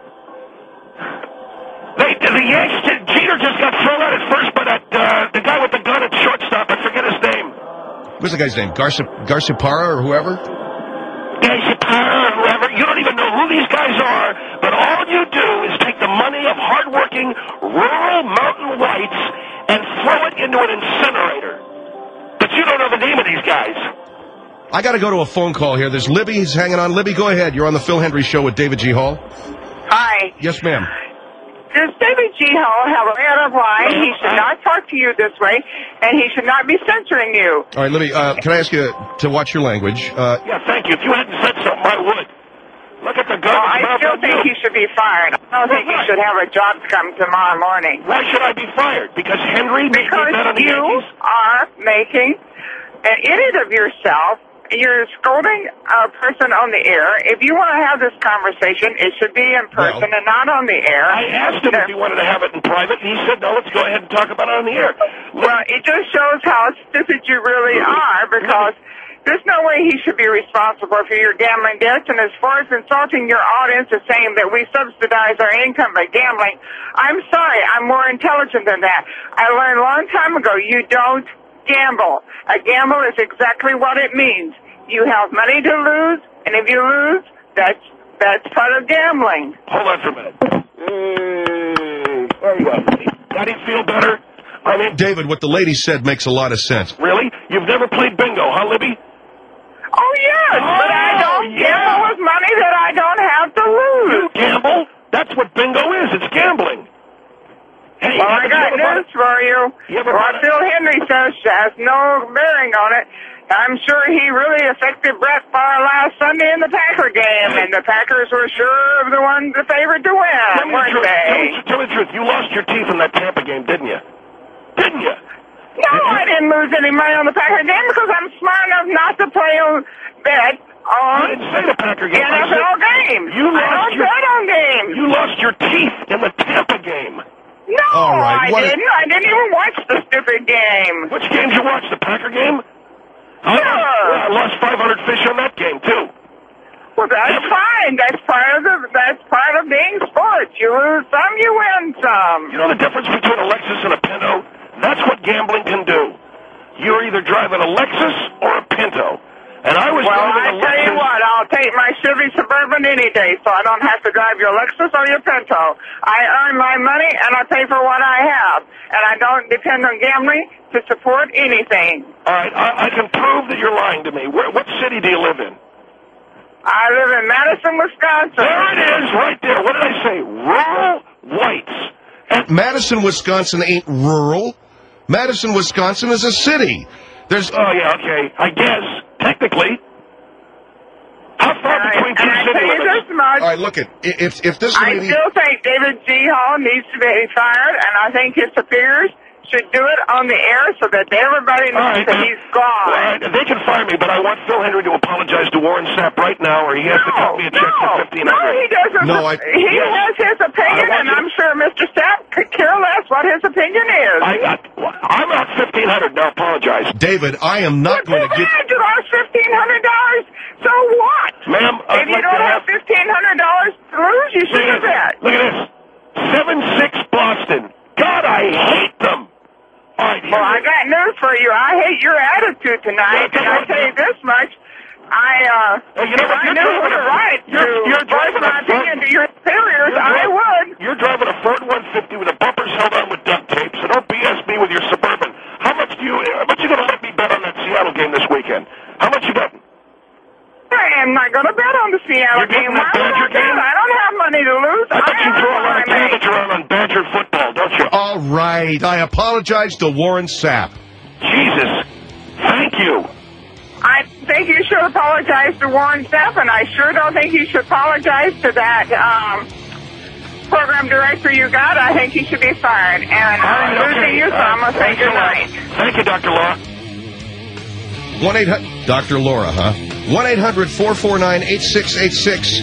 They, the Yanks. Jeter just got thrown out at first by that uh, the guy with the gun at shortstop. I forget his name. What's the guy's name? Garcia Garciaparra or whoever? Garciaparra or whoever. You don't even know who these guys are. But all you do is take the money of hardworking rural mountain whites and throw it into an incinerator. But you don't know the name of these guys. I got to go to a phone call here. There's Libby. He's hanging on. Libby, go ahead. You're on the Phil Hendry Show with David G. Hall. Hi. Yes, ma'am. Does David G. Hall have a bad of line? He should not talk to you this way, and he should not be censoring you. All right, Libby, uh, can I ask you to watch your language? Uh, Yeah, thank you. If you hadn't said something, I would. Look at the gun. Well, I still think he should be fired. I don't think he should have a job come tomorrow morning. Why should I be fired? Because Henry made me Because bet on the you Yankees? are making an idiot of yourself. You're scolding a person on the air. If you want to have this conversation, it should be in person Well, and not on the air. I asked him if he wanted to have it in private, and he said, no, let's go ahead and talk about it on the air. Well, it just shows how stupid you really are, because there's no way he should be responsible for your gambling debts. And as far as insulting your audience and saying that we subsidize our income by gambling, I'm sorry, I'm more intelligent than that. I learned a long time ago, you don't gamble. A gamble is exactly what it means. You have money to lose, and if you lose, that's that's part of gambling. Hold on for a minute. Mm, there you go. That he feel better? I mean, David, what the lady said makes a lot of sense. really? You've never played bingo, huh, Libby? Oh, yes, Oh, but I don't yeah. gamble with money that I don't have to lose. You gamble? That's what bingo is. It's gambling. Hey, Well, I have got you ever news for you. You ever What bought- Phil Henry says has no bearing on it. I'm sure he really affected Brett Favre last Sunday in the Packer game, and the Packers were sure of the ones the favorite to Tell win, me the weren't truth. Tell they? me, tell me the truth. You lost your teeth in that Tampa game, didn't you? Didn't you? No, I didn't lose any money on the Packer game because I'm smart enough not to play on bet on I didn't say the Packer game. N I F L said games. You I lost don't your, bet on games. You lost your teeth in the Tampa game. No, All right, I what a- didn't. I didn't even watch the stupid game. Which game did you watch? The Packer game? I, Sure. I lost five hundred fish on that game, too. Well, that's fine. That's part of the. That's part of being sports. You lose some, you win some. You know the difference between a Lexus and a Pinto? That's what gambling can do. You're either driving a Lexus or a Pinto. And I was well, driving I a tell you Lexus. what, I'll take my Chevy Suburban any day, so I don't have to drive your Lexus or your Pinto. I earn my money, and I pay for what I have, and I don't depend on gambling to support anything. All right, I, I can prove that you're lying to me. Where, what city do you live in? I live in Madison, Wisconsin. There it is, right there. What did I say? Rural whites. And Madison, Wisconsin ain't rural. Madison, Wisconsin is a city. There's. Oh yeah, okay. I guess technically. How far And between I, two and I city tell you limits? this much. All right, look at if if this I lady. still think David G. Hall needs to be fired, and I think his superiors should do it on the air so that everybody knows right, that he's gone. All right, they can fire me, but I want Phil Henry to apologize to Warren Sapp right now, or he has to cut me a check for fifteen No, hundred. he doesn't. No, I- he Yes. has his opinion, I want and you to- I'm sure Mister Sapp could care less what his opinion is. I got. I'm out fifteen hundred. Now apologize, David, I am not Well, going to too give. bad you lost fifteen hundred dollars. So what? ma'am. I'd If you like don't to have have. fifteen hundred dollars to lose, you should have bet. Look at this. Seven six Boston. God, I hate them. All right, Well, I got news for you. I hate your attitude tonight, and I tell you this much. I, uh, Hey, you know if what? I You're knew driving what a- a right to you're- you're voice driving my a Ford- opinion to your superiors, You're I dri- would. You're driving a Ford one fifty with the bumpers held on with duct tape, so don't B S me with your Suburban. How much do you? How much you gonna let me bet on that Seattle game this weekend? How much you betting? I am not going to bet on the Seattle You're betting game. the Why would I Badger bet? game? I don't have money to lose. I bet you earn throw a lot what of I make. cabbage around on Badger football, don't you? All right, I apologize to Warren Sapp. Jesus, thank you. I think you should apologize to Warren Sapp, and I sure don't think you should apologize to that um, program director you got. I think he should be fired. And All I'm right, losing okay. you, so All I'm right, going to say thanks a lot. goodnight. Thank you, Doctor Law. one eight hundred Doctor Laura, huh? one eight hundred four four nine eight six eight six.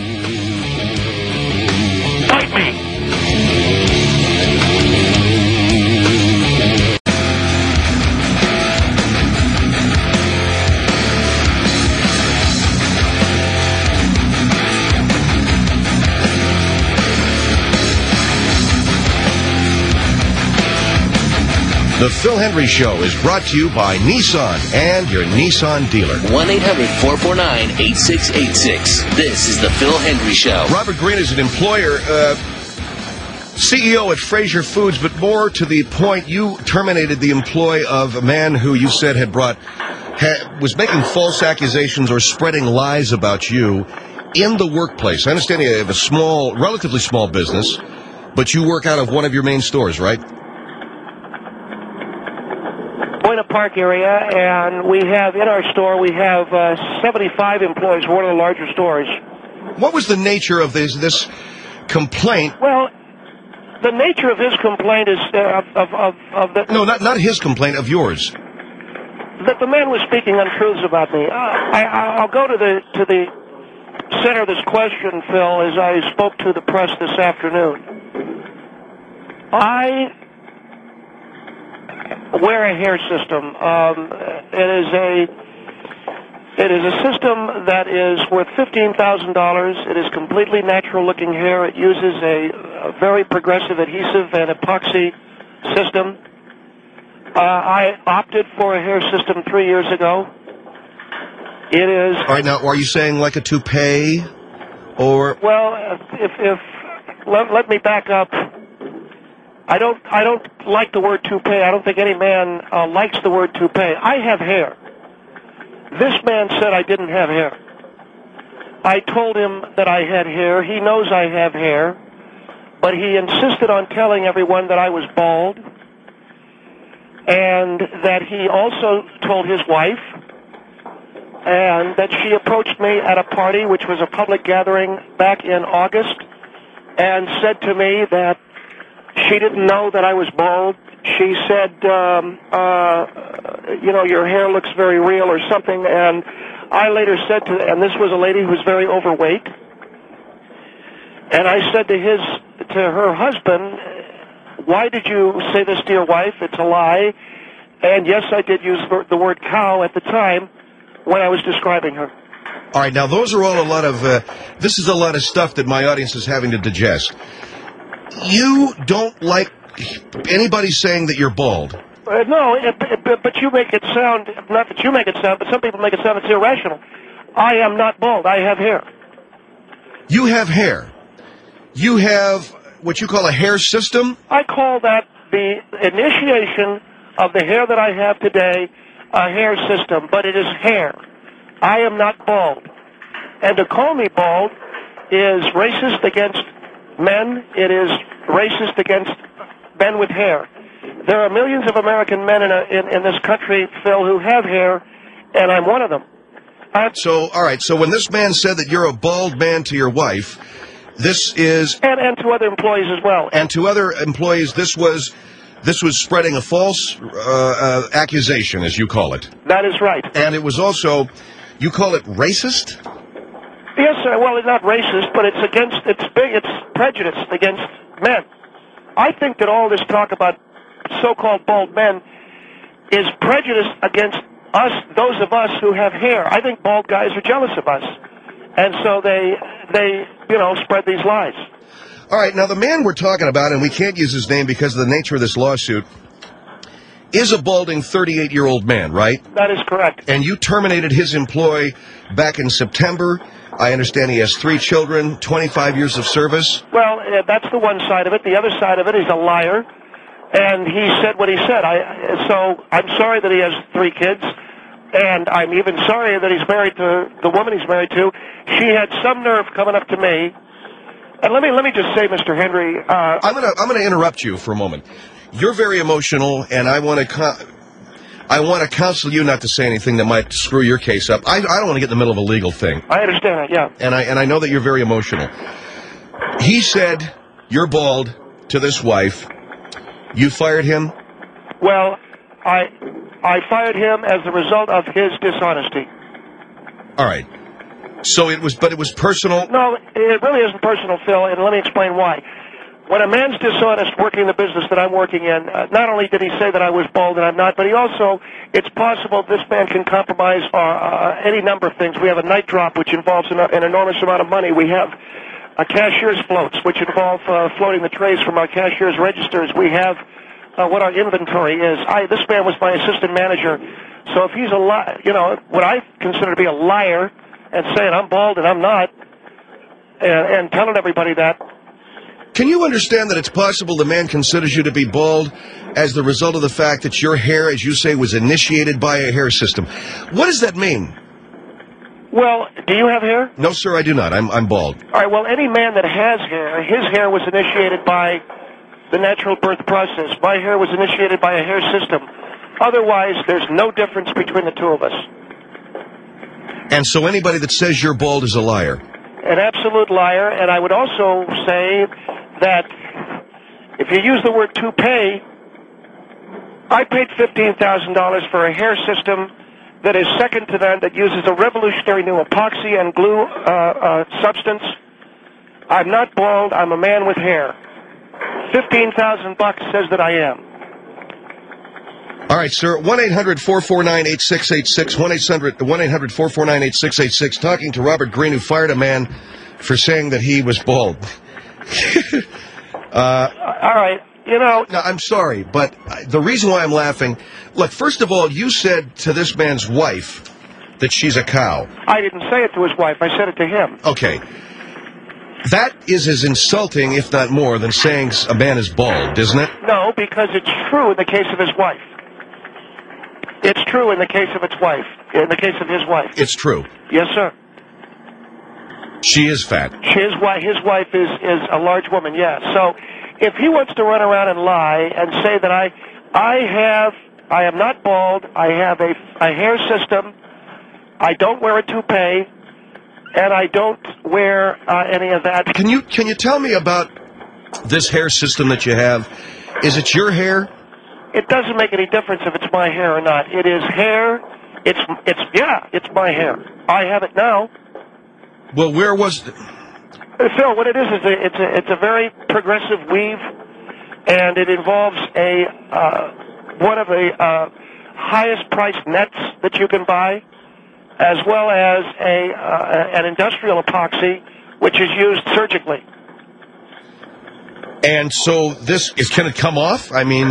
Fight me. The Phil Henry Show is brought to you by Nissan and your Nissan dealer. one eight hundred four four nine eight six eight six. This is the Phil Henry Show. Robert Green is an employer, uh, C E O at Fraser Foods, but more to the point, you terminated the employ of a man who you said had brought, ha, was making false accusations or spreading lies about you in the workplace. I understand you have a small, relatively small business, but you work out of one of your main stores, right? Buena Park area, and we have in our store we have uh, seventy-five employees. We're one of the larger stores. What was the nature of this this complaint? Well, the nature of his complaint is uh, of, of of the No, not not his complaint, of yours. that the man was speaking untruths about me. Uh, I, I'll go to the to the center of this question, Phil, as I spoke to the press this afternoon. I wear a hair system. Um, it is a it is a system that is worth fifteen thousand dollars. It is completely natural-looking hair. It uses a, a very progressive adhesive and epoxy system. Uh, I opted for a hair system three years ago. It is All right, now, are you saying like a toupee, or well. If if let, let me back up. I don't I don't like the word toupee. I don't think any man uh, likes the word toupee. I have hair. This man said I didn't have hair. I told him that I had hair. He knows I have hair, but he insisted on telling everyone that I was bald, and that he also told his wife, and that she approached me at a party, which was a public gathering back in August, and said to me that she didn't know that I was bald. She said, um, uh, you know, your hair looks very real or something. And I later said to, and this was a lady who was very overweight. And I said to his, to her husband, why did you say this to your wife? It's a lie. And yes, I did use the word cow at the time when I was describing her. all right? Now, those are all a lot of. Uh, this is a lot of stuff that my audience is having to digest. You don't like anybody saying that you're bald. Uh, no, it, it, but you make it sound, not that you make it sound, but some people make it sound it's irrational. I am not bald. I have hair. You have hair. You have what you call a hair system? I call that the initiation of the hair that I have today a hair system, but it is hair. I am not bald. And to call me bald is racist against men. It is racist against men with hair. There are millions of American men in, a, in, in this country, Phil, who have hair, and I'm one of them. I'm so, all right, so when this man said that you're a bald man to your wife, this is... And, and to other employees as well. And to other employees, this was... This was spreading a false uh, uh, accusation, as you call it. That is right. And it was also, you call it racist? Yes, sir. Well, it's not racist, but it's against, it's big, it's prejudice against men. I think that all this talk about so-called bald men is prejudice against us, those of us who have hair. I think bald guys are jealous of us. And so they, they, you know, spread these lies. All right, now the man we're talking about, and we can't use his name because of the nature of this lawsuit, is a balding thirty-eight-year-old man, right? That is correct. And you terminated his employ back in September. I understand he has three children, twenty-five years of service. Well, uh, that's the one side of it. The other side of it, he's a liar, and he said what he said. I, so I'm sorry that he has three kids, and I'm even sorry that he's married to the woman he's married to. She had some nerve coming up to me. And let me let me just say, Mister Henry, uh, I'm gonna I'm gonna interrupt you for a moment. You're very emotional, and I want to con- I want to counsel you not to say anything that might screw your case up. I, I don't want to get in the middle of a legal thing. I understand that, yeah. And I and I know that you're very emotional. He said you're bald to this wife. You fired him? Well, I I fired him as a result of his dishonesty. All right. So it was, but it was personal? No, it really isn't personal, Phil, and let me explain why. When a man's dishonest working the business that I'm working in, uh, not only did he say that I was bald and I'm not, but he also, it's possible this man can compromise uh, uh, any number of things. We have a night drop, which involves an, an enormous amount of money. We have a cashier's floats, which involve uh, floating the trays from our cashier's registers. We have uh, what our inventory is. I, this man was my assistant manager, so if he's a li- you know, what I consider to be a liar, and saying I'm bald and I'm not, and, and telling everybody that. Can you understand that it's possible the man considers you to be bald as the result of the fact that your hair, as you say, was initiated by a hair system? What does that mean? Well, do you have hair? No, sir, I do not. I'm, I'm bald. All right, well, any man that has hair, his hair was initiated by the natural birth process. My hair was initiated by a hair system. Otherwise, there's no difference between the two of us. And so anybody that says you're bald is a liar. An absolute liar. And I would also say that if you use the word toupee, I paid fifteen thousand dollars for a hair system that is second to that, that uses a revolutionary new epoxy and glue uh, uh, substance. I'm not bald. I'm a man with hair. fifteen thousand bucks says that I am. All right, sir. one eight hundred four four nine eight six eight six. one eight hundred four four nine eight six eight six. Talking to Robert Green, who fired a man for saying that he was bald. uh, All right. You know... No, I'm sorry, but the reason why I'm laughing... Look, first of all, you said to this man's wife that she's a cow. I didn't say it to his wife. I said it to him. Okay. That is as insulting, if not more, than saying a man is bald, isn't it? No, because it's true in the case of his wife. It's true in the case of its wife. In the case of his wife. It's true. Yes, sir. She is fat. His wife, his wife is, is a large woman, yeah. So if he wants to run around and lie and say that I I have, I am not bald, I have a, a hair system, I don't wear a toupee, and I don't wear uh, any of that. Can you, can you tell me about this hair system that you have? Is it your hair? It doesn't make any difference if it's my hair or not. It is hair. It's, it's, yeah, it's my hair. I have it now. Well, where was it? Phil, what it is is a, it's a it's a very progressive weave, and it involves a uh, one of the uh, highest priced nets that you can buy, as well as a uh, an industrial epoxy, which is used surgically. And so this is going to come off? I mean, uh...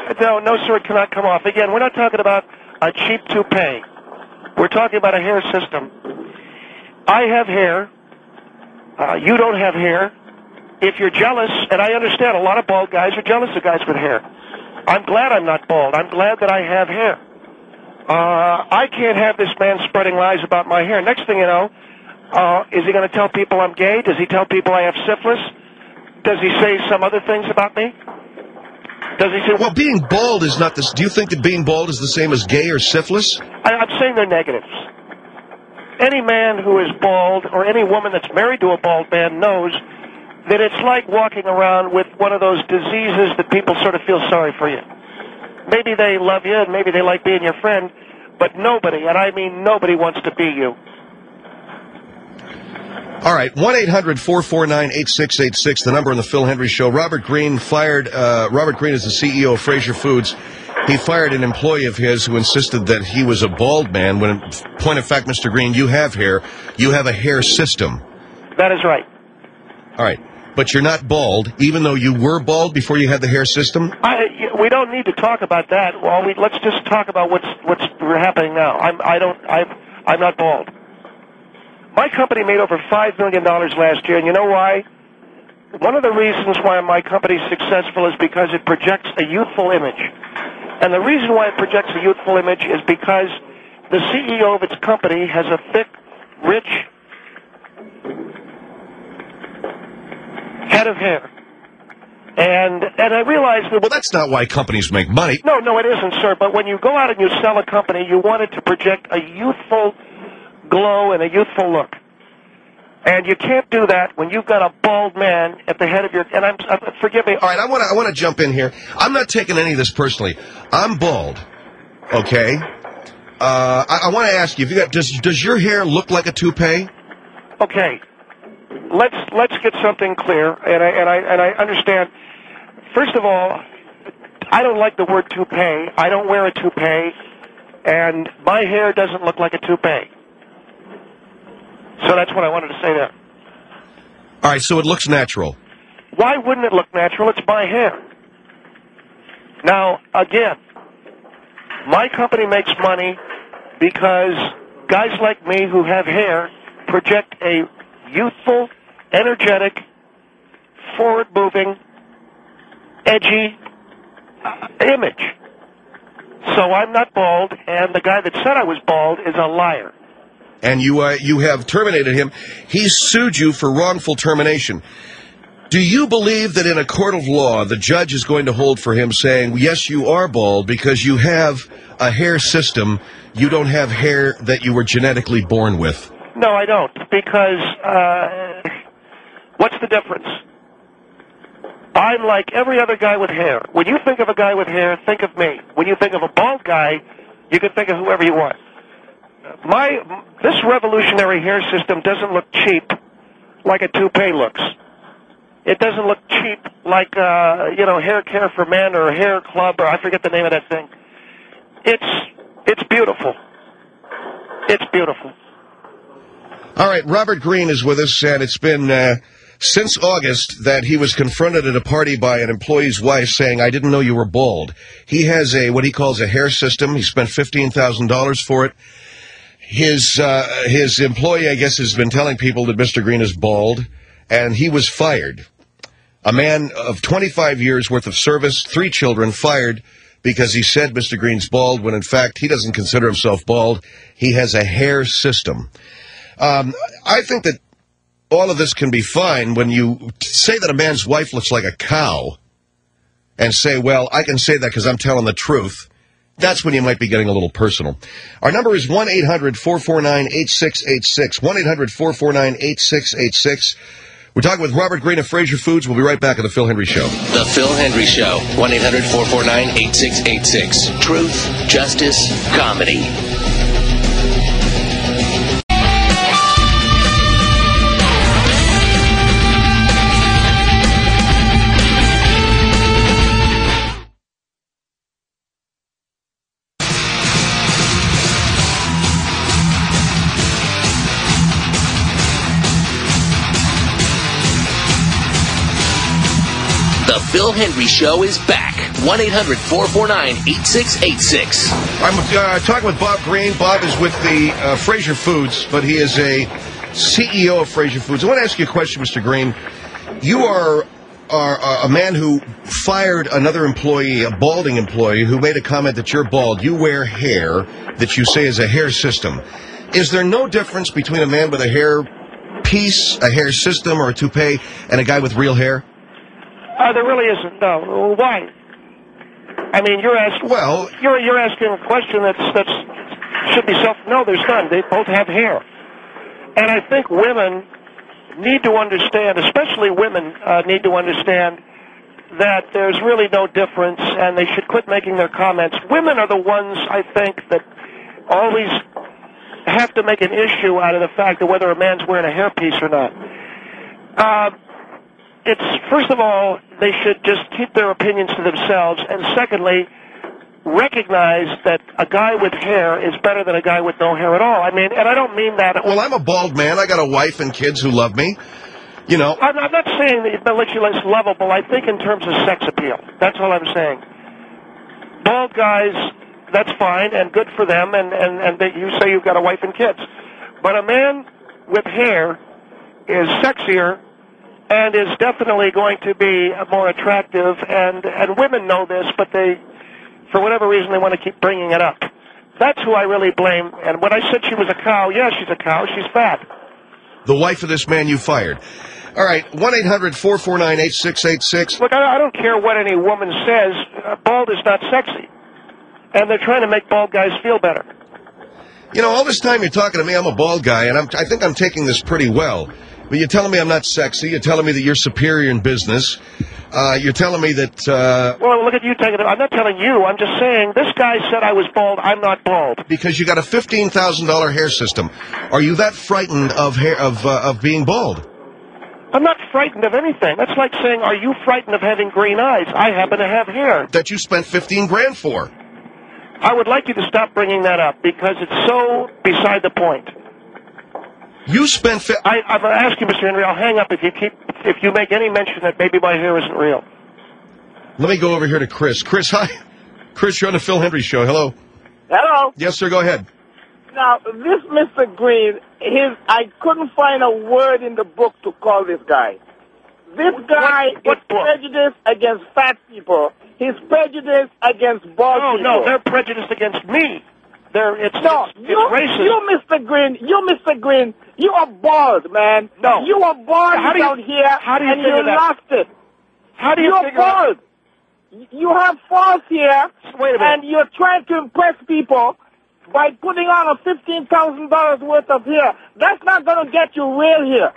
No, no, sir, it cannot come off. Again, we're not talking about a cheap toupee. We're talking about a hair system. I have hair. Uh, you don't have hair. If you're jealous, and I understand a lot of bald guys are jealous of guys with hair. I'm glad I'm not bald. I'm glad that I have hair. Uh, I can't have this man spreading lies about my hair. Next thing you know, uh, is he going to tell people I'm gay? Does he tell people I have syphilis? Does he say some other things about me? Does he say... Well, being bald is not this... Do you think that being bald is the same as gay or syphilis? I, I'm saying they're negatives. Any man who is bald, or any woman that's married to a bald man, knows that it's like walking around with one of those diseases that people sort of feel sorry for you. Maybe they love you, and maybe they like being your friend, but nobody, and I mean nobody, wants to be you. All right, one eight hundred four four nine eight six eight six, the number on the Phil Hendry Show. Robert Greene fired, uh, Robert Greene is the C E O of Fraser Foods. He fired an employee of his who insisted that he was a bald man, when, in point of fact, Mister Greene, you have hair. You have a hair system. That is right. All right, but you're not bald, even though you were bald before you had the hair system? I, we don't need to talk about that. Well, we, let's just talk about what's what's happening now. I'm I don't I'm I'm not bald. My company made over five million dollars last year, and you know why? One of the reasons why my company's successful is because it projects a youthful image. And the reason why it projects a youthful image is because the C E O of its company has a thick, rich head of hair. And and I realize that... Well, that's not why companies make money. No, no, it isn't, sir. But when you go out and you sell a company, you want it to project a youthful glow and a youthful look. And you can't do that when you've got a bald man at the head of your... And I'm... Uh, forgive me. All right, I want to I want to jump in here. I'm not taking any of this personally. I'm bald, okay? Uh, I, I want to ask you, if you got, does does your hair look like a toupee? Okay. Let's let's get something clear, and I and I and I understand. First of all, I don't like the word toupee. I don't wear a toupee, and my hair doesn't look like a toupee. So that's what I wanted to say there. All right, so it looks natural. Why wouldn't it look natural? It's my hair. Now, again, my company makes money because guys like me who have hair project a youthful, energetic, forward-moving, edgy uh, image. So I'm not bald, and the guy that said I was bald is a liar. And you uh, you have terminated him. He sued you for wrongful termination. Do you believe that in a court of law, the judge is going to hold for him saying, yes, you are bald because you have a hair system, you don't have hair that you were genetically born with? No, I don't, because uh, what's the difference? I'm like every other guy with hair. When you think of a guy with hair, think of me. When you think of a bald guy, you can think of whoever you want. My this revolutionary hair system doesn't look cheap like a toupee looks. It doesn't look cheap like, uh, you know, Hair Care for Men or Hair Club, or I forget the name of that thing. It's it's beautiful. It's beautiful. All right, Robert Greene is with us, and it's been uh, since August that he was confronted at a party by an employee's wife saying, I didn't know you were bald. He has a what he calls a hair system. He spent fifteen thousand dollars for it. His uh, his employee, I guess, has been telling people that Mister Greene is bald, and he was fired. A man of twenty-five years worth of service, three children, fired because he said Mister Greene's bald, when in fact he doesn't consider himself bald. He has a hair system. Um, I think that all of this can be fine when you say that a man's wife looks like a cow and say, well, I can say that because I'm telling the truth. That's when you might be getting a little personal. Our number is one eight hundred four four nine eight six eight six, one eight hundred four four nine eight six eight six. We're talking with Robert Greene of Fraser Foods. We'll be right back on The Phil Hendry Show. The Phil Hendry Show, one eight hundred four four nine eight six eight six. Truth, justice, comedy. The Phil Hendry Show is back. one eight hundred four four nine eight six eight six. I'm uh, talking with Bob Green. Bob is with the uh, Fraser Foods, but he is a C E O of Fraser Foods. I want to ask you a question, Mister Green. You are, are, are a man who fired another employee, a balding employee, who made a comment that you're bald. You wear hair that you say is a hair system. Is there no difference between a man with a hair piece, a hair system, or a toupee, and a guy with real hair? Uh, there really isn't, no. Well, why? I mean, you're asking. Well, you're you're asking a question that's that's should be self. No, there's none. They both have hair, and I think women need to understand, especially women uh, need to understand that there's really no difference, and they should quit making their comments. Women are the ones, I think, that always have to make an issue out of the fact of whether a man's wearing a hairpiece or not. Uh, it's, first of all, they should just keep their opinions to themselves, and secondly, recognize that a guy with hair is better than a guy with no hair at all. I mean, and I don't mean that. Well, I'm a bald man. I got a wife and kids who love me. You know. I'm, I'm not saying that that makes you less lovable. I think in terms of sex appeal. That's all I'm saying. Bald guys, that's fine and good for them, and, and, and they, you say you've got a wife and kids. But a man with hair is sexier and is definitely going to be more attractive, and, and women know this, but they, for whatever reason, they want to keep bringing it up. That's who I really blame. And when I said she was a cow, yeah, she's a cow. She's fat. The wife of this man you fired. All right, one eight hundred four four nine eight six eight six. Look, I, I don't care what any woman says. Uh, bald is not sexy. And they're trying to make bald guys feel better. You know, all this time you're talking to me, I'm a bald guy, and I'm, I think I'm taking this pretty well. But you're telling me I'm not sexy. You're telling me that you're superior in business. Uh, you're telling me that... Uh, well, look at you taking it. I'm not telling you. I'm just saying this guy said I was bald. I'm not bald. Because you got a fifteen thousand dollars hair system. Are you that frightened of hair of uh, of being bald? I'm not frightened of anything. That's like saying, are you frightened of having green eyes? I happen to have hair. That you spent fifteen grand for. I would like you to stop bringing that up because it's so beside the point. You spent... Fi- I, I'm going to ask you, Mister Henry, I'll hang up if you keep if you make any mention that maybe my hair isn't real. Let me go over here to Chris. Chris, hi. Chris, you're on the Phil Hendry Show. Hello. Hello. Yes, sir. Go ahead. Now, this Mister Green, his I couldn't find a word in the book to call this guy. This guy what, what is prejudiced against fat people. He's prejudiced against bald no, people. No, no, they're prejudiced against me. They're, it's, no, it's, you, it's racist. you, Mister Green, you, Mister Green, you are bald, man. No. You are bald how do you, down here, how do you and you that? lost it. How do you You're figure bald. That? You have false here, Wait a minute. and you're trying to impress people by putting on a fifteen thousand dollars worth of hair. That's not going to get you real hair.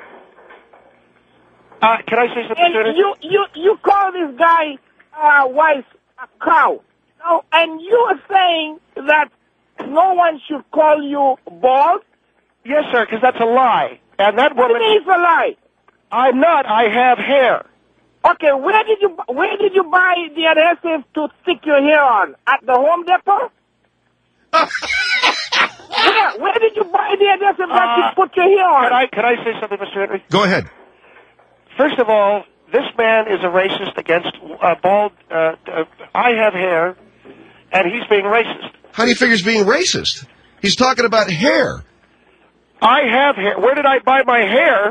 Uh, can I say something, and sir? you, you, you call this guy, uh, wife a cow. No, and you are saying that no one should call you bald? Yes, sir, because that's a lie. And that woman... What do you mean it's a lie? I'm not. I have hair. Okay, where did you where did you buy the adhesive to stick your hair on? At the Home Depot? where, where did you buy the adhesive that Uh, you put your hair on? Can I, can I say something, Mister Henry? Go ahead. First of all, this man is a racist against uh, bald... Uh, uh, I have hair, and he's being racist. How do you figure he's being racist? He's talking about hair. I have hair. Where did I buy my hair?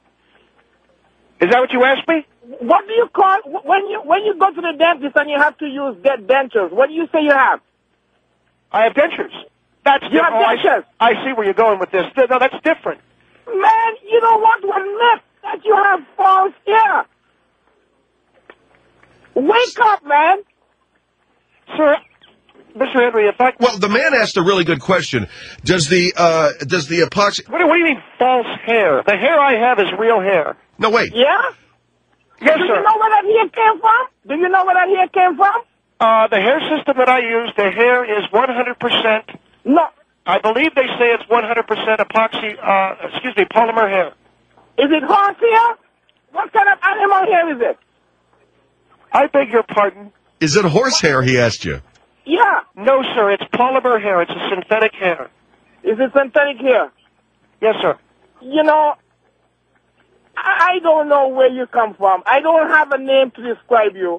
Is that what you asked me? What do you call when you when you go to the dentist and you have to use dead dentures? What do you say you have? I have dentures. That's you have oh, dentures. I, I see where you're going with this. No, that's different. Man, you don't want to admit that you have false hair. Wake up, man. Sir, Mister Henry, in fact... Well, the man asked a really good question. Does the uh, does the epoxy... What do, what do you mean false hair? The hair I have is real hair. No, wait. Yeah? Yes, Do sir. you know where that hair came from? Do you know where that hair came from? Uh, the hair system that I use, the hair is one hundred percent... No. I believe they say it's one hundred percent epoxy, uh, excuse me, polymer hair. Is it horse hair? What kind of animal hair is it? I beg your pardon? Is it horse hair, he asked you? Yeah. No, sir, it's polymer hair. It's a synthetic hair. Is it synthetic hair? Yes, sir. You know, I I don't know where you come from. I don't have a name to describe you.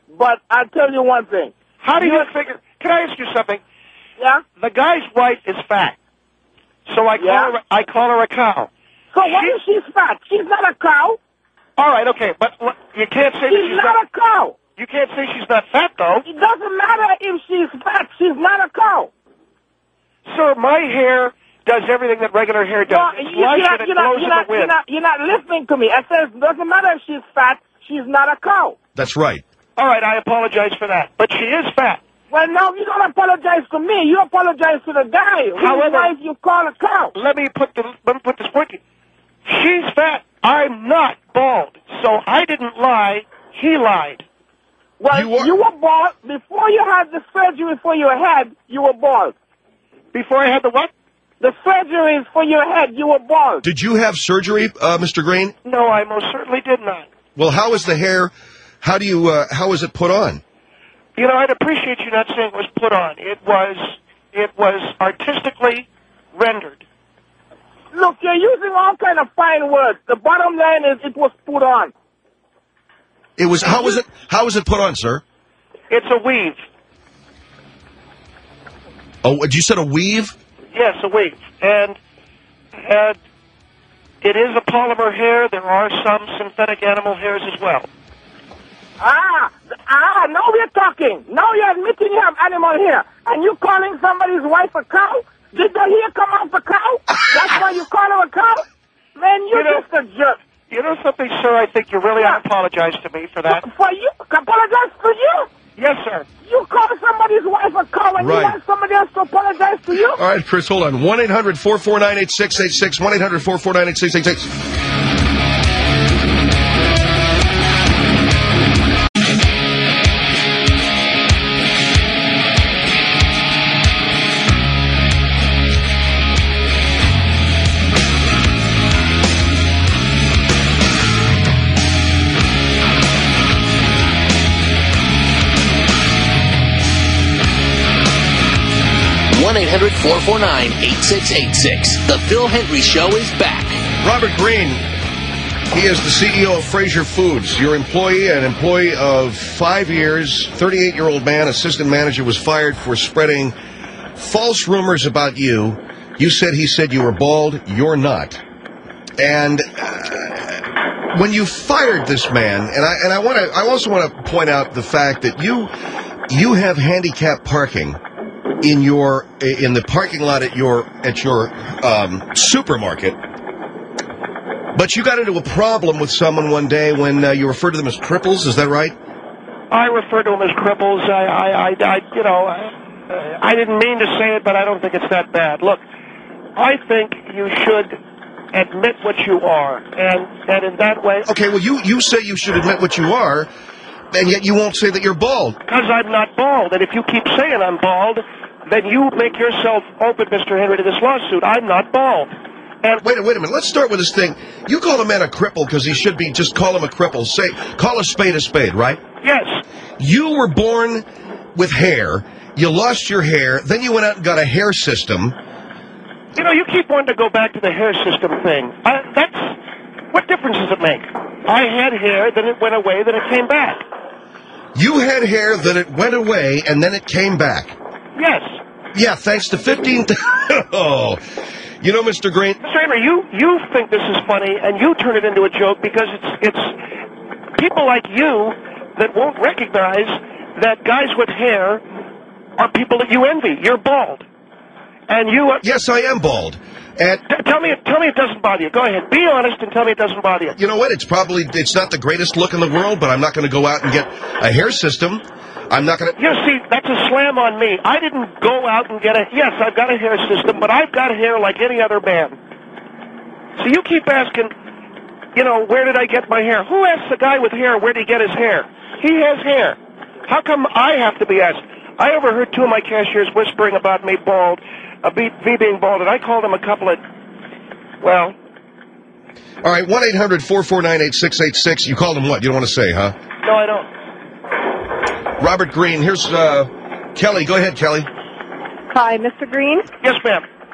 But I'll tell you one thing. How do you figure? Can I ask you something? Yeah? The guy's wife is fat. So I call Yeah? her I call her a cow. So why is she fat? She's not a cow. All right, okay, but l- you can't say that She's she's not a cow. You can't say she's not fat, though. It doesn't matter if she's fat. She's not a cow. Sir, my hair does everything that regular hair does. No, It's you, lush you're, and not, it you're, not, blows you're, in not, the you're, wind. not, you're not listening to me. I says it doesn't matter if she's fat. She's not a cow. That's right. All right, I apologize for that. But she is fat. Well, no, you don't apologize to me. You apologize to the guy whose However- wife you call a cow. Let me put the let me put this point. She's fat. I'm not bald. So I didn't lie. He lied. Well, You are- you were bald. Before you had the surgery for your head, you were bald. Before I had the what? The surgery for your head, you were bald. Did you have surgery, uh, Mister Green? No, I most certainly did not. Well, how is the hair? How do you? Uh, how is it put on? You know, I'd appreciate you not saying it was put on. It was it was artistically rendered. Look, you're using all kind of fine words. The bottom line is it was put on. It was. How was it? How was it put on, sir? It's a weave. Oh, you said a weave? Yes, a weave. And and it is a polymer hair. There are some synthetic animal hairs as well. Ah, ah, now we're talking. Now you're admitting you have animal hair. And you calling somebody's wife a cow? Did the hair come off the cow? That's why you call her a cow? Man, you're You know- just a jerk. You know something, sir? I think you really ought to apologize to me for that. For you? Apologize to you? Yes, sir. You call somebody's wife a cow and Right. you want somebody else to apologize to you? All right, Chris, hold on. one eight hundred four four nine eight six eight six. one eight hundred four four nine eight six eight six. one eight hundred four four nine eight six eight six. The Phil Hendry Show is back. Robert Green, he is the C E O of Fraser Foods. Your employee, an employee of five years, thirty-eight-year-old man, assistant manager, was fired for spreading false rumors about you. You said he said you were bald. You're not. And uh, when you fired this man, and I and I want to, I also want to point out the fact that you you have handicap parking in your in the parking lot at your at your um, supermarket. But you got into a problem with someone one day when uh, you referred to them as cripples. Is that right? I refer to them as cripples. I, I, I, I you know, I, I didn't mean to say it, but I don't think it's that bad. Look, I think you should admit what you are, and and in that way. Okay. Well, you you say you should admit what you are, and yet you won't say that you're bald. Because I'm not bald, and if you keep saying I'm bald, then you make yourself open, Mister Henry, to this lawsuit. I'm not bald. And wait, wait a minute. Let's start with this thing. You call a man a cripple because he should be. Just call him a cripple. Say, call a spade a spade, right? Yes. You were born with hair. You lost your hair. Then you went out and got a hair system. You know, you keep wanting to go back to the hair system thing. I, that's what difference does it make? I had hair, then it went away, then it came back. You had hair, then it went away, and then it came back. Yes. Yeah, thanks to fifteen. Oh, you know, Mister Green. Mister Henry, you you think this is funny, and you turn it into a joke because it's it's people like you that won't recognize that guys with hair are people that you envy. You're bald, and you. Are, yes, I am bald. And t- tell me, tell me it doesn't bother you. Go ahead, be honest, and tell me it doesn't bother you. You know what? It's probably it's not the greatest look in the world, but I'm not going to go out and get a hair system. I'm not going to... You see, that's a slam on me. I didn't go out and get a... Yes, I've got a hair system, but I've got hair like any other man. So you keep asking, you know, where did I get my hair? Who asks a guy with hair where did he get his hair? He has hair. How come I have to be asked? I overheard two of my cashiers whispering about me bald, uh, me being bald, and I called them a couple of... Well... All right, one eight hundred four four nine eight six eight six. You called them what? You don't want to say, huh? No, I don't. Robert Green, here's uh, Kelly. Go ahead, Kelly. Hi, Mister Green. Yes, ma'am.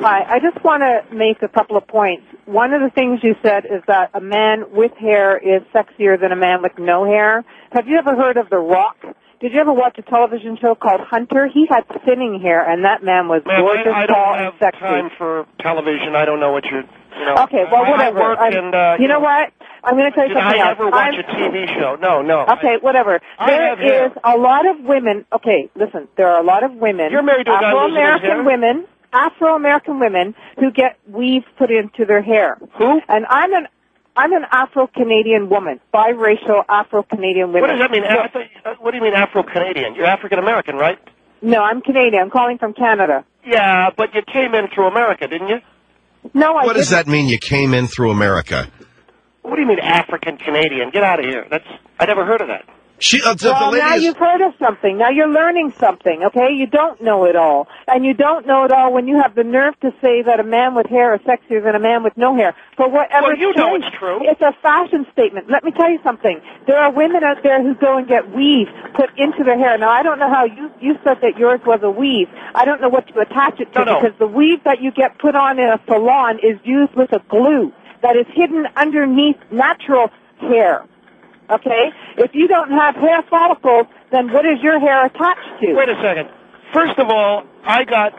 Hi, I just want to make a couple of points. One of the things you said is that a man with hair is sexier than a man with no hair. Have you ever heard of The Rock? Did you ever watch a television show called Hunter? He had thinning hair, and that man was Ma'am, gorgeous, I, I tall, don't and have sexy. time for television. I don't know what you're, you know. Okay, well, I, whatever. I work I'm- and, uh, you know what? I'm going to tell you Did something I else. ever watch I'm- a T V show? No, no. Okay, whatever. I There have hair. is a lot of women. Okay, listen. There are a lot of women. You're married to a guy losing his hair? Afro-American women. Afro-American women who get weaves put into their hair. Who? And I'm an I'm an Afro-Canadian woman, biracial Afro-Canadian woman. What does that mean? So- I thought, uh, what do you mean Afro-Canadian? You're African-American, right? no, I'm Canadian. I'm calling from Canada. Yeah, but you came in through America, didn't you? No, I What does didn't. that mean? You came in through America? What do you mean African-Canadian? Get out of here. That's I never heard of that. She, uh, the, Well, the lady now is- you've heard of something. Now you're learning something, okay? You don't know it all. And you don't know it all when you have the nerve to say that a man with hair is sexier than a man with no hair. For whatever Well, you know change. it's true. It's a fashion statement. Let me tell you something. There are women out there who go and get weave put into their hair. Now, I don't know how you, you said that yours was a weave. I don't know what to attach it to No, no. because the weave that you get put on in a salon is used with a glue that is hidden underneath natural hair. Okay? If you don't have hair follicles, then what is your hair attached to? Wait a second. First of all, I got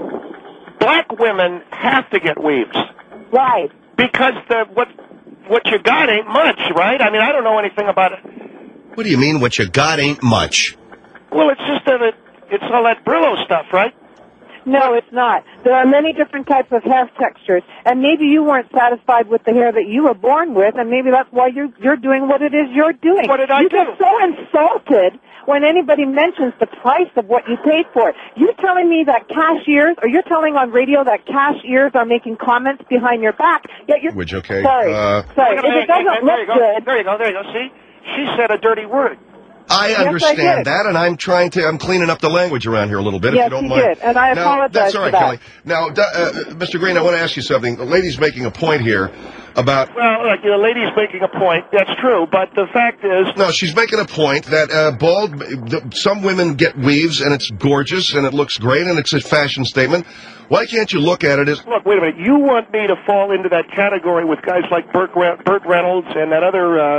black women have to get weaves. Right. Because the what what you got ain't much, right? I mean, I don't know anything about it. What do you mean what you got ain't much? Well, it's just that it, it's all that Brillo stuff, right? No, it's not. There are many different types of hair textures, and maybe you weren't satisfied with the hair that you were born with, and maybe that's why you're you're doing what it is you're doing. What did I you do? get so insulted when anybody mentions the price of what you paid for it. You're telling me that cashiers, or you're telling on radio that cashiers are making comments behind your back. Yet you're Which, okay. sorry, Uh, sorry. Wait a If it minute, doesn't there look you go. good, There you go. There you go. See, she said a dirty word. I Yes, I understand did. that, and I'm trying to, I'm cleaning up the language around here a little bit, Yes, if you don't you mind. did, and I now, apologize That's all for right, that. Kelly. Now, d- uh, Mister Green, I want to ask you something. The lady's making a point here about... Well, like, the lady's making a point. That's true, but the fact is... No, she's making a point that uh, bald, the, some women get weaves, and it's gorgeous, and it looks great, and it's a fashion statement. Why can't you look at it as... Look, wait a minute. You want me to fall into that category with guys like Burt, Re- Burt Reynolds and that other uh,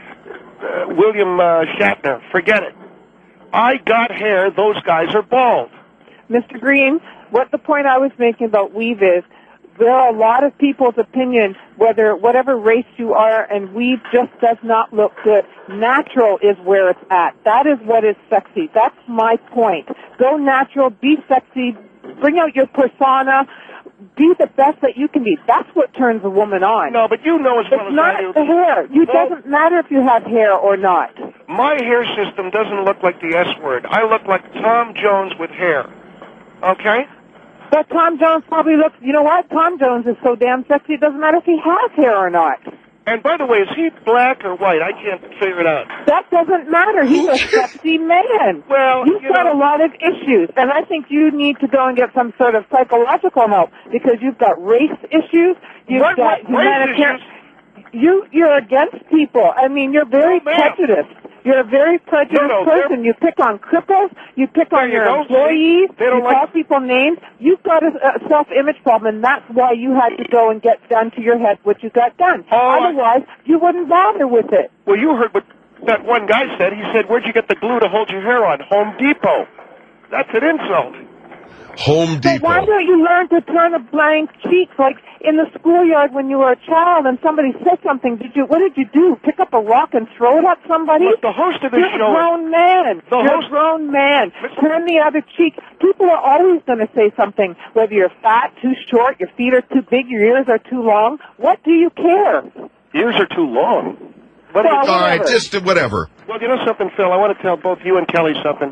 uh, William uh, Shatner? Forget it. I got hair. Those guys are bald. Mister Green, what the point I was making about weave is, there are a lot of people's opinion, whether whatever race you are, and weave just does not look good. Natural is where it's at. That is what is sexy. That's my point. Go natural, be sexy, bring out your persona, be the best that you can be. That's what turns a woman on. No, but you know as well It's as I not do. the hair. You No. doesn't matter if you have hair or not. My hair system doesn't look like the S word. I look like Tom Jones with hair. Okay? But Tom Jones probably looks, you know what? Tom Jones is so damn sexy, it doesn't matter if he has hair or not. And by the way, is he black or white? I can't figure it out. That doesn't matter. He's a sexy man. Well, He's you got know- a lot of issues, and I think you need to go and get some sort of psychological help because you've got race issues. You've What- got what race humanitarian. issues? You you're against people. I mean, you're very No, ma'am. prejudiced. You're a very prejudiced No, no, they're- person. You pick on cripples. You pick There on you your go. employees. They don't you like- call people names. You've got a, a self-image problem, and that's why you had to go and get done to your head what you got done. Oh, I- Otherwise, you wouldn't bother with it. Well, you heard what that one guy said. He said, "Where'd you get the glue to hold your hair on?" Home Depot. That's an insult. Home But why Depot. don't you learn to turn a blank cheek, like in the schoolyard when you were a child and somebody said something? Did you? What did you do? Pick up a rock and throw it at somebody? Look, the host of this You're show- a grown man. The You're host- a grown man. Turn the other cheek. People are always going to say something, whether you're fat, too short, your feet are too big, your ears are too long. What do you care? Ears are too long. What Well, do you- All right, whatever. just uh, whatever. Well, you know something, Phil? I want to tell both you and Kelly something.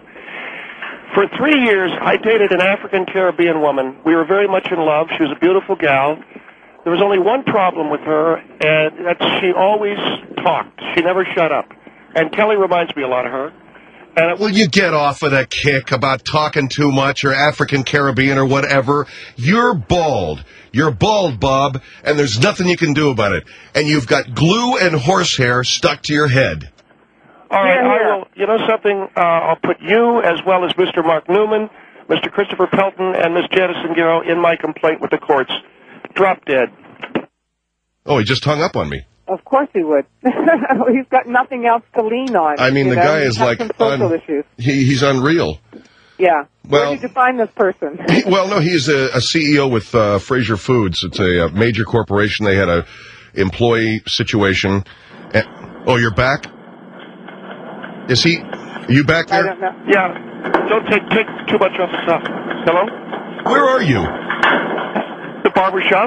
For three years, I dated an African Caribbean woman. We were very much in love. She was a beautiful gal. There was only one problem with her, and that's she always talked. She never shut up. And Kelly reminds me a lot of her. And it, Will you get off of that kick about talking too much or African Caribbean or whatever? You're bald. You're bald, Bob, and there's nothing you can do about it. And you've got glue and horsehair stuck to your head. all right, Here, here. I will. You know something? Uh, I'll put you as well as Mister Mark Newman, Mister Christopher Pelton and Miss Janice Zingaro in my complaint with the courts. Drop dead. Oh, he just hung up on me. Of course he would. He's got nothing else to lean on. I mean, you the know? guy He's is got like some social un- issues. He, he's unreal. Yeah. Well- Where did you find this person? He- well, no, he's a, a C E O with uh, Fraser Foods. It's a, a major corporation. They had a employee situation. And, oh, you're back? Is he? Are you back there? I don't know. Yeah. Don't take take too much off the top. Hello? Where are you? The barber shop.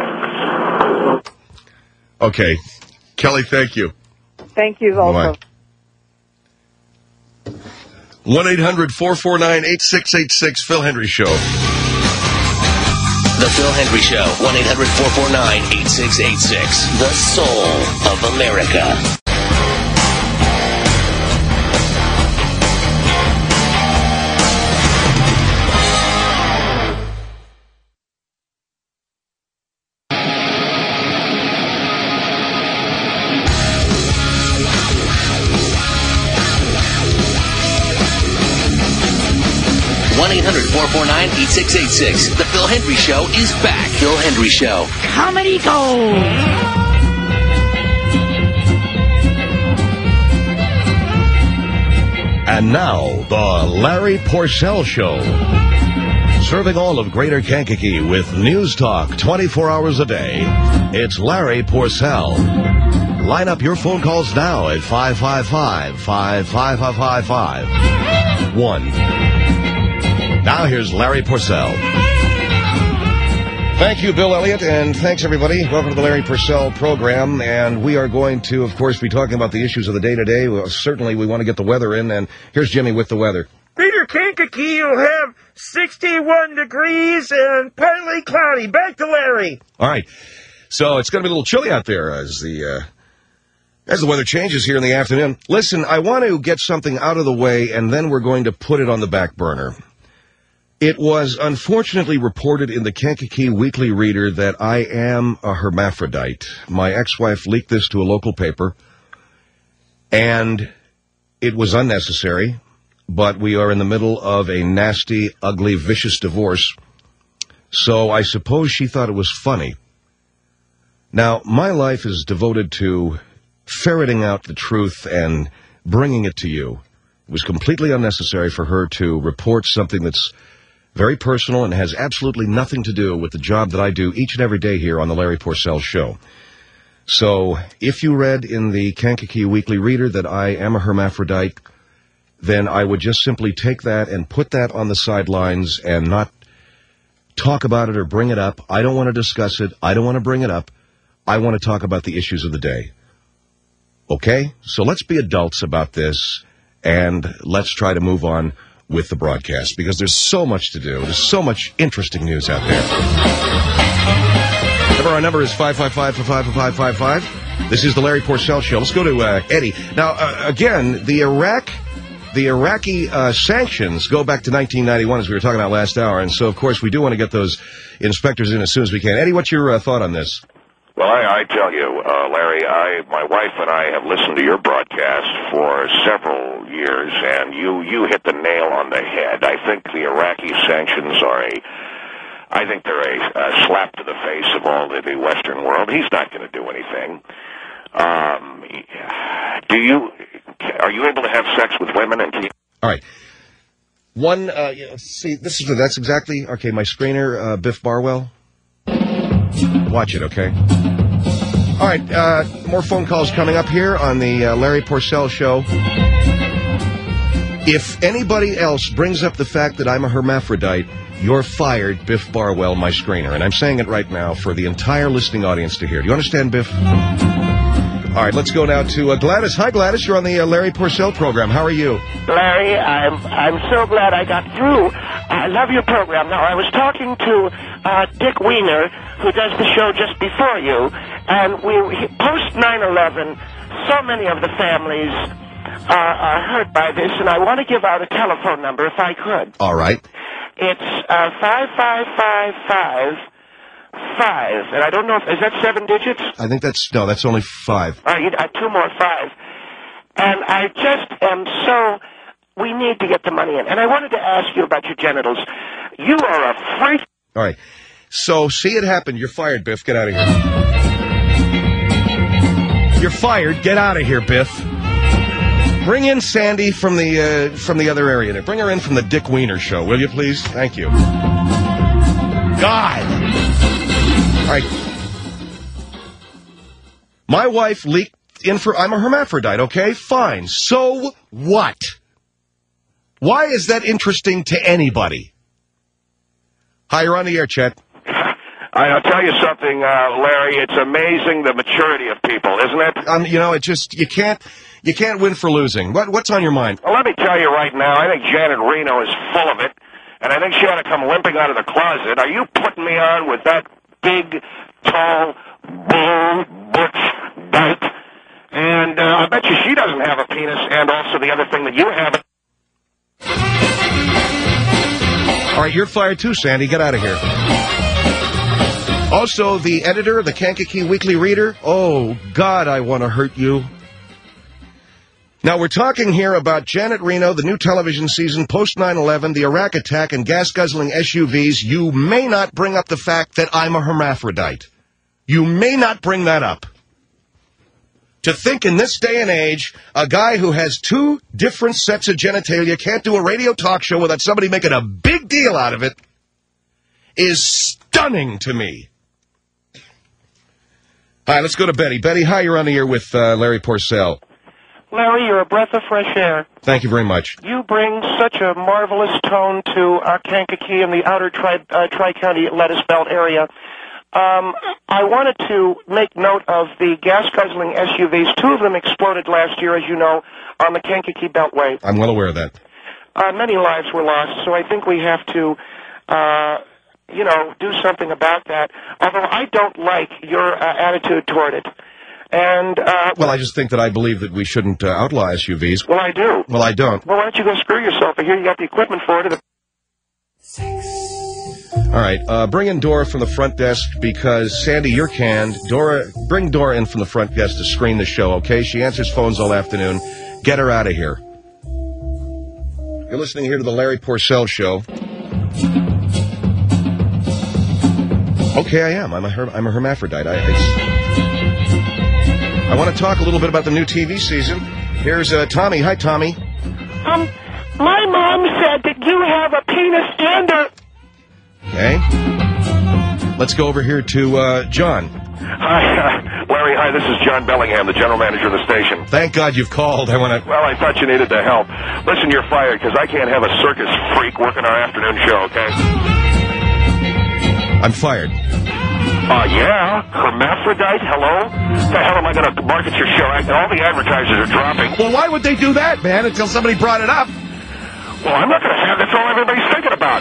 Okay. Kelly, thank you. Thank you also. one eight hundred four four nine eight six eight six, Phil Hendry Show. The Phil Hendry Show, one eight hundred four four nine eight six eight six. The soul of America. one eight hundred four four nine eight six eight six. The Phil Hendry Show is back. Phil Hendry Show. Comedy Gold. And now, the Larry Porcel Show. Serving all of Greater Kankakee with news talk twenty-four hours a day. It's Larry Porcel. Line up your phone calls now at five five five, five five five five five one. Now here's Larry Porcel. Thank you, Bill Elliott, and thanks, everybody. Welcome to the Larry Porcel program, and we are going to, of course, be talking about the issues of the day today. Well, certainly, we want to get the weather in, and here's Jimmy with the weather. Greater Kankakee will have sixty-one degrees and partly cloudy. Back to Larry. All right, so it's going to be a little chilly out there as the uh, as the weather changes here in the afternoon. Listen, I want to get something out of the way, and then we're going to put it on the back burner. It was unfortunately reported in the Kankakee Weekly Reader that I am a hermaphrodite. My ex-wife leaked this to a local paper, and it was unnecessary, but we are in the middle of a nasty, ugly, vicious divorce, so I suppose she thought it was funny. Now, my life is devoted to ferreting out the truth and bringing it to you. It was completely unnecessary for her to report something that's very personal and has absolutely nothing to do with the job that I do each and every day here on the Larry Porcel Show. So, if you read in the Kankakee Weekly Reader that I am a hermaphrodite, then I would just simply take that and put that on the sidelines and not talk about it or bring it up. I don't want to discuss it. I don't want to bring it up. I want to talk about the issues of the day. Okay? So let's be adults about this, and let's try to move on with the broadcast, because there's so much to do. There's so much interesting news out there. Remember, our number is five five five, five five five five. This is the Larry Porcel Show. Let's go to uh, Eddie. Now, uh, again, the Iraq, the Iraqi uh, sanctions go back to nineteen ninety-one, as we were talking about last hour, and so, of course, we do want to get those inspectors in as soon as we can. Eddie, what's your uh, thought on this? Well, I, I tell you, uh, Larry, I, my wife and I have listened to your broadcast for several years, and you, you hit the nail on the head. I think the Iraqi sanctions are a, I think they're a, a slap to the face of all of the Western world. He's not going to do anything. Um, do you, are you able to have sex with women? And can you... All right. One, uh, see, this is, that's exactly, okay, my screener, uh, Biff Barwell. Watch it, okay? All right, uh, more phone calls coming up here on the uh, Larry Porcel Show. If anybody else brings up the fact that I'm a hermaphrodite, you're fired, Biff Barwell, my screener. And I'm saying it right now for the entire listening audience to hear. Do you understand, Biff? All right, let's go now to uh, Gladys. Hi, Gladys. You're on the uh, Larry Porcel program. How are you? Larry, I'm I'm so glad I got through. I love your program. Now, I was talking to uh, Dick Wiener, who does the show just before you, and we post nine eleven, so many of the families uh, are hurt by this, and I want to give out a telephone number if I could. All right. It's uh, five five five five five, and I don't know if, is that seven digits? I think that's, no, that's only five. All right, you, uh, two more fives. And I just am so we need to get the money in. And I wanted to ask you about your genitals. You are a freak. All right. So, see it happen. You're fired, Biff. Get out of here. You're fired. Get out of here, Biff. Bring in Sandy from the uh, from the other area there. Bring her in from the Dick Wiener show, will you, please? Thank you. God. All right. My wife leaked in for... I'm a hermaphrodite, okay? Fine. So what? Why is that interesting to anybody? Hi, you're on the air, Chet. I'll tell you something, uh, Larry. It's amazing the maturity of people, isn't it? Um, you know, it just... You can't... You can't win for losing. What, what's on your mind? Well, let me tell you right now, I think Janet Reno is full of it, and I think she ought to come limping out of the closet. Are you putting me on with that big, tall, bull, butch dyke? And uh, I bet you she doesn't have a penis, and also the other thing that you have. All right, you're fired too, Sandy. Get out of here. Also, the editor of the Kankakee Weekly Reader. Oh, God, I want to hurt you. Now, we're talking here about Janet Reno, the new television season, post nine eleven, the Iraq attack, and gas-guzzling S U Vs. You may not bring up the fact that I'm a hermaphrodite. You may not bring that up. To think in this day and age, a guy who has two different sets of genitalia can't do a radio talk show without somebody making a big deal out of it is stunning to me. All right, let's go to Betty. Betty, hi, you're on the air with uh, Larry Porcel. Larry, you're a breath of fresh air. Thank you very much. You bring such a marvelous tone to our Kankakee and the outer tri- uh, Tri-County Lettuce Belt area. Um, I wanted to make note of the gas-guzzling S U Vs. Two of them exploded last year, as you know, on the Kankakee Beltway. I'm well aware of that. Uh, many lives were lost, so I think we have to, uh, you know, do something about that, although I don't like your uh, attitude toward it. And uh, Well, I just think that I believe that we shouldn't uh, outlaw S U Vs. Well, I do. Well, I don't. Well, why don't you go screw yourself? I hear you got the equipment for it. All right, uh, bring in Dora from the front desk because, Sandy, you're canned. Dora, bring Dora in from the front desk to screen the show, okay? She answers phones all afternoon. Get her out of here. You're listening here to the Larry Porcel Show. Okay, I am. I'm a, her- I'm a hermaphrodite. I, I, I want to talk a little bit about the new T V season. Here's uh, Tommy. Hi, Tommy. Um, my mom said that you have a penis and a... Okay. Let's go over here to uh, John. Hi, uh, Larry. Hi, this is John Bellingham, the general manager of the station. Thank God you've called. I want to... Well, I thought you needed the help. Listen, you're fired because I can't have a circus freak working our afternoon show, okay? I'm fired. Uh, yeah, hermaphrodite, hello? The hell am I going to market your show? All the advertisers are dropping. Well, why would they do that, man, until somebody brought it up? Well, I'm not going to have that's all everybody's thinking about.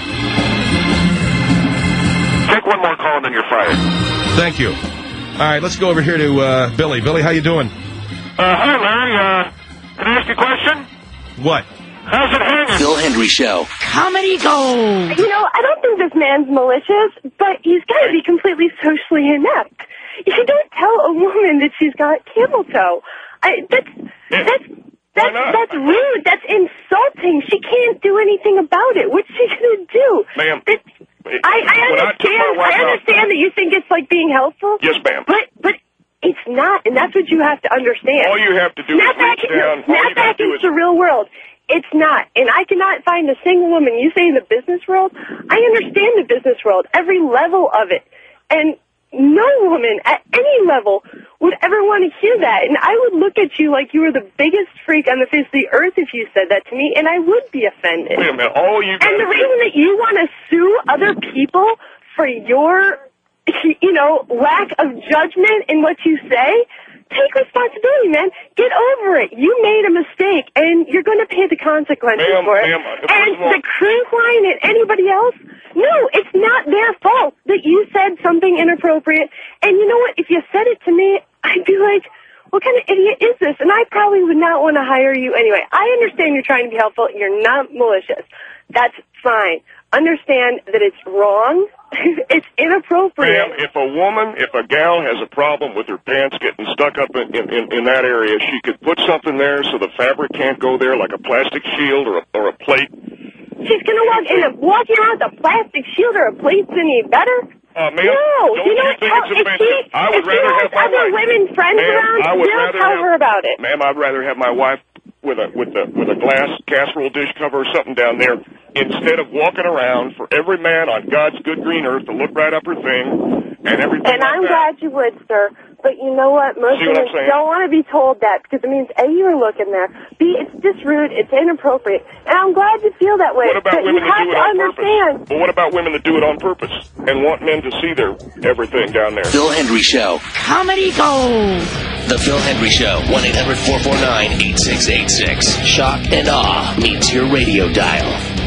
Take one more call and then you're fired. Thank you. All right, let's go over here to uh, Billy. Billy, how you doing? Uh, hi, Larry. Uh, can I ask you a question? What? How's it hanging? Phil Hendry Show. Comedy gold. You know, I don't think this man's malicious, but he's got to be completely socially inept. You don't tell a woman that she's got camel toe. I, that's that's that's that's rude. That's insulting. She can't do anything about it. What's she gonna do? Ma'am. It, I, I understand. I understand that you think it's like being helpful. Yes, ma'am. But but it's not, and that's what you have to understand. All you have to do snap is reach back, down. Snap back into the real world. It's not. And I cannot find a single woman. You say in the business world, I understand the business world, every level of it. And no woman at any level would ever want to hear that. And I would look at you like you were the biggest freak on the face of the earth if you said that to me, and I would be offended. Wait a minute. All you and the reason that you want to sue other people for your, you know, lack of judgment in what you say, take responsibility, man. Get over it. You made a mistake, and you're going to pay the consequences ma'am, for it. ma'am, And the cruise line and anybody else, no, it's not their fault that you said something inappropriate. And you know what? If you said it to me, I'd be like, what kind of idiot is this? And I probably would not want to hire you anyway. I understand you're trying to be helpful. You're not malicious. That's fine. understand that it's wrong. It's inappropriate. Ma'am, if a woman, if a gal has a problem with her pants getting stuck up in, in, in that area, she could put something there so the fabric can't go there, like a plastic shield or a, or a plate. She's going to walk in and walking around with a plastic shield or a plate's any better? Uh, ma'am, no, don't you know you think how, it's if offensive? she, I would if rather she have my has other wife. women friends Ma'am, around, I would they'll rather tell have, her about it. Ma'am, I'd rather have my wife with a with a with a glass casserole dish cover or something down there instead of walking around for every man on God's good green earth to look right up her thing and everything. And like I'm that. glad you would, sir. But you know what? Most See what women I'm saying? don't want to be told that because it means A, you're looking there. B, it's just rude. It's inappropriate. And I'm glad you feel that way. What about but women you that have do it to on understand. purpose? Well, what about women that do it on purpose and want men to see their everything down there? Phil Hendry Show. Comedy Gold. The Phil Hendry Show. one eight hundred four four nine eight six eight six. Shock and awe meets your radio dial.